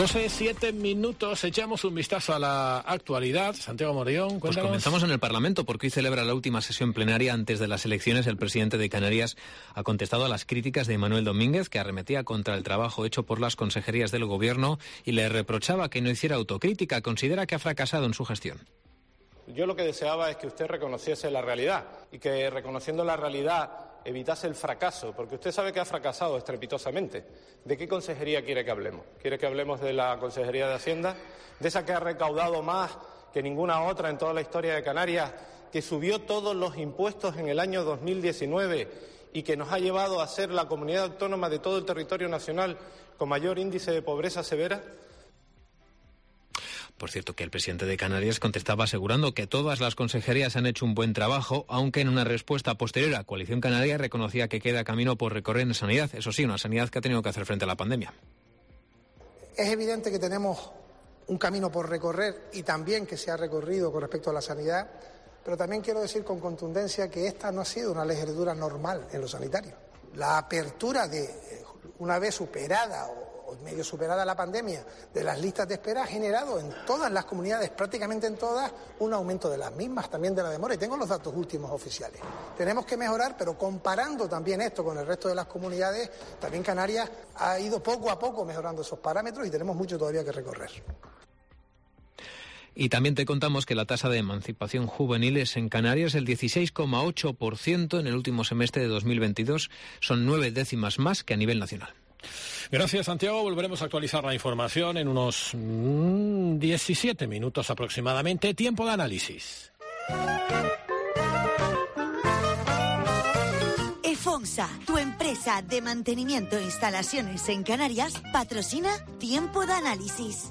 12:07, echamos un vistazo a la actualidad. Santiago Morellón, cuéntanos. Pues comenzamos en el Parlamento, porque hoy celebra la última sesión plenaria antes de las elecciones. El presidente de Canarias ha contestado a las críticas de Manuel Domínguez, que arremetía contra el trabajo hecho por las consejerías del Gobierno y le reprochaba que no hiciera autocrítica. Considera que ha fracasado en su gestión. Yo lo que deseaba es que usted reconociese la realidad y que, reconociendo la realidad, evitase el fracaso, porque usted sabe que ha fracasado estrepitosamente. ¿De qué consejería quiere que hablemos? ¿Quiere que hablemos de la Consejería de Hacienda? ¿De esa que ha recaudado más que ninguna otra en toda la historia de Canarias, que subió todos los impuestos en el año 2019 y que nos ha llevado a ser la comunidad autónoma de todo el territorio nacional con mayor índice de pobreza severa? Por cierto, que el presidente de Canarias contestaba asegurando que todas las consejerías han hecho un buen trabajo, aunque en una respuesta posterior a Coalición Canaria reconocía que queda camino por recorrer en sanidad. Eso sí, una sanidad que ha tenido que hacer frente a la pandemia. Es evidente que tenemos un camino por recorrer y también que se ha recorrido con respecto a la sanidad, pero también quiero decir con contundencia que esta no ha sido una legislatura normal en lo sanitario. La apertura de, una vez superada o medio superada la pandemia, de las listas de espera ha generado en todas las comunidades, prácticamente en todas, un aumento de las mismas, también de la demora, y tengo los datos últimos oficiales. Tenemos que mejorar, pero comparando también esto con el resto de las comunidades, también Canarias ha ido poco a poco mejorando esos parámetros y tenemos mucho todavía que recorrer. Y también te contamos que la tasa de emancipación juvenil es en Canarias el 16,8% en el último semestre de 2022, son 9 décimas más que a nivel nacional. Gracias, Santiago. Volveremos a actualizar la información en unos 17 minutos aproximadamente. Tiempo de análisis. EFONSA, tu empresa de mantenimiento e instalaciones en Canarias, patrocina Tiempo de Análisis.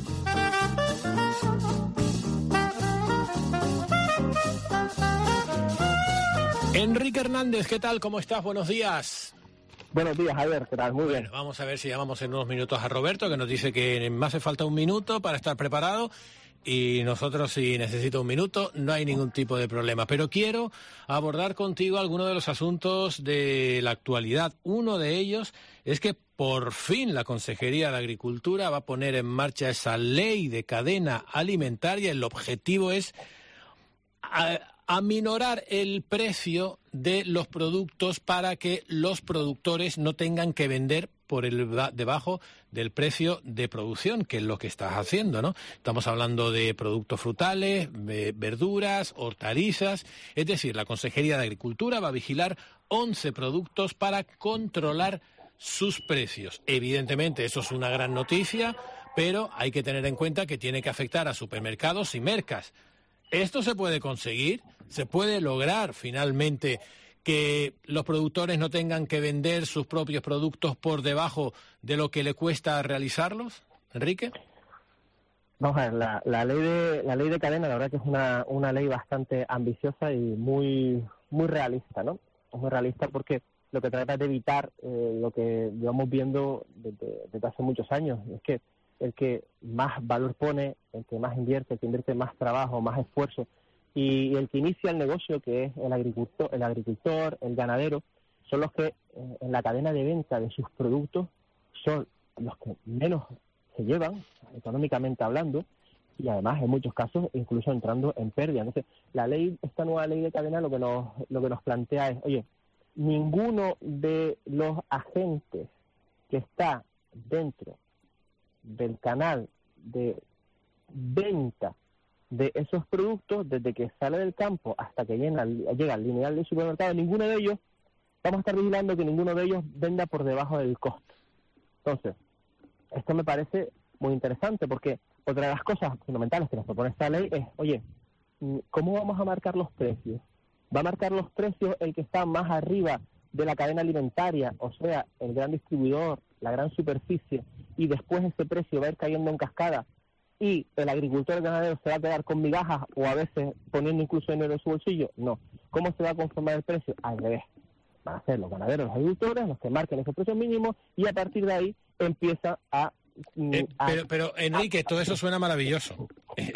Enrique Hernández, ¿qué tal? ¿Cómo estás? Buenos días. Buenos días, Javier, ¿qué tal? Muy bien. Vamos a ver si llamamos en unos minutos a Roberto, que nos dice que me hace falta un minuto para estar preparado. Y nosotros, si necesito un minuto, no hay ningún tipo de problema. Pero quiero abordar contigo algunos de los asuntos de la actualidad. Uno de ellos es que por fin la Consejería de Agricultura va a poner en marcha esa ley de cadena alimentaria. El objetivo es aminorar el precio de los productos para que los productores no tengan que vender por debajo del precio de producción, que es lo que estás haciendo, ¿no? Estamos hablando de productos frutales, verduras, hortalizas. Es decir, la Consejería de Agricultura va a vigilar 11 productos para controlar sus precios. Evidentemente, eso es una gran noticia, pero hay que tener en cuenta que tiene que afectar a supermercados y mercas. ¿Esto se puede conseguir? ¿Se puede lograr finalmente que los productores no tengan que vender sus propios productos por debajo de lo que le cuesta realizarlos? Enrique. Vamos a ver, la ley de cadena, la verdad que es una ley bastante ambiciosa y muy realista, ¿no? Es muy realista porque lo que trata es de evitar lo que llevamos viendo desde hace muchos años. Es que el que más valor pone, el que más invierte, el que invierte más trabajo, más esfuerzo, y el que inicia el negocio, que es el agricultor, el ganadero, son los que en la cadena de venta de sus productos son los que menos se llevan, económicamente hablando, y además en muchos casos incluso entrando en pérdida. Entonces, esta nueva ley de cadena lo que nos plantea es, oye, ninguno de los agentes que está dentro del canal de venta de esos productos, desde que sale del campo hasta que llega al lineal del supermercado, ninguno de ellos, vamos a estar vigilando que ninguno de ellos venda por debajo del costo. Entonces, esto me parece muy interesante porque otra de las cosas fundamentales que nos propone esta ley es, oye, ¿cómo vamos a marcar los precios? ¿Va a marcar los precios el que está más arriba de la cadena alimentaria, o sea, el gran distribuidor, la gran superficie, y después ese precio va a ir cayendo en cascada y el agricultor, el ganadero, se va a quedar con migajas o a veces poniendo incluso dinero en su bolsillo? No. ¿Cómo se va a conformar el precio? Al revés. Van a ser los ganaderos, los agricultores, los que marquen esos precios mínimos, y a partir de ahí empieza Pero Enrique, todo eso suena maravilloso,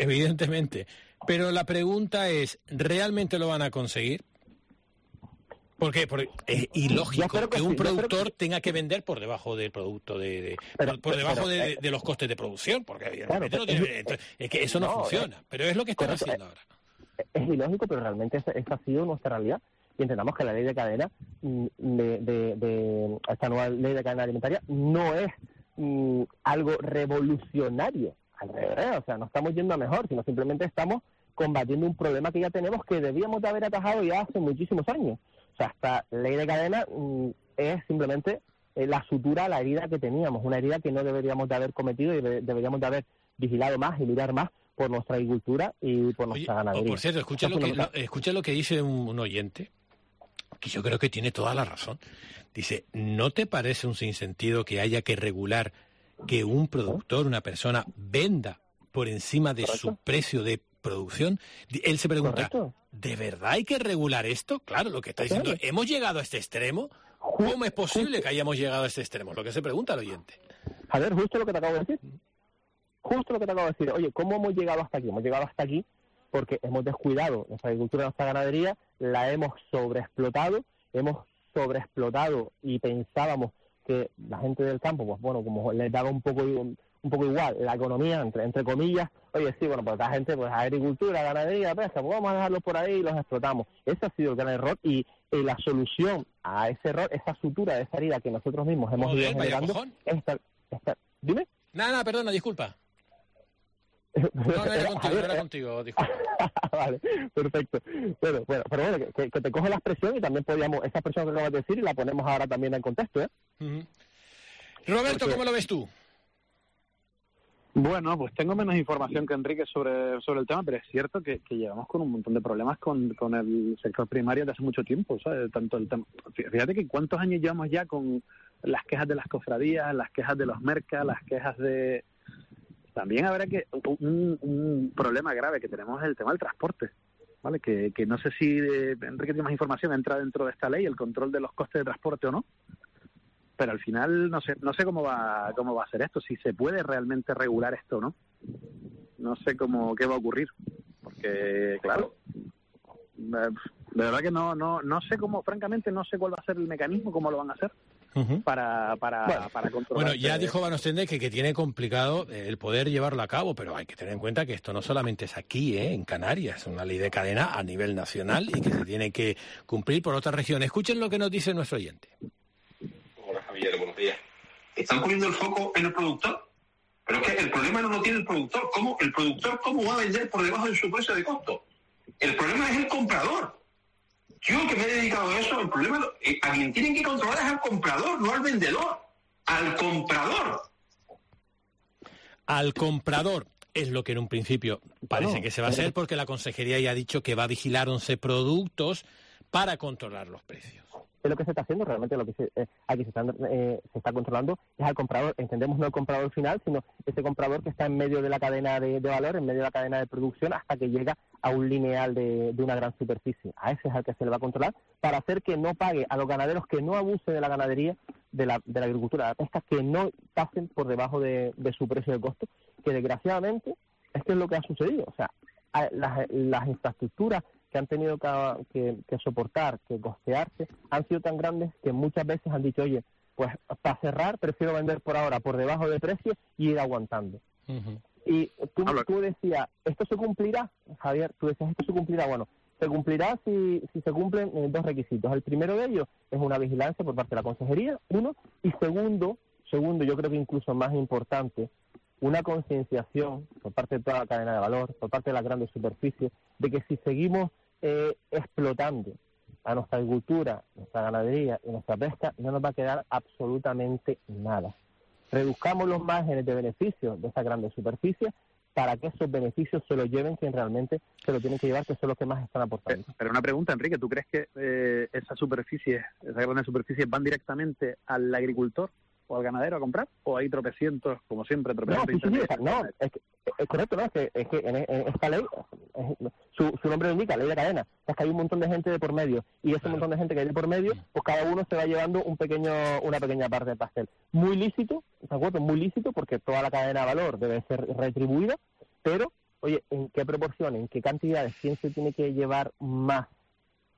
evidentemente. Pero la pregunta es, ¿realmente lo van a conseguir? Porque es ilógico que un productor tenga que vender por debajo del producto por debajo de los costes de producción, porque evidentemente es que eso no funciona, pero es lo que están haciendo ahora. Es ilógico, pero realmente esa ha sido nuestra realidad. Y entendamos que la ley de cadena, esta nueva ley de cadena alimentaria, no es algo revolucionario. Al revés, o sea, no estamos yendo a mejor, sino simplemente estamos combatiendo un problema que ya tenemos, que debíamos de haber atajado ya hace muchísimos años. O sea, esta ley de cadena es simplemente la sutura a la herida que teníamos, una herida que no deberíamos de haber cometido y deberíamos de haber vigilado más y mirar más por nuestra agricultura y por nuestra ganadería. Por cierto, escucha lo que dice un oyente, que yo creo que tiene toda la razón. Dice, ¿no te parece un sinsentido que haya que regular que un productor, una persona, venda por encima de su precio de producción? Él se pregunta, ¿de verdad hay que regular esto? Claro, lo que está diciendo, ¿hemos llegado a este extremo? ¿Cómo es posible que hayamos llegado a este extremo? Lo que se pregunta el oyente. A ver, justo lo que te acabo de decir. Oye, ¿cómo hemos llegado hasta aquí? Hemos llegado hasta aquí porque hemos descuidado nuestra agricultura, nuestra ganadería, la hemos sobreexplotado y pensábamos que la gente del campo, pues bueno, como les daba un poco igual la economía, entre comillas, oye, sí, bueno, pues la gente, pues agricultura, ganadería, pesca, pues vamos a dejarlos por ahí y los explotamos. Ese ha sido el gran error y la solución a ese error, esa sutura, esa herida que nosotros mismos hemos ido generando, ¿Dime? Nada, perdona, disculpa. No era contigo, disculpa. Vale, perfecto. Bueno, pero bueno, que te coge la expresión y también podíamos, esa expresión que acabas de decir, y la ponemos ahora también en contexto, ¿eh? Roberto, ¿cómo lo ves tú? Bueno, pues tengo menos información que Enrique sobre el tema, pero es cierto que llevamos con un montón de problemas con el sector primario desde hace mucho tiempo, ¿sabes? Tanto el tema. Fíjate que cuántos años llevamos ya con las quejas de las cofradías, las quejas de los mercas, las quejas de... También habrá que un problema grave que tenemos es el tema del transporte, ¿vale? Que no sé si Enrique tiene más información, entra dentro de esta ley el control de los costes de transporte o no, pero al final no sé cómo va a ser esto, si se puede realmente regular esto o no. No sé qué va a ocurrir, porque claro, de verdad que no sé cómo, francamente no sé cuál va a ser el mecanismo, cómo lo van a hacer. Para controlar. Bueno, ya dijo Van Ostende que tiene complicado el poder llevarlo a cabo, pero hay que tener en cuenta que esto no solamente es aquí, en Canarias, es una ley de cadena a nivel nacional y que se tiene que cumplir por otras regiones. Escuchen lo que nos dice nuestro oyente. Hola Javier, buenos días. Están poniendo el foco en el productor, pero es que el problema no lo tiene el productor. ¿El productor cómo va a vender por debajo de su precio de costo? El problema es el comprador. Yo que me he dedicado a eso, el problema, a quien tienen que controlar es al comprador, no al vendedor, al comprador. Al comprador es lo que en un principio parece que se va a hacer, porque la Consejería ya ha dicho que va a vigilar 11 productos para controlar los precios. Es lo que se está haciendo, realmente lo que aquí se está controlando es al comprador. Entendemos no el comprador final, sino ese comprador que está en medio de la cadena de valor, en medio de la cadena de producción, hasta que llega a un lineal de una gran superficie. A ese es al que se le va a controlar, para hacer que no pague a los ganaderos, que no abusen de la ganadería, de la agricultura, de la pesca, que no pasen por debajo de su precio de costo, que desgraciadamente es lo que ha sucedido. O sea, las infraestructuras que han tenido que soportar, que costearse, han sido tan grandes que muchas veces han dicho, oye, pues para cerrar prefiero vender por ahora por debajo de precio y ir aguantando. Y tú decías, ¿esto se cumplirá, Javier? Tú decías, ¿esto se cumplirá? Bueno, se cumplirá si se cumplen dos requisitos. El primero de ellos es una vigilancia por parte de la Consejería, uno, y segundo, yo creo que incluso más importante, una concienciación por parte de toda la cadena de valor, por parte de las grandes superficies, de que si seguimos explotando a nuestra agricultura, nuestra ganadería y nuestra pesca, no nos va a quedar absolutamente nada. Reduzcamos los márgenes de beneficio de esas grandes superficies para que esos beneficios se los lleven quien realmente se lo tienen que llevar, que son los que más están aportando. Pero una pregunta, Enrique, ¿tú crees que esas grandes superficies van directamente al agricultor o al ganadero a comprar? ¿O hay tropecientos, como siempre, tropecientos? No, es correcto, ¿no? Es que en esta ley, su nombre lo indica, ley de cadena. Es que hay un montón de gente de por medio, y ese montón de gente que hay de por medio, pues cada uno se va llevando una pequeña parte del pastel. Muy lícito, ¿de acuerdo? Muy lícito, porque toda la cadena de valor debe ser retribuida, pero, oye, ¿en qué proporción, en qué cantidades, quién se tiene que llevar más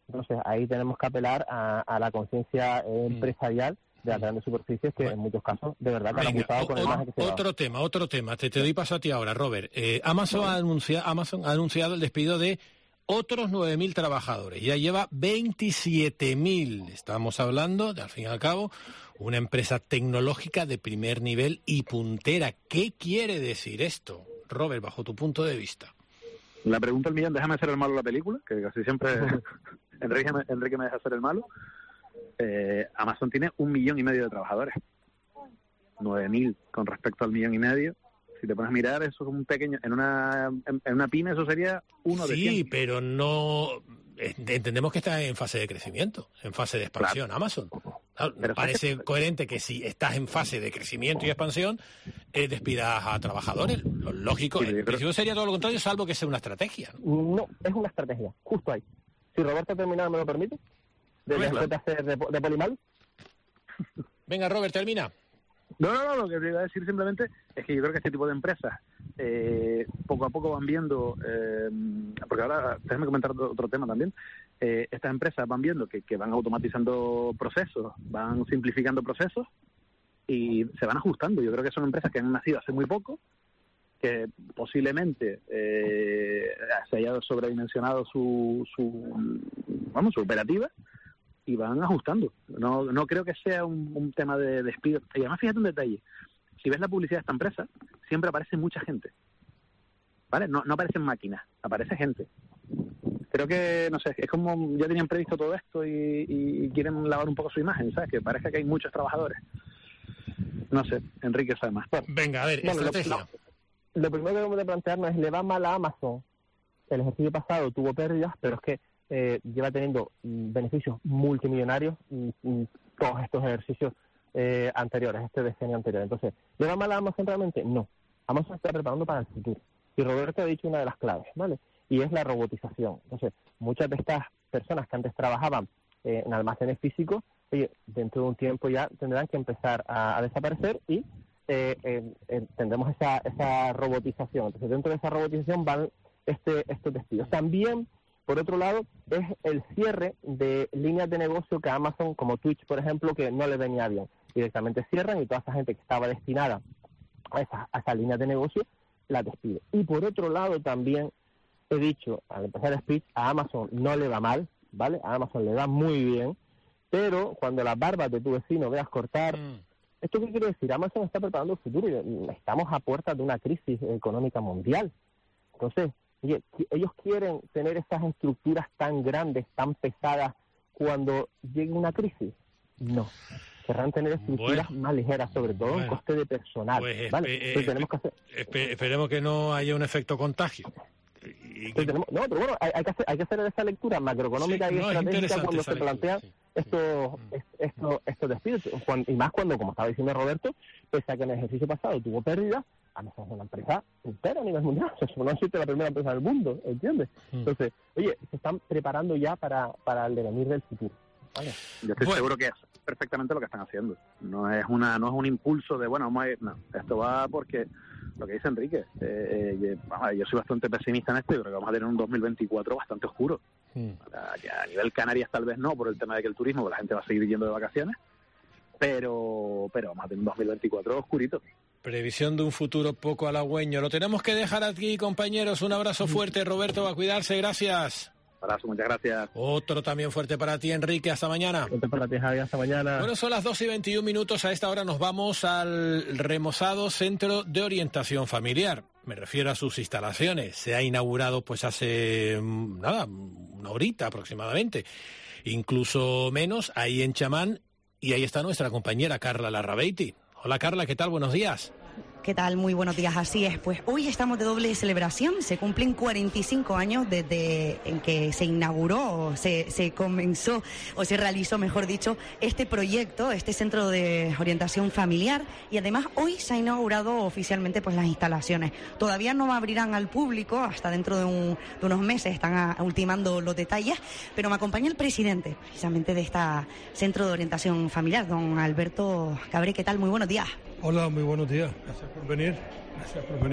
Entonces, ahí tenemos que apelar a la conciencia empresarial de las grandes superficies que en muchos casos, de verdad, que han abusado con el margen que se da. Otro tema. Te doy paso a ti ahora, Robert. Amazon ha anunciado el despido de otros 9.000 trabajadores. Ya lleva 27.000. Estamos hablando, de al fin y al cabo, una empresa tecnológica de primer nivel y puntera. ¿Qué quiere decir esto, Robert, bajo tu punto de vista? La pregunta del millón, déjame hacer el malo de la película, que casi siempre Enrique me deja hacer el malo. Amazon tiene 1,5 millones de trabajadores. 9.000 con respecto al 1,5 millones. Si te pones a mirar, eso es un pequeño... En una pyme eso sería 1 de 100. Sí, pero no... Entendemos que está en fase de crecimiento, en fase de expansión, claro. Amazon. Claro, me parece coherente que si estás en fase de crecimiento y expansión, despidas a trabajadores. Lo lógico, en principio sería todo lo contrario, salvo que sea una estrategia. No, es una estrategia, justo ahí. Si Roberto ha terminado, ¿me lo permite? Después de hacer de Polimal. Venga, Robert, termina. No, lo que te iba a decir simplemente es que yo creo que este tipo de empresas poco a poco van viendo, porque ahora déjame comentar otro tema también, estas empresas van viendo que van automatizando procesos, van simplificando procesos y se van ajustando. Yo creo que son empresas que han nacido hace muy poco, que posiblemente se haya sobredimensionado su operativa, y van ajustando. No creo que sea un tema de despido. Y además, fíjate un detalle. Si ves la publicidad de esta empresa, siempre aparece mucha gente. ¿Vale? No aparecen máquinas, aparece gente. Creo que, no sé, es como ya tenían previsto todo esto y quieren lavar un poco su imagen, ¿sabes? Que parece que hay muchos trabajadores. No sé, Enrique sabe más. Venga, a ver, estrategia. Lo primero que debemos de plantearnos es, ¿le va mal a Amazon? El ejercicio pasado tuvo pérdidas, pero es que lleva teniendo beneficios multimillonarios todos estos ejercicios anteriores, este decenio anterior. Entonces, ¿le va mal a Amazon realmente? No. Amazon está preparando para el futuro. Y Roberto ha dicho una de las claves, ¿vale? Y es la robotización. Entonces, muchas de estas personas que antes trabajaban en almacenes físicos, oye, dentro de un tiempo ya tendrán que empezar a desaparecer y tendremos esa robotización. Entonces, dentro de esa robotización van estos despidos. También, por otro lado, es el cierre de líneas de negocio que Amazon, como Twitch, por ejemplo, que no le venía bien. Directamente cierran y toda esa gente que estaba destinada a esas líneas de negocio la despide. Y por otro lado también he dicho, al empezar el speech, a Amazon no le va mal, ¿vale? A Amazon le va muy bien, pero cuando las barbas de tu vecino veas cortar... ¿Esto qué quiere decir? Amazon está preparando el futuro y estamos a puertas de una crisis económica mundial. Entonces, oye, ellos quieren tener estas estructuras tan grandes, tan pesadas, cuando llegue una crisis. No. Querrán tener estructuras más ligeras, sobre todo en coste de personal. Pues ¿vale? Tenemos que hacer... esperemos que no haya un efecto contagio. Pero bueno, hay que hacer esa lectura macroeconómica y estratégica cuando se plantean estos despidos. Y más cuando, como estaba diciendo Roberto, pese a que en el ejercicio pasado tuvo pérdidas, Amazon es una empresa entera a nivel mundial. O sea, no existe la primera empresa del mundo, ¿entiendes? Entonces, oye, se están preparando ya para el devenir del futuro. ¿Vale? Yo estoy seguro que es perfectamente lo que están haciendo. No es un impulso de, bueno, vamos a ir, no. Esto va porque, lo que dice Enrique, yo soy bastante pesimista en esto y creo que vamos a tener un 2024 bastante oscuro. A nivel Canarias tal vez no, por el tema de que el turismo, la gente va a seguir yendo de vacaciones, pero vamos a tener un 2024 oscurito. Previsión de un futuro poco halagüeño. Lo tenemos que dejar aquí, compañeros. Un abrazo fuerte, Roberto, a cuidarse. Gracias. Abrazo, muchas gracias. Otro también fuerte para ti, Enrique. Hasta mañana. Otro para ti, Javier. Hasta mañana. Bueno, son las 2:21. A esta hora nos vamos al remozado Centro de Orientación Familiar. Me refiero a sus instalaciones. Se ha inaugurado pues hace, una horita aproximadamente. Incluso menos, ahí en Chamán. Y ahí está nuestra compañera Carla Larrabeiti. Hola, Carla, ¿qué tal? Buenos días. ¿Qué tal? Muy buenos días. Así es, pues hoy estamos de doble celebración. Se cumplen 45 años desde en que se inauguró, se comenzó, o se realizó, mejor dicho, este proyecto, este centro de orientación familiar. Y además hoy se ha inaugurado oficialmente pues las instalaciones. Todavía no abrirán al público, hasta dentro de unos meses están ultimando los detalles, pero me acompaña el presidente precisamente de este centro de orientación familiar, don Alberto Cabré. ¿Qué tal? Muy buenos días. Hola, muy buenos días. Gracias por venir.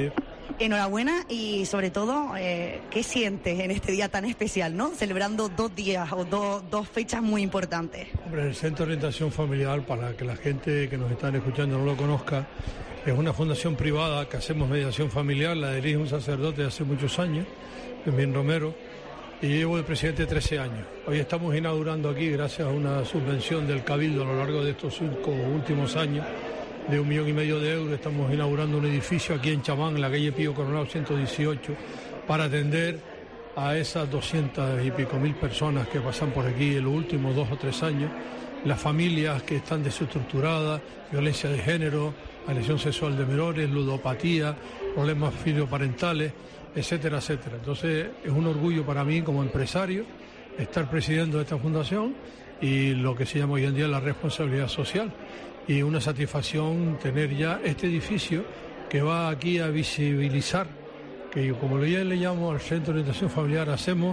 Enhorabuena y sobre todo, ¿qué sientes en este día tan especial, ¿no? Celebrando 2 días o dos fechas muy importantes. Hombre, el Centro de Orientación Familiar, para que la gente que nos están escuchando no lo conozca, es una fundación privada que hacemos mediación familiar, la dirige un sacerdote de hace muchos años, Fermín Romero, y llevo de presidente 13 años. Hoy estamos inaugurando aquí, gracias a una subvención del Cabildo a lo largo de estos 5 últimos años, de 1,5 millones de euros, estamos inaugurando un edificio aquí en Chamán, en la calle Pío Coronado 118, para atender a esas 200 y pico mil personas que pasan por aquí en los últimos 2 o 3 años, las familias que están desestructuradas, violencia de género, agresión sexual de menores, ludopatía, problemas filioparentales, etcétera, etcétera. Entonces es un orgullo para mí como empresario estar presidiendo esta fundación y lo que se llama hoy en día la responsabilidad social. Y una satisfacción tener ya este edificio que va aquí a visibilizar, que como ya le llamo al Centro de Orientación Familiar,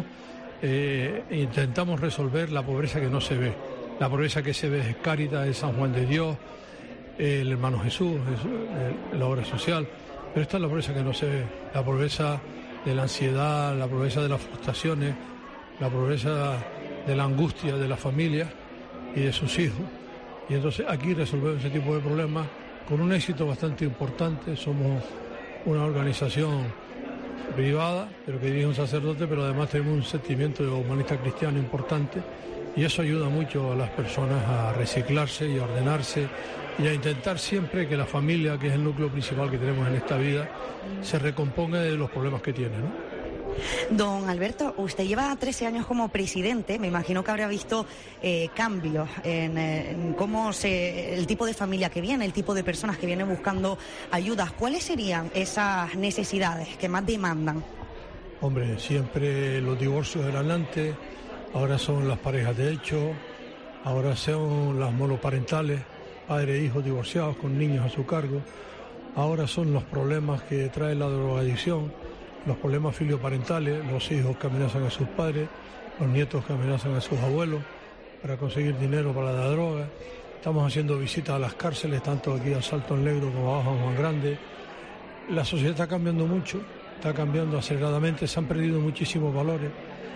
intentamos resolver la pobreza que no se ve. La pobreza que se ve es Cáritas, es San Juan de Dios, el Hermano Jesús, la obra social, pero esta es la pobreza que no se ve, la pobreza de la ansiedad, la pobreza de las frustraciones, la pobreza de la angustia de la familia y de sus hijos. Y entonces aquí resolvemos ese tipo de problemas con un éxito bastante importante. Somos una organización privada, pero que dirige un sacerdote, pero además tenemos un sentimiento humanista cristiano importante y eso ayuda mucho a las personas a reciclarse y a ordenarse y a intentar siempre que la familia, que es el núcleo principal que tenemos en esta vida, se recomponga de los problemas que tiene, ¿no? Don Alberto, usted lleva 13 años como presidente, me imagino que habrá visto cambios en cómo el tipo de familia que viene, el tipo de personas que vienen buscando ayudas. ¿Cuáles serían esas necesidades que más demandan? Hombre, siempre los divorcios eran antes, ahora son las parejas de hecho, ahora son las monoparentales, padres e hijos divorciados con niños a su cargo, ahora son los problemas que trae la drogadicción, los problemas filioparentales, los hijos que amenazan a sus padres, los nietos que amenazan a sus abuelos para conseguir dinero para la droga. Estamos haciendo visitas a las cárceles, tanto aquí a Salto Negro como abajo a Juan Grande. La sociedad está cambiando mucho, está cambiando aceleradamente, se han perdido muchísimos valores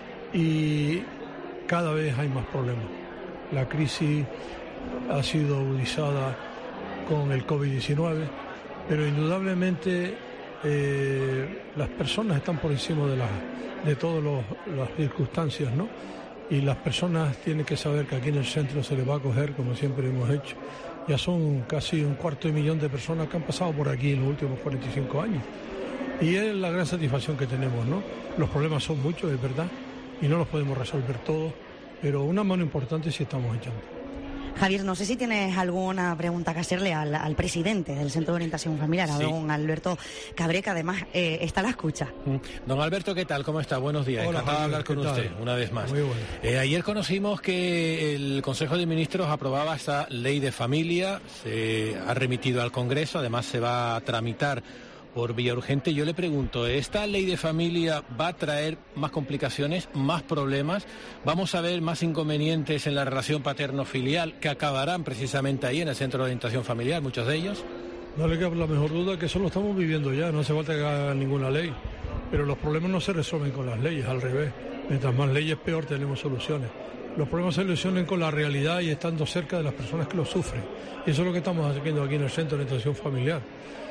y cada vez hay más problemas. La crisis ha sido agudizada con el COVID-19, pero indudablemente las personas están por encima de todas las circunstancias, ¿no? Y las personas tienen que saber que aquí en el centro se les va a acoger como siempre hemos hecho. Ya son casi 250.000 de personas que han pasado por aquí en los últimos 45 años. Y es la gran satisfacción que tenemos, ¿no? Los problemas son muchos, es verdad, y no los podemos resolver todos, pero una mano importante sí estamos echando. Javier, no sé si tienes alguna pregunta que hacerle al presidente del Centro de Orientación Familiar, a don Alberto Cabré, que además está a la escucha. Don Alberto, ¿qué tal? ¿Cómo está? Buenos días. Hola, encantado de hablar con usted una vez más. Muy bueno. Ayer conocimos que el Consejo de Ministros aprobaba esta ley de familia, se ha remitido al Congreso, además se va a tramitar por vía urgente. Yo le pregunto, ¿esta ley de familia va a traer más complicaciones, más problemas? ¿Vamos a ver más inconvenientes en la relación paterno-filial que acabarán precisamente ahí en el Centro de Orientación Familiar, muchos de ellos? No le cabe la mejor duda que eso lo estamos viviendo ya, no hace falta que haga ninguna ley. Pero los problemas no se resuelven con las leyes, al revés. Mientras más leyes, peor tenemos soluciones. Los problemas se solucionan con la realidad y estando cerca de las personas que lo sufren. Y eso es lo que estamos haciendo aquí en el Centro de Orientación Familiar.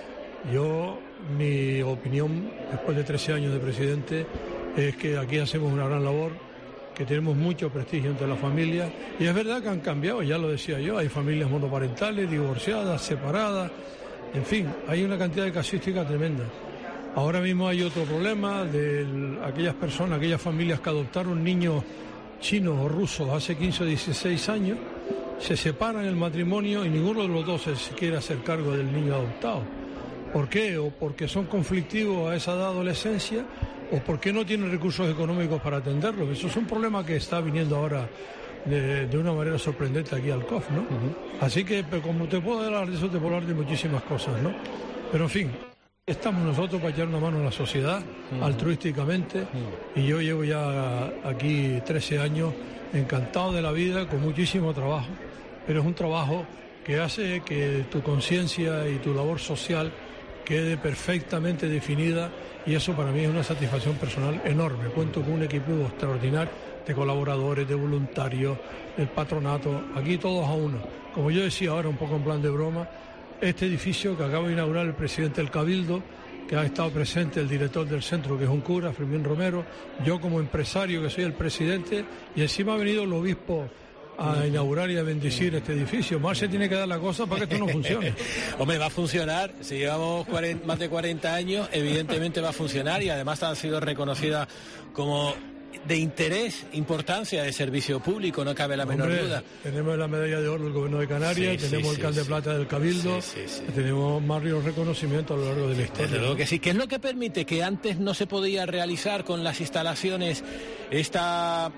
Mi opinión, después de 13 años de presidente, es que aquí hacemos una gran labor, que tenemos mucho prestigio entre las familias, y es verdad que han cambiado, ya lo decía yo, hay familias monoparentales, divorciadas, separadas, en fin, hay una cantidad de casuística tremenda. Ahora mismo hay otro problema de aquellas personas, aquellas familias que adoptaron niños chinos o rusos hace 15 o 16 años, se separan el matrimonio y ninguno de los dos se quiere hacer cargo del niño adoptado. ¿Por qué? O porque son conflictivos a esa edad de adolescencia, o porque no tienen recursos económicos para atenderlo. Eso es un problema que está viniendo ahora de una manera sorprendente aquí al COF, ¿no? Así que, pero como te puedo hablar de eso, te puedo hablar de muchísimas cosas, ¿no? Pero en fin, estamos nosotros para echar una mano a la sociedad, altruísticamente, y yo llevo ya aquí 13 años encantado de la vida, con muchísimo trabajo, pero es un trabajo que hace que tu conciencia y tu labor social quede perfectamente definida, y eso para mí es una satisfacción personal enorme. Cuento con un equipo extraordinario de colaboradores, de voluntarios, del patronato, aquí todos a uno. Como yo decía ahora, un poco en plan de broma, este edificio que acaba de inaugurar el presidente del Cabildo, que ha estado presente el director del centro, que es un cura, Fermín Romero, yo como empresario, que soy el presidente, y encima ha venido el obispo a inaugurar y a bendecir este edificio. Más se tiene que dar la cosa para que esto no funcione. Hombre, va a funcionar. Si llevamos más de 40 años, evidentemente va a funcionar, y además ha sido reconocida como de interés, importancia de servicio público, no cabe la menor duda. Tenemos la medalla de oro del Gobierno de Canarias, tenemos el Can de Plata del Cabildo, tenemos varios reconocimientos a lo largo de la historia. Desde luego que sí. ¿Qué es lo que permite que antes no se podía realizar con las instalaciones esta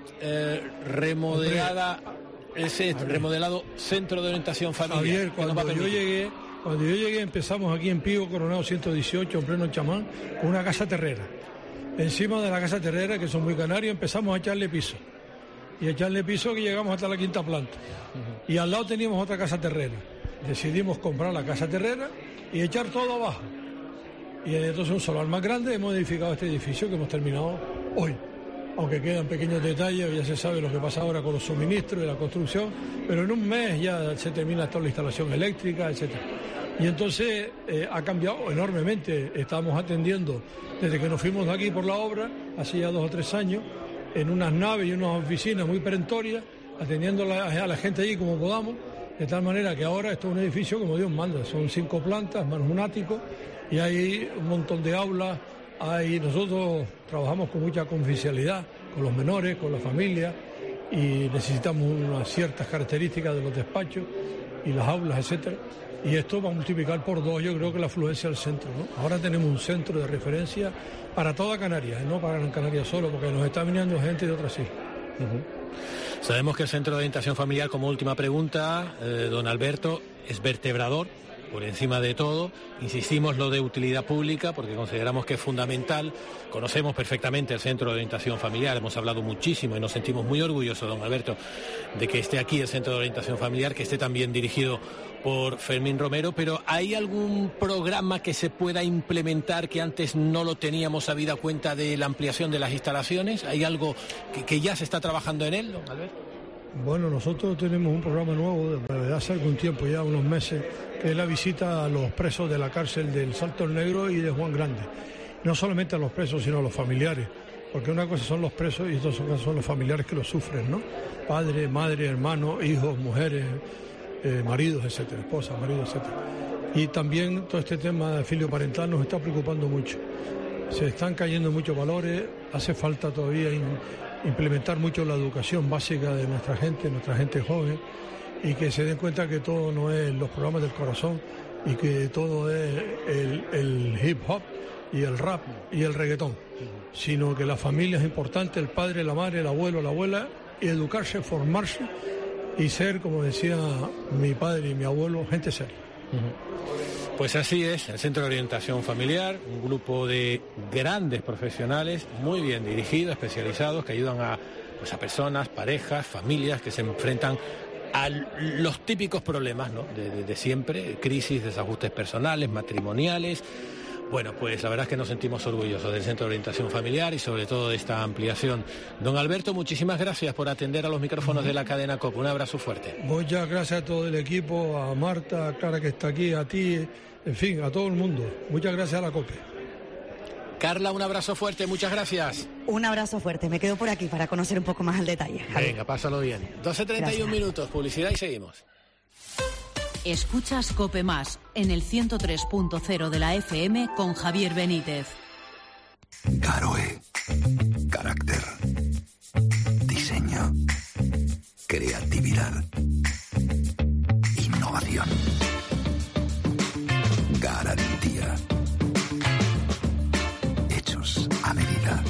remodelado centro de orientación familiar? Javier, cuando yo llegué empezamos aquí en Pío Coronado 118, en pleno Chamán, con una casa terrera. Encima de la casa terrera, que son muy canarios, empezamos a echarle piso. Y echarle piso que llegamos hasta la quinta planta. Y al lado teníamos otra casa terrera. Decidimos comprar la casa terrera y echar todo abajo. Y entonces un solar más grande hemos edificado este edificio que hemos terminado hoy. Aunque quedan pequeños detalles, ya se sabe lo que pasa ahora con los suministros y la construcción, pero en un mes ya se termina toda la instalación eléctrica, etcétera. Y entonces ha cambiado enormemente. Estamos atendiendo, desde que nos fuimos de aquí por la obra, hace ya 2 o 3 años, en unas naves y unas oficinas muy perentorias, atendiendo a la gente allí como podamos, de tal manera que ahora esto es un edificio como Dios manda. Son 5 plantas, más un ático, y hay un montón de aulas. Nosotros trabajamos con mucha confidencialidad, con los menores, con la familia, y necesitamos unas ciertas características de los despachos y las aulas, etcétera. Y esto va a multiplicar por 2, yo creo, que la afluencia al centro, ¿no? Ahora tenemos un centro de referencia para toda Canarias, no para Gran Canaria solo, porque nos está viniendo gente de otras islas. Sabemos que el centro de orientación familiar, como última pregunta, don Alberto, es vertebrador por encima de todo. Insistimos lo de utilidad pública porque consideramos que es fundamental. Conocemos perfectamente el centro de orientación familiar, hemos hablado muchísimo y nos sentimos muy orgullosos, don Alberto, de que esté aquí el centro de orientación familiar, que esté también dirigido por Fermín Romero, pero ¿hay algún programa que se pueda implementar que antes no lo teníamos, habida cuenta de la ampliación de las instalaciones? ¿Hay algo que ya se está trabajando en él, don Alberto? Bueno, nosotros tenemos un programa nuevo desde hace algún tiempo, ya unos meses, que es la visita a los presos de la cárcel del Salto del Negro y de Juan Grande. No solamente a los presos, sino a los familiares, porque una cosa son los presos y otra cosa son los familiares que los sufren, ¿no? Padre, madre, hermanos, hijos, mujeres, maridos, etcétera, esposas, maridos, etcétera. Y también todo este tema de filio parental nos está preocupando mucho. Se están cayendo muchos valores, hace falta todavía implementar mucho la educación básica de nuestra gente joven, y que se den cuenta que todo no es los programas del corazón y que todo es el hip hop y el rap y el reggaetón, sino que la familia es importante, el padre, la madre, el abuelo, la abuela, y educarse, formarse y ser, como decía mi padre y mi abuelo, gente seria. Pues así es, el Centro de Orientación Familiar, un grupo de grandes profesionales, muy bien dirigidos, especializados, que ayudan a personas, parejas, familias que se enfrentan a los típicos problemas, ¿no? de siempre, crisis, desajustes personales, matrimoniales. Bueno, pues la verdad es que nos sentimos orgullosos del Centro de Orientación Familiar y sobre todo de esta ampliación. Don Alberto, muchísimas gracias por atender a los micrófonos de la cadena COPE. Un abrazo fuerte. Muchas gracias a todo el equipo, a Marta, a Clara que está aquí, a ti, en fin, a todo el mundo. Muchas gracias a la COPE. Carla, un abrazo fuerte, muchas gracias. Un abrazo fuerte, me quedo por aquí para conocer un poco más el detalle. Venga, pásalo bien. 12:31 minutos, publicidad y seguimos. Escuchas COPE Más en el 103.0 de la FM con Javier Benítez. Caroe. Carácter. Diseño. Creatividad. Innovación. Garantía. Hechos a medida.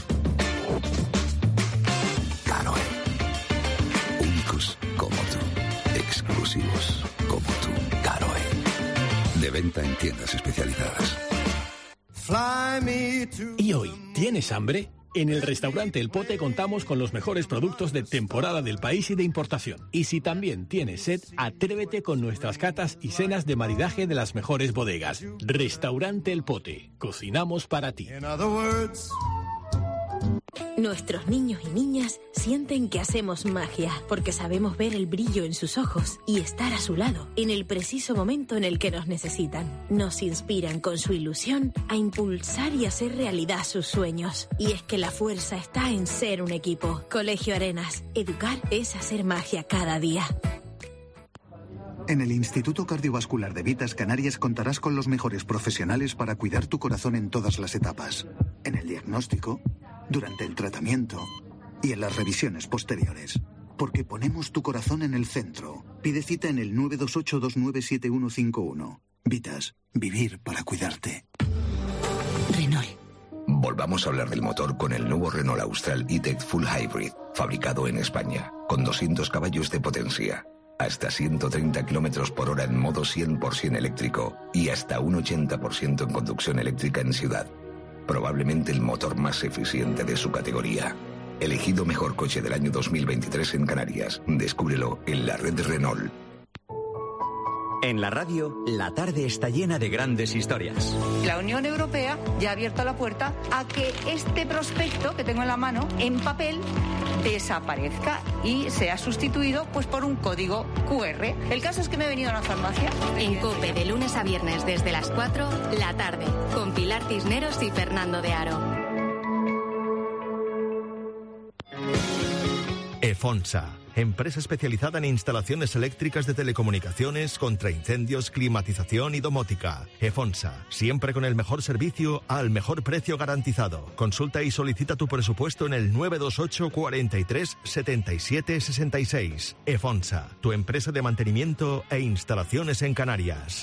Caroe. Únicos como tú. Exclusivos como tú. Caroe. De venta en tiendas especializadas. ¿Y hoy tienes hambre? En el restaurante El Pote contamos con los mejores productos de temporada del país y de importación. Y si también tienes sed, atrévete con nuestras catas y cenas de maridaje de las mejores bodegas. Restaurante El Pote. Cocinamos para ti. Nuestros niños y niñas sienten que hacemos magia, porque sabemos ver el brillo en sus ojos y estar a su lado en el preciso momento en el que nos necesitan. Nos inspiran con su ilusión a impulsar y hacer realidad sus sueños. Y es que la fuerza está en ser un equipo. Colegio Arenas. Educar es hacer magia cada día. En el Instituto Cardiovascular de Vitas Canarias contarás con los mejores profesionales para cuidar tu corazón en todas las etapas. En el diagnóstico, durante el tratamiento y en las revisiones posteriores. Porque ponemos tu corazón en el centro. Pide cita en el 928297151. Vitas, vivir para cuidarte. Renault. Volvamos a hablar del motor con el nuevo Renault Austral E-Tech Full Hybrid, fabricado en España, con 200 caballos de potencia, hasta 130 km por hora en modo 100% eléctrico y hasta un 80% en conducción eléctrica en ciudad. Probablemente el motor más eficiente de su categoría. Elegido mejor coche del año 2023 en Canarias. Descúbrelo en la red Renault. En la radio, la tarde está llena de grandes historias. La Unión Europea ya ha abierto la puerta a que este prospecto que tengo en la mano, en papel, desaparezca y sea sustituido pues por un código QR. El caso es que me he venido a la farmacia. En COPE, de lunes a viernes desde las 4, la tarde, con Pilar Cisneros y Fernando de Aro. EFONSA, empresa especializada en instalaciones eléctricas de telecomunicaciones, contra incendios, climatización y domótica. EFONSA, siempre con el mejor servicio al mejor precio garantizado. Consulta y solicita tu presupuesto en el 928 43 77 66. EFONSA, tu empresa de mantenimiento e instalaciones en Canarias.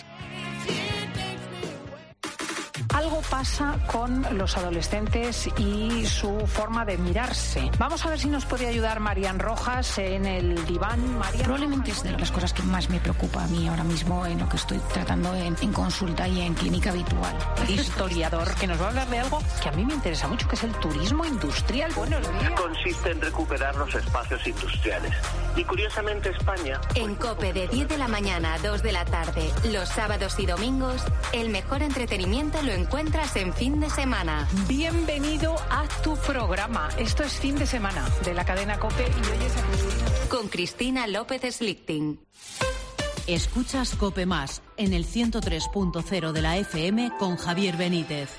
Algo pasa con los adolescentes y su forma de mirarse. Vamos a ver si nos puede ayudar Marian Rojas en el diván. Probablemente es de las cosas que más me preocupa a mí ahora mismo en lo que estoy tratando en consulta y en clínica habitual. Historiador, que nos va a hablar de algo que a mí me interesa mucho, que es el turismo industrial. Buenos días. Consiste en recuperar los espacios industriales. Y curiosamente España... En COPE, de 10 de la mañana a 2 de la tarde, los sábados y domingos, el mejor entretenimiento lo encuentras en Fin de Semana. Bienvenido a tu programa. Esto es Fin de Semana, de la cadena COPE, y hoy es con Cristina López Slichting. Escuchas COPE Más en el 103.0 de la FM con Javier Benítez.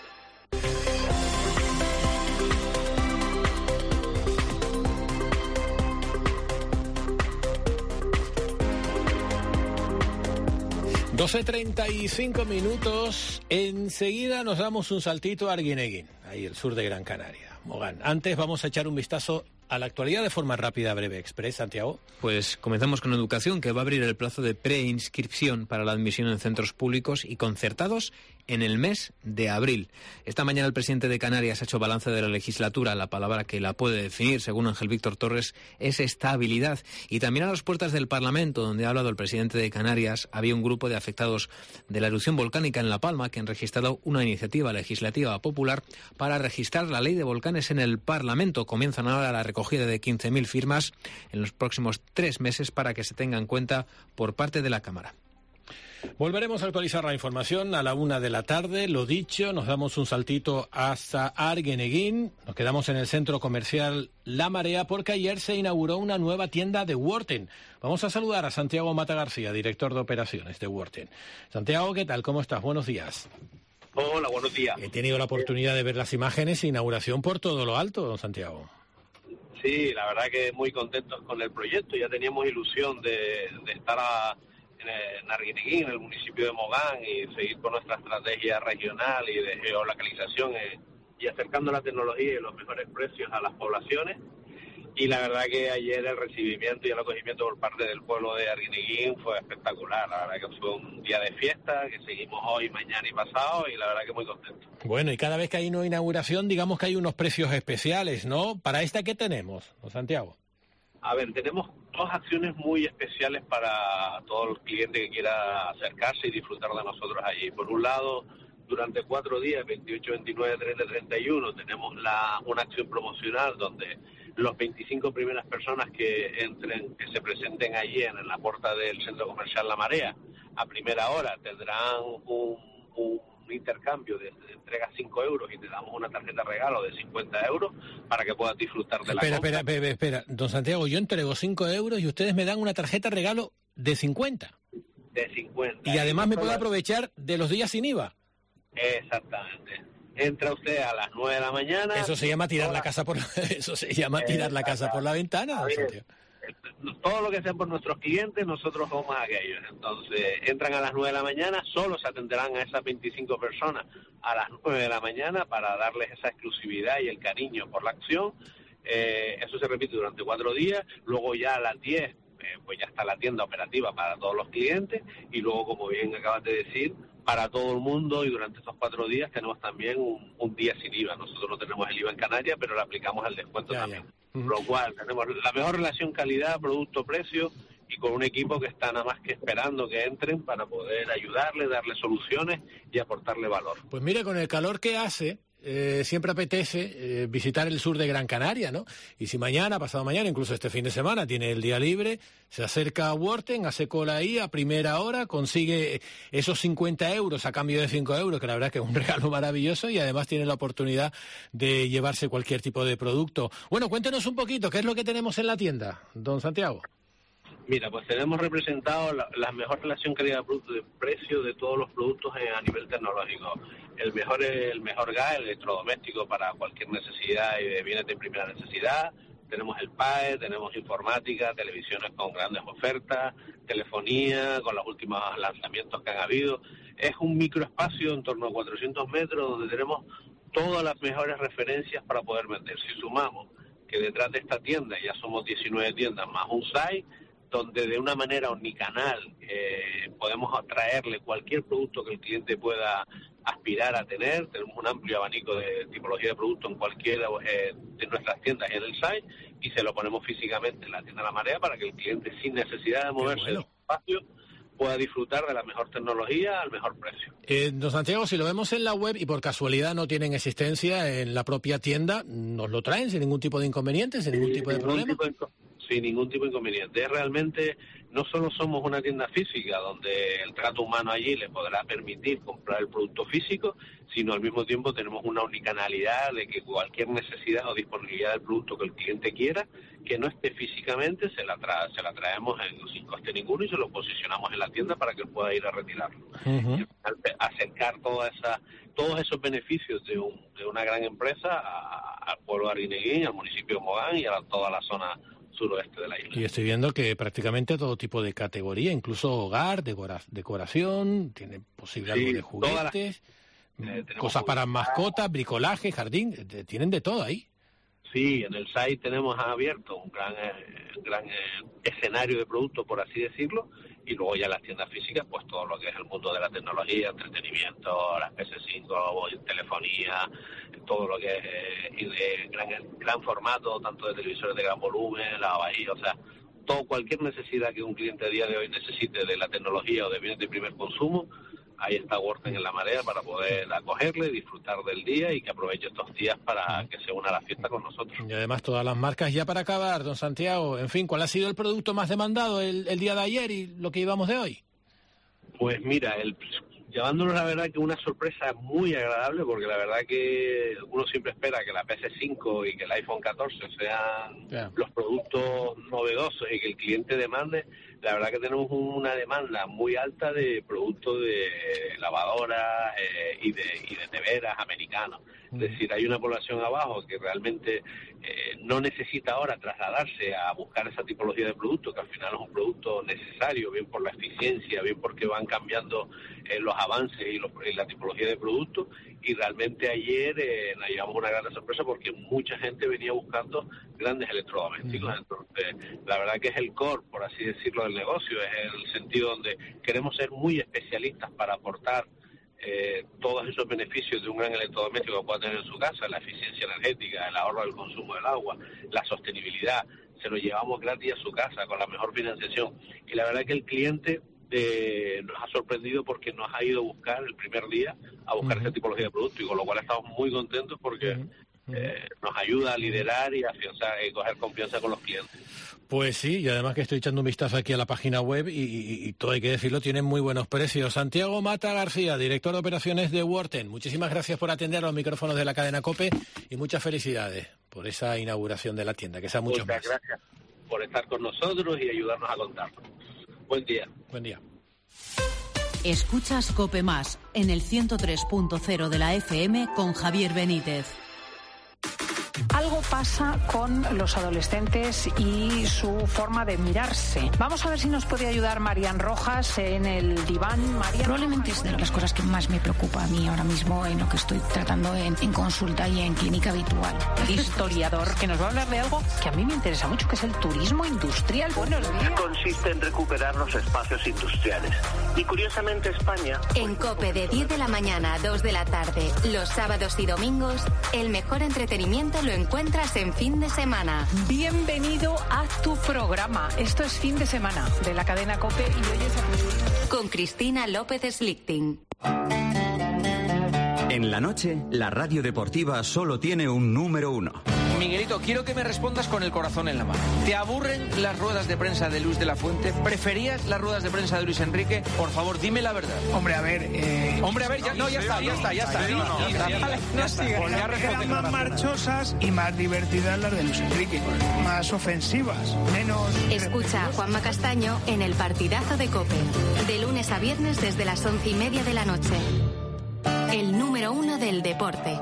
...12:35... Enseguida nos damos un saltito a Arguineguín, ahí el sur de Gran Canaria, Mogán. Antes vamos a echar un vistazo a la actualidad de forma rápida, breve, express, Santiago. Pues comenzamos con educación, que va a abrir el plazo de preinscripción para la admisión en centros públicos y concertados en el mes de abril. Esta mañana el presidente de Canarias ha hecho balance de la legislatura. La palabra que la puede definir, según Ángel Víctor Torres, es estabilidad. Y también a las puertas del Parlamento, donde ha hablado el presidente de Canarias, había un grupo de afectados de la erupción volcánica en La Palma que han registrado una iniciativa legislativa popular para registrar la ley de volcanes en el Parlamento. Comienzan ahora la recogida de 15.000 firmas en los próximos 3 meses para que se tenga en cuenta por parte de la Cámara. Volveremos a actualizar la información a la 1 de la tarde. Lo dicho, nos damos un saltito hasta Arguineguín. Nos quedamos en el centro comercial La Marea porque ayer se inauguró una nueva tienda de Worten. Vamos a saludar a Santiago Mata García, director de operaciones de Worten. Santiago, ¿qué tal? ¿Cómo estás? Buenos días. Hola, buenos días. He tenido la oportunidad de ver las imágenes e inauguración por todo lo alto, don Santiago. Sí, la verdad que muy contentos con el proyecto. Ya teníamos ilusión de estar en Arguineguín, en el municipio de Mogán, y seguir con nuestra estrategia regional y de geolocalización y acercando la tecnología y los mejores precios a las poblaciones. Y la verdad que ayer el recibimiento y el acogimiento por parte del pueblo de Arguineguín fue espectacular. La verdad que fue un día de fiesta, que seguimos hoy, mañana y pasado, y la verdad que muy contentos. Bueno, y cada vez que hay una inauguración, digamos que hay unos precios especiales, ¿no? ¿Para esta qué tenemos, don Santiago? A ver, tenemos 2 acciones muy especiales para todo el cliente que quiera acercarse y disfrutar de nosotros allí. Por un lado, durante 4 días, 28, 29, 30, 31, tenemos una acción promocional donde los 25 primeras personas que se presenten allí en la puerta del Centro Comercial La Marea a primera hora tendrán un intercambio de entrega 5 euros y te damos una tarjeta regalo de 50 euros para que puedas disfrutar de la compra. Espera, don Santiago, yo entrego 5 euros y ustedes me dan una tarjeta regalo de 50. De 50. Y además me puedo aprovechar de los días sin IVA. Exactamente. Entra usted a las 9 de la mañana. Eso se llama tirar la casa por la ventana. Todo lo que sea por nuestros clientes, nosotros somos aquellos. Entonces, entran a las 9 de la mañana, solo se atenderán a esas 25 personas a las 9 de la mañana para darles esa exclusividad y el cariño por la acción. Eso se repite durante 4 días. Luego ya a las 10, pues ya está la tienda operativa para todos los clientes. Y luego, como bien acabas de decir, para todo el mundo, y durante estos 4 días tenemos también un día sin IVA. Nosotros no tenemos el IVA en Canarias, pero le aplicamos el descuento también. Por lo cual tenemos la mejor relación calidad, producto-precio, y con un equipo que está nada más que esperando que entren para poder ayudarle, darle soluciones y aportarle valor. Pues mire, con el calor que hace, siempre apetece visitar el sur de Gran Canaria, ¿no? Y si mañana, pasado mañana, incluso este fin de semana, tiene el día libre, se acerca a Worten, hace cola ahí a primera hora, consigue esos 50 euros a cambio de 5 euros, que la verdad que es un regalo maravilloso, y además tiene la oportunidad de llevarse cualquier tipo de producto. Bueno, cuéntenos un poquito, ¿qué es lo que tenemos en la tienda, don Santiago? Mira, pues tenemos representado la mejor relación calidad-precio de todos los productos a nivel tecnológico. El mejor gas, el electrodoméstico para cualquier necesidad y de bienes de primera necesidad. Tenemos el PAE, tenemos informática, televisiones con grandes ofertas, telefonía, con los últimos lanzamientos que han habido. Es un microespacio en torno a 400 metros donde tenemos todas las mejores referencias para poder vender. Si sumamos que detrás de esta tienda ya somos 19 tiendas más un site, donde de una manera omnicanal podemos atraerle cualquier producto que el cliente pueda aspirar a tener. Tenemos un amplio abanico de tipología de producto en cualquiera de nuestras tiendas y en el site, y se lo ponemos físicamente en la tienda La Marea para que el cliente, sin necesidad de moverse del espacio, pueda disfrutar de la mejor tecnología al mejor precio. Don Santiago, si lo vemos en la web y por casualidad no tienen existencia en la propia tienda, ¿nos lo traen sin ningún tipo de inconveniente, sin ningún tipo de problema? Sin ningún tipo de inconveniente. Realmente no solo somos una tienda física donde el trato humano allí le podrá permitir comprar el producto físico, sino al mismo tiempo tenemos una unicanalidad de que cualquier necesidad o disponibilidad del producto que el cliente quiera, que no esté físicamente, se la traemos sin coste ninguno y se lo posicionamos en la tienda para que él pueda ir a retirarlo. Acercar todos esos beneficios de una gran empresa al pueblo de Arguineguín, al municipio de Mogán y a toda la zona suroeste de la isla. Y estoy viendo que prácticamente todo tipo de categoría, incluso hogar, decoración, tiene posible algo de juguetes, cosas para mascotas, bricolaje, jardín, tienen de todo ahí. Sí, en el site tenemos abierto un gran escenario de productos, por así decirlo, y luego ya en las tiendas físicas, pues todo lo que es el mundo de la tecnología, entretenimiento, las PS5, telefonía, todo lo que es gran formato, tanto de televisores de gran volumen, lavavajillas, o sea, cualquier necesidad que un cliente a día de hoy necesite de la tecnología o de bienes de primer consumo, ahí está Worten en La Marea para poder acogerle, disfrutar del día y que aproveche estos días para que se una a la fiesta con nosotros. Y además todas las marcas. Ya para acabar, don Santiago, en fin, ¿cuál ha sido el producto más demandado el día de ayer y lo que llevamos de hoy? Pues mira, llevándonos la verdad que una sorpresa muy agradable, porque la verdad que uno siempre espera que la PS5 y que el iPhone 14 sean los productos novedosos y que el cliente demande. La verdad que tenemos una demanda muy alta de productos de lavadoras y de neveras americanos. Es decir, hay una población abajo que realmente no necesita ahora trasladarse a buscar esa tipología de producto, que al final es un producto necesario, bien por la eficiencia, bien porque van cambiando los avances y la tipología de producto. Y realmente ayer nos llevamos una gran sorpresa porque mucha gente venía buscando grandes electrodomésticos. Entonces, la verdad que es el core, por así decirlo, del negocio, es el sentido donde queremos ser muy especialistas para aportar todos esos beneficios de un gran electrodoméstico que pueda tener en su casa, la eficiencia energética, el ahorro del consumo del agua, la sostenibilidad. Se lo llevamos gratis a su casa con la mejor financiación. Y la verdad que el cliente nos ha sorprendido porque nos ha ido a buscar el primer día a buscar esa tipología de producto, y con lo cual estamos muy contentos porque nos ayuda a liderar y a afianzar y coger confianza con los clientes. Pues sí, y además que estoy echando un vistazo aquí a la página web y todo hay que decirlo, tienen muy buenos precios. Santiago Mata García, director de operaciones de Worten, muchísimas gracias por atender a los micrófonos de la cadena COPE y muchas felicidades por esa inauguración de la tienda, que sea mucho más. Muchas gracias por estar con nosotros y ayudarnos a contarlo. Buen día. Buen día. Escuchas COPE Más en el 103.0 de la FM con Javier Benítez. Algo pasa con los adolescentes y su forma de mirarse. Vamos a ver si nos puede ayudar Marian Rojas en el diván. Probablemente es de las cosas que más me preocupa a mí ahora mismo en lo que estoy tratando en consulta y en clínica habitual. Historiador, que nos va a hablar de algo que a mí me interesa mucho, que es el turismo industrial. Buenos días. Consiste en recuperar los espacios industriales. Y curiosamente España... En COPE de 10 de la mañana a 2 de la tarde, los sábados y domingos, el mejor entretenimiento lo encuentras en Fin de Semana. Bienvenido a tu programa. Esto es Fin de Semana de la cadena COPE y hoy es con Cristina López Slichting. En la noche, la radio deportiva solo tiene un número 1. Miguelito, quiero que me respondas con el corazón en la mano. ¿Te aburren las ruedas de prensa de Luis de la Fuente? ¿Preferías las ruedas de prensa de Luis Enrique? Por favor, dime la verdad. Hombre, a ver, ya está. Eran más marchosas y más divertidas las de Luis Enrique. Más ofensivas, menos... Escucha a Juanma Castaño en El Partidazo de COPE. De lunes a viernes desde las 11:30 de la noche. El número 1 del deporte.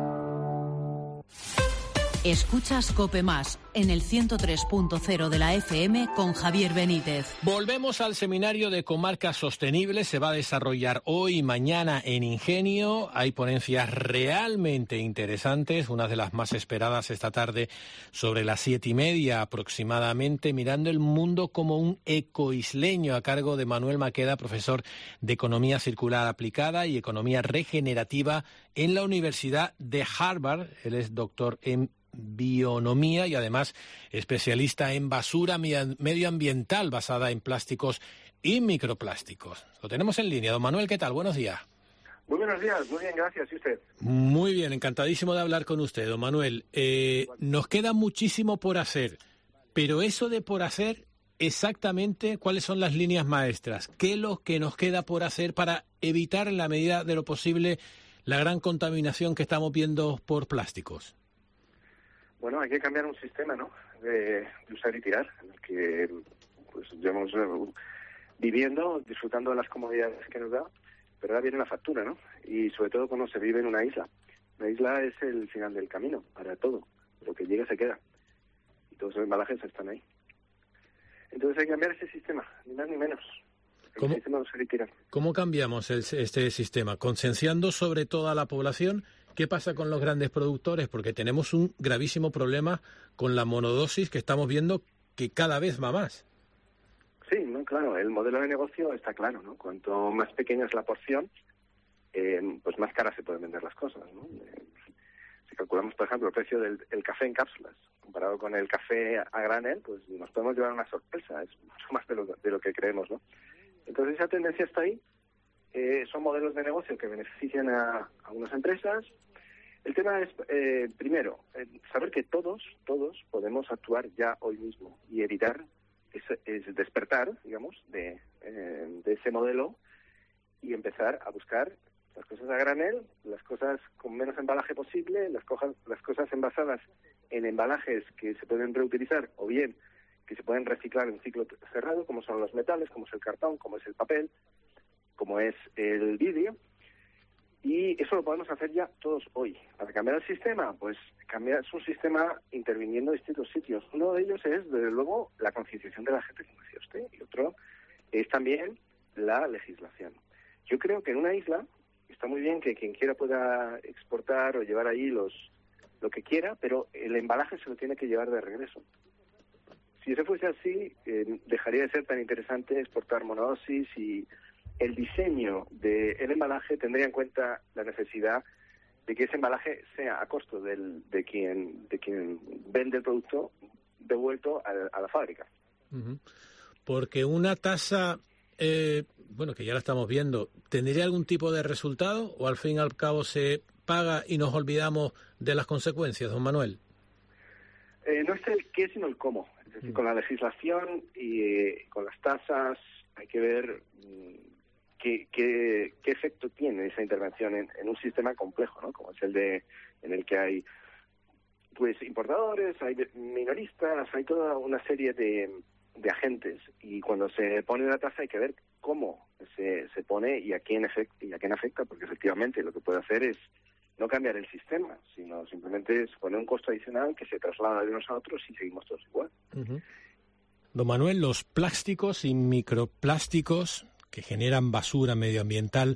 Escuchas COPE Más en el 103.0 de la FM con Javier Benítez. Volvemos al seminario de comarcas sostenibles. Se va a desarrollar hoy y mañana en Ingenio. Hay ponencias realmente interesantes, una de las más esperadas esta tarde sobre las 7:30 aproximadamente, mirando el mundo como un ecoisleño, a cargo de Manuel Maqueda, profesor de Economía Circular Aplicada y Economía Regenerativa en la Universidad de Harvard. Él es doctor en bionomía y además especialista en basura medioambiental basada en plásticos y microplásticos. Lo tenemos en línea. Don Manuel, ¿qué tal? Buenos días. Muy buenos días, muy bien, gracias. ¿Y usted? Muy bien, encantadísimo de hablar con usted, don Manuel. Nos queda muchísimo por hacer, pero eso de por hacer, exactamente, ¿cuáles son las líneas maestras? ¿Qué es lo que nos queda por hacer para evitar en la medida de lo posible la gran contaminación que estamos viendo por plásticos? Bueno, hay que cambiar un sistema, ¿no?, de usar y tirar, en el que pues llevamos viviendo, disfrutando de las comodidades que nos da, pero ahora viene la factura, ¿no? Y sobre todo cuando se vive en una isla. Una isla es el final del camino para todo. Lo que llega se queda. Y todos los embalajes están ahí. Entonces hay que cambiar ese sistema, ni más ni menos. El sistema de usar y tirar. ¿Cómo cambiamos este sistema? Concienciando sobre toda la población. ¿Qué pasa con los grandes productores? Porque tenemos un gravísimo problema con la monodosis que estamos viendo que cada vez va más. Sí, no, claro, el modelo de negocio está claro, ¿no? Cuanto más pequeña es la porción, pues más caras se pueden vender las cosas, ¿no? Si calculamos, por ejemplo, el precio del café en cápsulas, comparado con el café a granel, pues nos podemos llevar una sorpresa, es mucho más de lo que creemos, ¿no? Entonces esa tendencia está ahí. Son modelos de negocio que benefician a unas empresas. El tema es, primero, saber que todos podemos actuar ya hoy mismo y evitar es despertar, digamos, de ese modelo y empezar a buscar las cosas a granel, las cosas con menos embalaje posible, las cosas envasadas en embalajes que se pueden reutilizar o bien que se pueden reciclar en ciclo cerrado, como son los metales, como es el cartón, como es el papel, como es el vidrio, y eso lo podemos hacer ya todos hoy. Para cambiar el sistema, pues cambiar un sistema interviniendo en distintos sitios. Uno de ellos es, desde luego, la concienciación de la gente, como decía usted, y otro es también la legislación. Yo creo que en una isla está muy bien que quien quiera pueda exportar o llevar ahí lo que quiera, pero el embalaje se lo tiene que llevar de regreso. Si eso fuese así, dejaría de ser tan interesante exportar monodosis y el diseño del embalaje tendría en cuenta la necesidad de que ese embalaje sea a costo de quien vende el producto devuelto a la fábrica. Porque una tasa bueno, que ya la estamos viendo, ¿tendría algún tipo de resultado o al fin y al cabo se paga y nos olvidamos de las consecuencias, don Manuel? No es el qué, sino el cómo. Es decir, con la legislación y con las tasas hay que ver qué efecto tiene esa intervención en un sistema complejo, ¿no? Como es en el que hay pues importadores, hay minoristas, hay toda una serie de agentes, y cuando se pone la tasa hay que ver cómo se pone y a quién afecta, porque efectivamente lo que puede hacer es no cambiar el sistema, sino simplemente es poner un costo adicional que se traslada de unos a otros y seguimos todos igual. Uh-huh. Don Manuel, los plásticos y microplásticos que generan basura medioambiental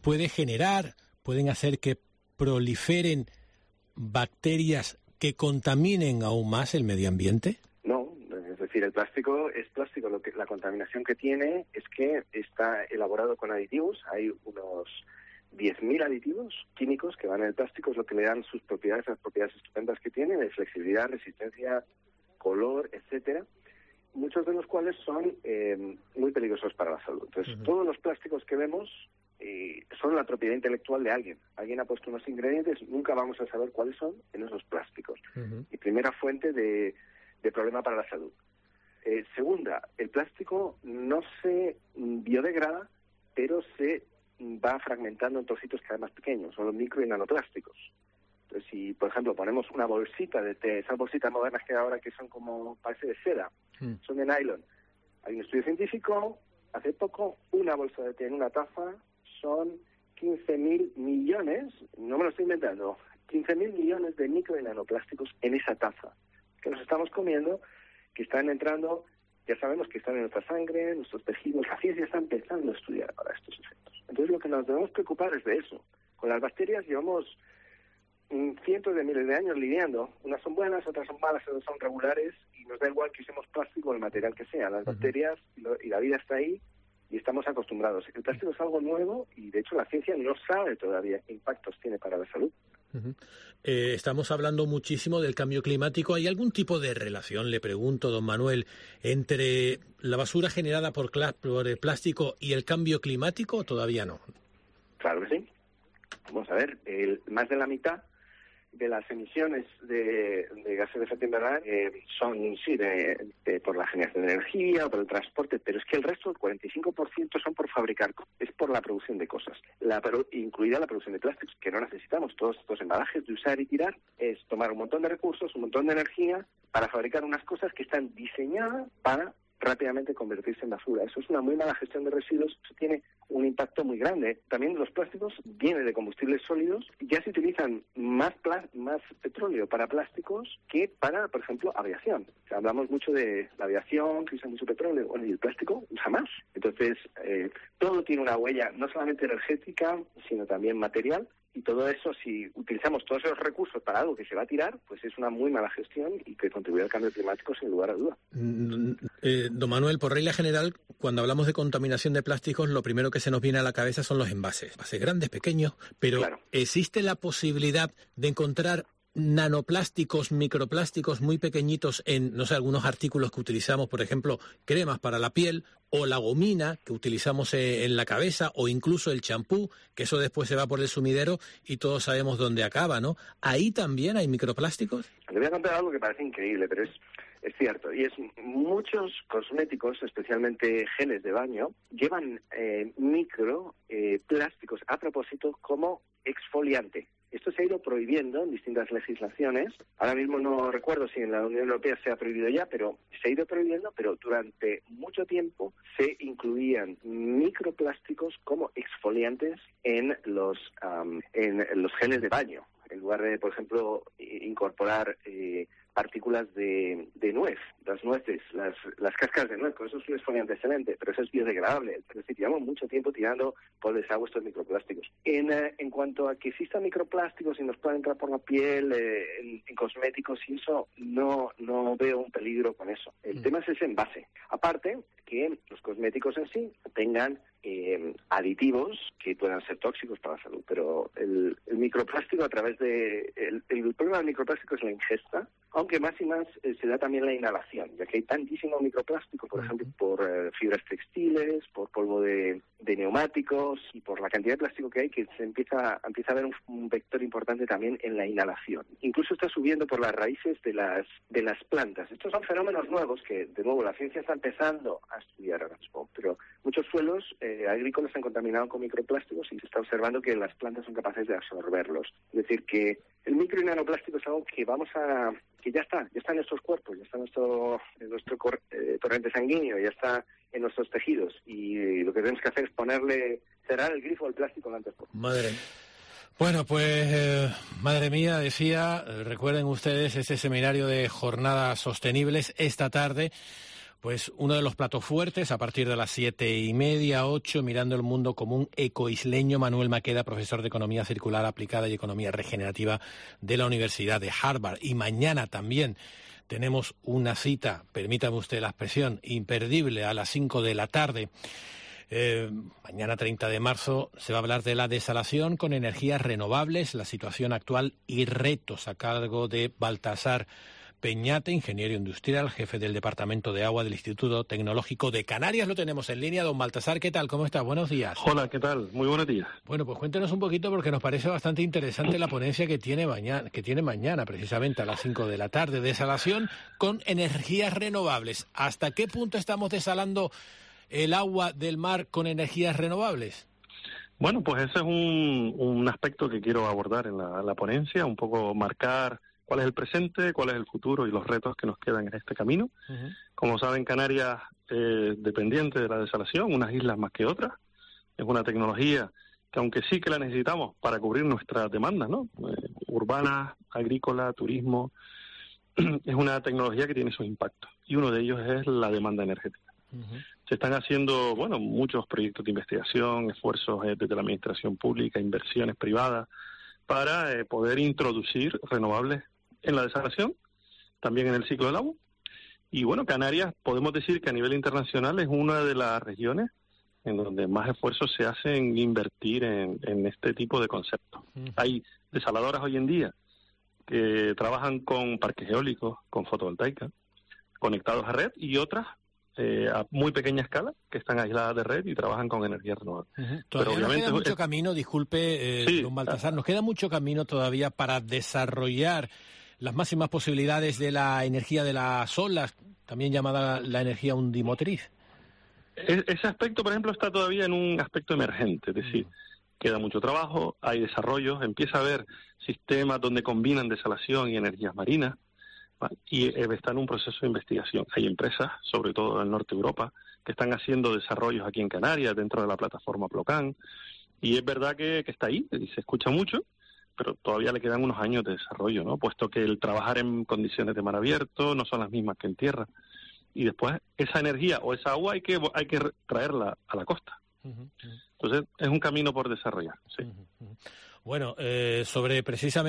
pueden hacer que proliferen bacterias que contaminen aún más el medio ambiente. No, es decir, el plástico es plástico. La contaminación que tiene es que está elaborado con aditivos. Hay unos 10.000 aditivos químicos que van en el plástico, es lo que le dan sus propiedades, las propiedades estupendas que tiene, de flexibilidad, resistencia, color, etcétera, muchos de los cuales son muy peligrosos para la salud. Entonces, todos los plásticos que vemos son la propiedad intelectual de alguien. Alguien ha puesto unos ingredientes, nunca vamos a saber cuáles son en esos plásticos. Y primera fuente de problema para la salud. Segunda, el plástico no se biodegrada, pero se va fragmentando en trocitos cada vez más pequeños, son los micro y nanoplásticos. Entonces, si, por ejemplo, ponemos una bolsita de té, esas bolsitas modernas que ahora que son como, parece de seda, son de nylon. Hay un estudio científico, hace poco, una bolsa de té en una taza son 15.000 millones, no me lo estoy inventando, 15.000 millones de micro y nanoplásticos en esa taza, que nos estamos comiendo, que están entrando, ya sabemos que están en nuestra sangre, en nuestros tejidos. La ciencia está empezando a estudiar para estos efectos. Entonces, lo que nos debemos preocupar es de eso. Con las bacterias llevamos cientos de miles de años lidiando. Unas son buenas, otras son malas, otras son regulares, y nos da igual que usemos plástico o el material que sea. Las bacterias y la vida está ahí y estamos acostumbrados. El plástico es algo nuevo y, de hecho, la ciencia no sabe todavía qué impactos tiene para la salud. Estamos hablando muchísimo del cambio climático. ¿Hay algún tipo de relación, le pregunto, don Manuel, entre la basura generada por el plástico y el cambio climático? ¿Todavía no? Claro que sí. Vamos a ver, más de la mitad de las emisiones de gases de efecto invernadero son, sí, por la generación de energía o por el transporte, pero es que el resto, el 45%, son por fabricar, es por la producción de cosas, incluida la producción de plásticos, que no necesitamos. Todos estos embalajes de usar y tirar es tomar un montón de recursos, un montón de energía para fabricar unas cosas que están diseñadas para rápidamente convertirse en basura. Eso es una muy mala gestión de residuos, eso tiene un impacto muy grande. También los plásticos vienen de combustibles sólidos, ya se utilizan más petróleo para plásticos que para, por ejemplo, aviación. O sea, hablamos mucho de la aviación, que usa mucho petróleo, bueno, y el plástico usa más. Entonces, todo tiene una huella, no solamente energética, sino también material. Y todo eso, si utilizamos todos esos recursos para algo que se va a tirar, pues es una muy mala gestión y que contribuye al cambio climático sin lugar a duda. Don Manuel, por regla general, cuando hablamos de contaminación de plásticos, lo primero que se nos viene a la cabeza son los envases grandes, pequeños, pero claro, ¿existe la posibilidad de encontrar nanoplásticos, microplásticos muy pequeñitos en, no sé, algunos artículos que utilizamos, por ejemplo, cremas para la piel, o la gomina que utilizamos en la cabeza, o incluso el champú, que eso después se va por el sumidero y todos sabemos dónde acaba, ¿no? ¿Ahí también hay microplásticos? Le voy a contar algo que parece increíble, pero es cierto. Y es muchos cosméticos, especialmente geles de baño, llevan microplásticos a propósito como exfoliante. Esto se ha ido prohibiendo en distintas legislaciones. Ahora mismo no recuerdo si en la Unión Europea se ha prohibido ya, pero se ha ido prohibiendo, pero durante mucho tiempo se incluían microplásticos como exfoliantes en los geles de baño, en lugar de, por ejemplo, incorporar partículas de nuez, las nueces, las cáscaras de nuez. Con eso es un exfoliante excelente, pero eso es biodegradable. Es decir, llevamos mucho tiempo tirando por desagüe estos microplásticos. En cuanto a que existan microplásticos y nos puedan entrar por la piel, en cosméticos y eso, no veo un peligro con eso. El tema es ese envase. Aparte, que los cosméticos en sí tengan aditivos que puedan ser tóxicos para la salud, pero el microplástico a través de... El problema del microplástico es la ingesta Aunque más y más se da también la inhalación, ya que hay tantísimo microplástico, por ejemplo, por fibras textiles, por polvo de neumáticos y por la cantidad de plástico que hay, que se empieza a haber un vector importante también en la inhalación. Incluso está subiendo por las raíces de las plantas. Estos son fenómenos nuevos que, de nuevo, la ciencia está empezando a estudiar ahora mismo, pero muchos suelos agrícolas se han contaminado con microplásticos y se está observando que las plantas son capaces de absorberlos. Es decir, que el micro y nanoplástico es algo que que ya está en nuestros cuerpos, ya está en nuestro torrente sanguíneo, ya está en nuestros tejidos, y lo que tenemos que hacer es cerrar el grifo del plástico lo antes posible. Madre. Bueno, pues, madre mía, decía, recuerden ustedes ese seminario de jornadas sostenibles esta tarde. Pues uno de los platos fuertes, a partir de las 7:30, 8, mirando el mundo como un ecoisleño, Manuel Maqueda, profesor de Economía Circular Aplicada y Economía Regenerativa de la Universidad de Harvard. Y mañana también tenemos una cita, permítame usted la expresión, imperdible, a las 5 de la tarde. Mañana 30 de marzo se va a hablar de la desalación con energías renovables, la situación actual y retos, a cargo de Baltasar Peñate, ingeniero industrial, jefe del Departamento de Agua del Instituto Tecnológico de Canarias. Lo tenemos en línea. Don Baltasar, ¿qué tal? ¿Cómo está? Buenos días. Hola, ¿qué tal? Muy buenos días. Bueno, pues cuéntenos un poquito, porque nos parece bastante interesante la ponencia que tiene mañana, precisamente a las 5 de la tarde. Desalación con energías renovables. ¿Hasta qué punto estamos desalando el agua del mar con energías renovables? Bueno, pues ese es un aspecto que quiero abordar en la ponencia, un poco marcar cuál es el presente, cuál es el futuro y los retos que nos quedan en este camino. Uh-huh. Como saben, Canarias es dependiente de la desalación, unas islas más que otras. Es una tecnología que, aunque sí que la necesitamos para cubrir nuestras demandas, ¿no? Urbanas, agrícola, turismo, es una tecnología que tiene sus impactos. Y uno de ellos es la demanda energética. Uh-huh. Se están haciendo, muchos proyectos de investigación, esfuerzos desde la administración pública, inversiones privadas, para poder introducir renovables en la desalación, también en el ciclo del agua. Y Canarias, podemos decir que a nivel internacional es una de las regiones en donde más esfuerzos se hacen en invertir en este tipo de conceptos. Uh-huh. Hay desaladoras hoy en día que trabajan con parques eólicos, con fotovoltaica, conectados a red, y otras a muy pequeña escala, que están aisladas de red y trabajan con energía renovable. Uh-huh. Todavía nos queda mucho camino, disculpe, sí, don Baltasar, nos queda mucho camino todavía para desarrollar las máximas posibilidades de la energía de las olas, también llamada la energía undimotriz. Ese aspecto, por ejemplo, está todavía en un aspecto emergente, es decir, queda mucho trabajo, hay desarrollos, empieza a haber sistemas donde combinan desalación y energías marinas, y está en un proceso de investigación. Hay empresas, sobre todo en el norte de Europa, que están haciendo desarrollos aquí en Canarias, dentro de la plataforma Plocan, y es verdad que está ahí, y se escucha mucho, pero todavía le quedan unos años de desarrollo, ¿no? Puesto que el trabajar en condiciones de mar abierto no son las mismas que en tierra, y después esa energía o esa agua hay que traerla a la costa. Uh-huh. Entonces es un camino por desarrollar, sí. Uh-huh. Bueno, sobre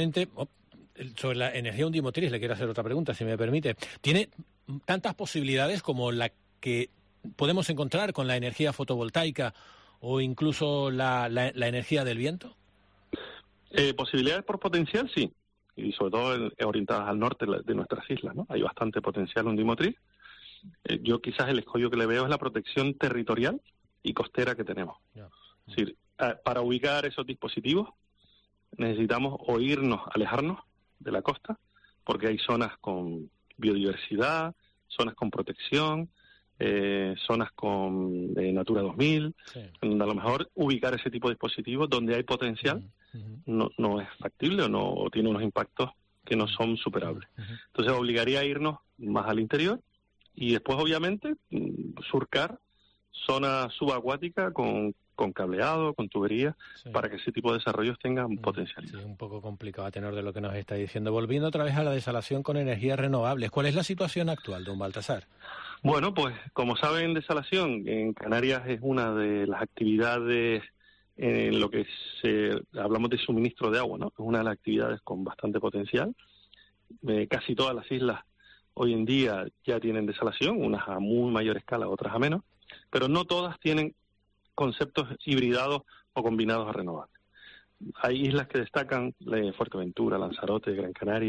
la energía undimotriz, le quiero hacer otra pregunta, si me permite. ¿Tiene tantas posibilidades como la que podemos encontrar con la energía fotovoltaica o incluso la energía del viento? Posibilidades por potencial, sí, y sobre todo orientadas al norte de nuestras islas, ¿no? Hay bastante potencial undimotriz. Yo quizás el escollo que le veo es la protección territorial y costera que tenemos. Es decir, para ubicar esos dispositivos necesitamos alejarnos de la costa, porque hay zonas con biodiversidad, zonas con protección, zonas con Natura 2000, sí, donde a lo mejor ubicar ese tipo de dispositivos donde hay potencial no es factible o tiene unos impactos que no son superables. Entonces obligaría a irnos más al interior y después, obviamente, surcar zona subacuática con cableado, con tuberías, sí, para que ese tipo de desarrollos tengan potencialidad. Sí, un poco complicado a tenor de lo que nos está diciendo. Volviendo otra vez a la desalación con energías renovables, ¿cuál es la situación actual, don Baltasar? Bueno, pues como saben, desalación en Canarias es una de las actividades en lo que hablamos de suministro de agua, ¿no? Es una de las actividades con bastante potencial. Casi todas las islas hoy en día ya tienen desalación, unas a muy mayor escala, otras a menos, pero no todas tienen conceptos hibridados o combinados a renovables. Hay islas que destacan, Fuerteventura, Lanzarote, Gran Canaria,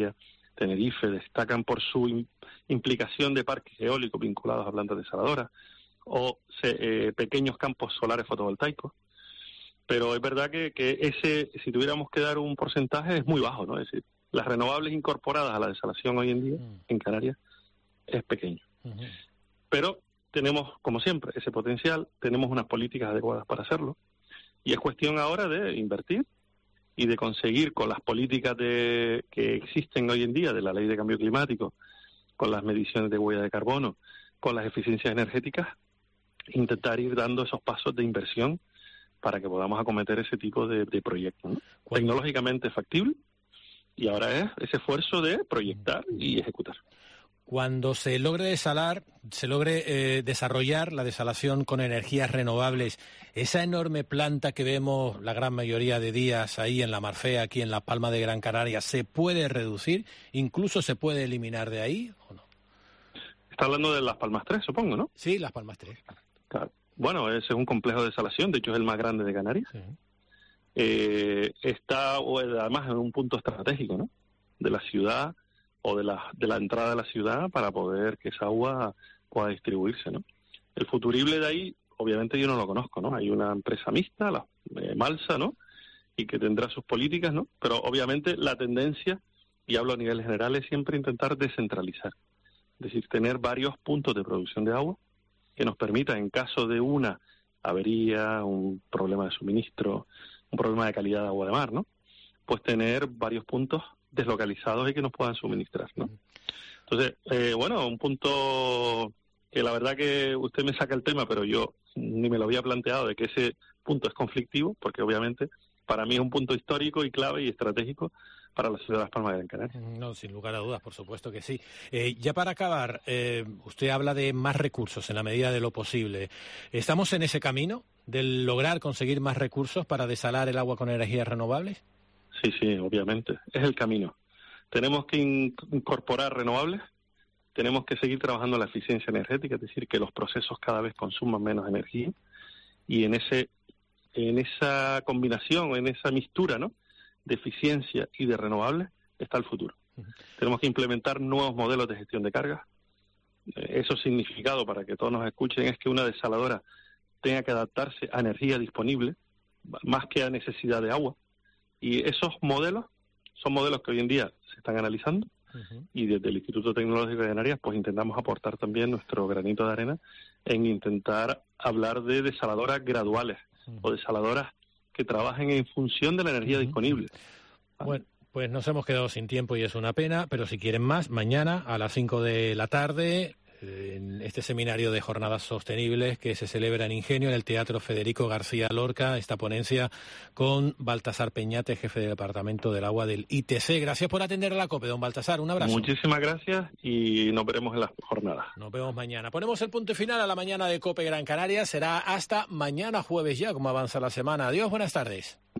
Tenerife, destacan por su implicación de parques eólicos vinculados a plantas desaladoras o pequeños campos solares fotovoltaicos. Pero es verdad que ese, si tuviéramos que dar un porcentaje, es muy bajo, ¿no? Es decir, las renovables incorporadas a la desalación hoy en día en Canarias es pequeño. Pero tenemos, como siempre, ese potencial, tenemos unas políticas adecuadas para hacerlo, y es cuestión ahora de invertir y de conseguir, con las políticas que existen hoy en día de la Ley de Cambio Climático, con las mediciones de huella de carbono, con las eficiencias energéticas, intentar ir dando esos pasos de inversión para que podamos acometer ese tipo de proyectos, ¿no? Tecnológicamente factible, y ahora es ese esfuerzo de proyectar y ejecutar. Cuando se logre desarrollar la desalación con energías renovables, esa enorme planta que vemos la gran mayoría de días ahí en la Marfea, aquí en La Palma de Gran Canaria, ¿se puede reducir? ¿Incluso se puede eliminar de ahí o no? Está hablando de Las Palmas 3, supongo, ¿no? Sí, Las Palmas 3. Claro. Bueno, ese es un complejo de desalación, de hecho es el más grande de Canarias. Sí. Está además en un punto estratégico, ¿no? De la ciudad o de la entrada de la ciudad, para poder que esa agua pueda distribuirse, ¿no? El futurible de ahí, obviamente yo no lo conozco, ¿no? Hay una empresa mixta, la Malsa, ¿no? Y que tendrá sus políticas, ¿no? Pero obviamente la tendencia, y hablo a nivel general, es siempre intentar descentralizar. Es decir, tener varios puntos de producción de agua que nos permita, en caso de una avería, un problema de suministro, un problema de calidad de agua de mar, ¿no? Pues tener varios puntos deslocalizados y que nos puedan suministrar, ¿no? Entonces, un punto que la verdad que usted me saca el tema, pero yo ni me lo había planteado, de que ese punto es conflictivo, porque obviamente para mí es un punto histórico y clave y estratégico para la ciudad de Las Palmas de Gran Canaria. No, sin lugar a dudas, por supuesto que sí. Ya para acabar, usted habla de más recursos en la medida de lo posible. ¿Estamos en ese camino de lograr conseguir más recursos para desalar el agua con energías renovables? Sí, obviamente. Es el camino. Tenemos que incorporar renovables, tenemos que seguir trabajando en la eficiencia energética, es decir, que los procesos cada vez consuman menos energía, y en esa combinación, en esa mistura, ¿no?, de eficiencia y de renovables está el futuro. Tenemos que implementar nuevos modelos de gestión de cargas. Eso significado, para que todos nos escuchen, es que una desaladora tenga que adaptarse a energía disponible más que a necesidad de agua. Y esos modelos son modelos que hoy en día se están analizando, y desde el Instituto Tecnológico de Canarias pues intentamos aportar también nuestro granito de arena en intentar hablar de desaladoras graduales o desaladoras que trabajen en función de la energía disponible. Bueno, pues nos hemos quedado sin tiempo y es una pena, pero si quieren más, mañana a las 5 de la tarde, en este seminario de jornadas sostenibles que se celebra en Ingenio, en el Teatro Federico García Lorca, esta ponencia con Baltasar Peñate, jefe del Departamento del Agua del ITC. Gracias por atender a la COPE, don Baltasar, un abrazo. Muchísimas gracias y nos veremos en las jornadas. Nos vemos mañana. Ponemos el punto final a la mañana de COPE Gran Canaria. Será hasta mañana jueves ya, como avanza la semana. Adiós, buenas tardes.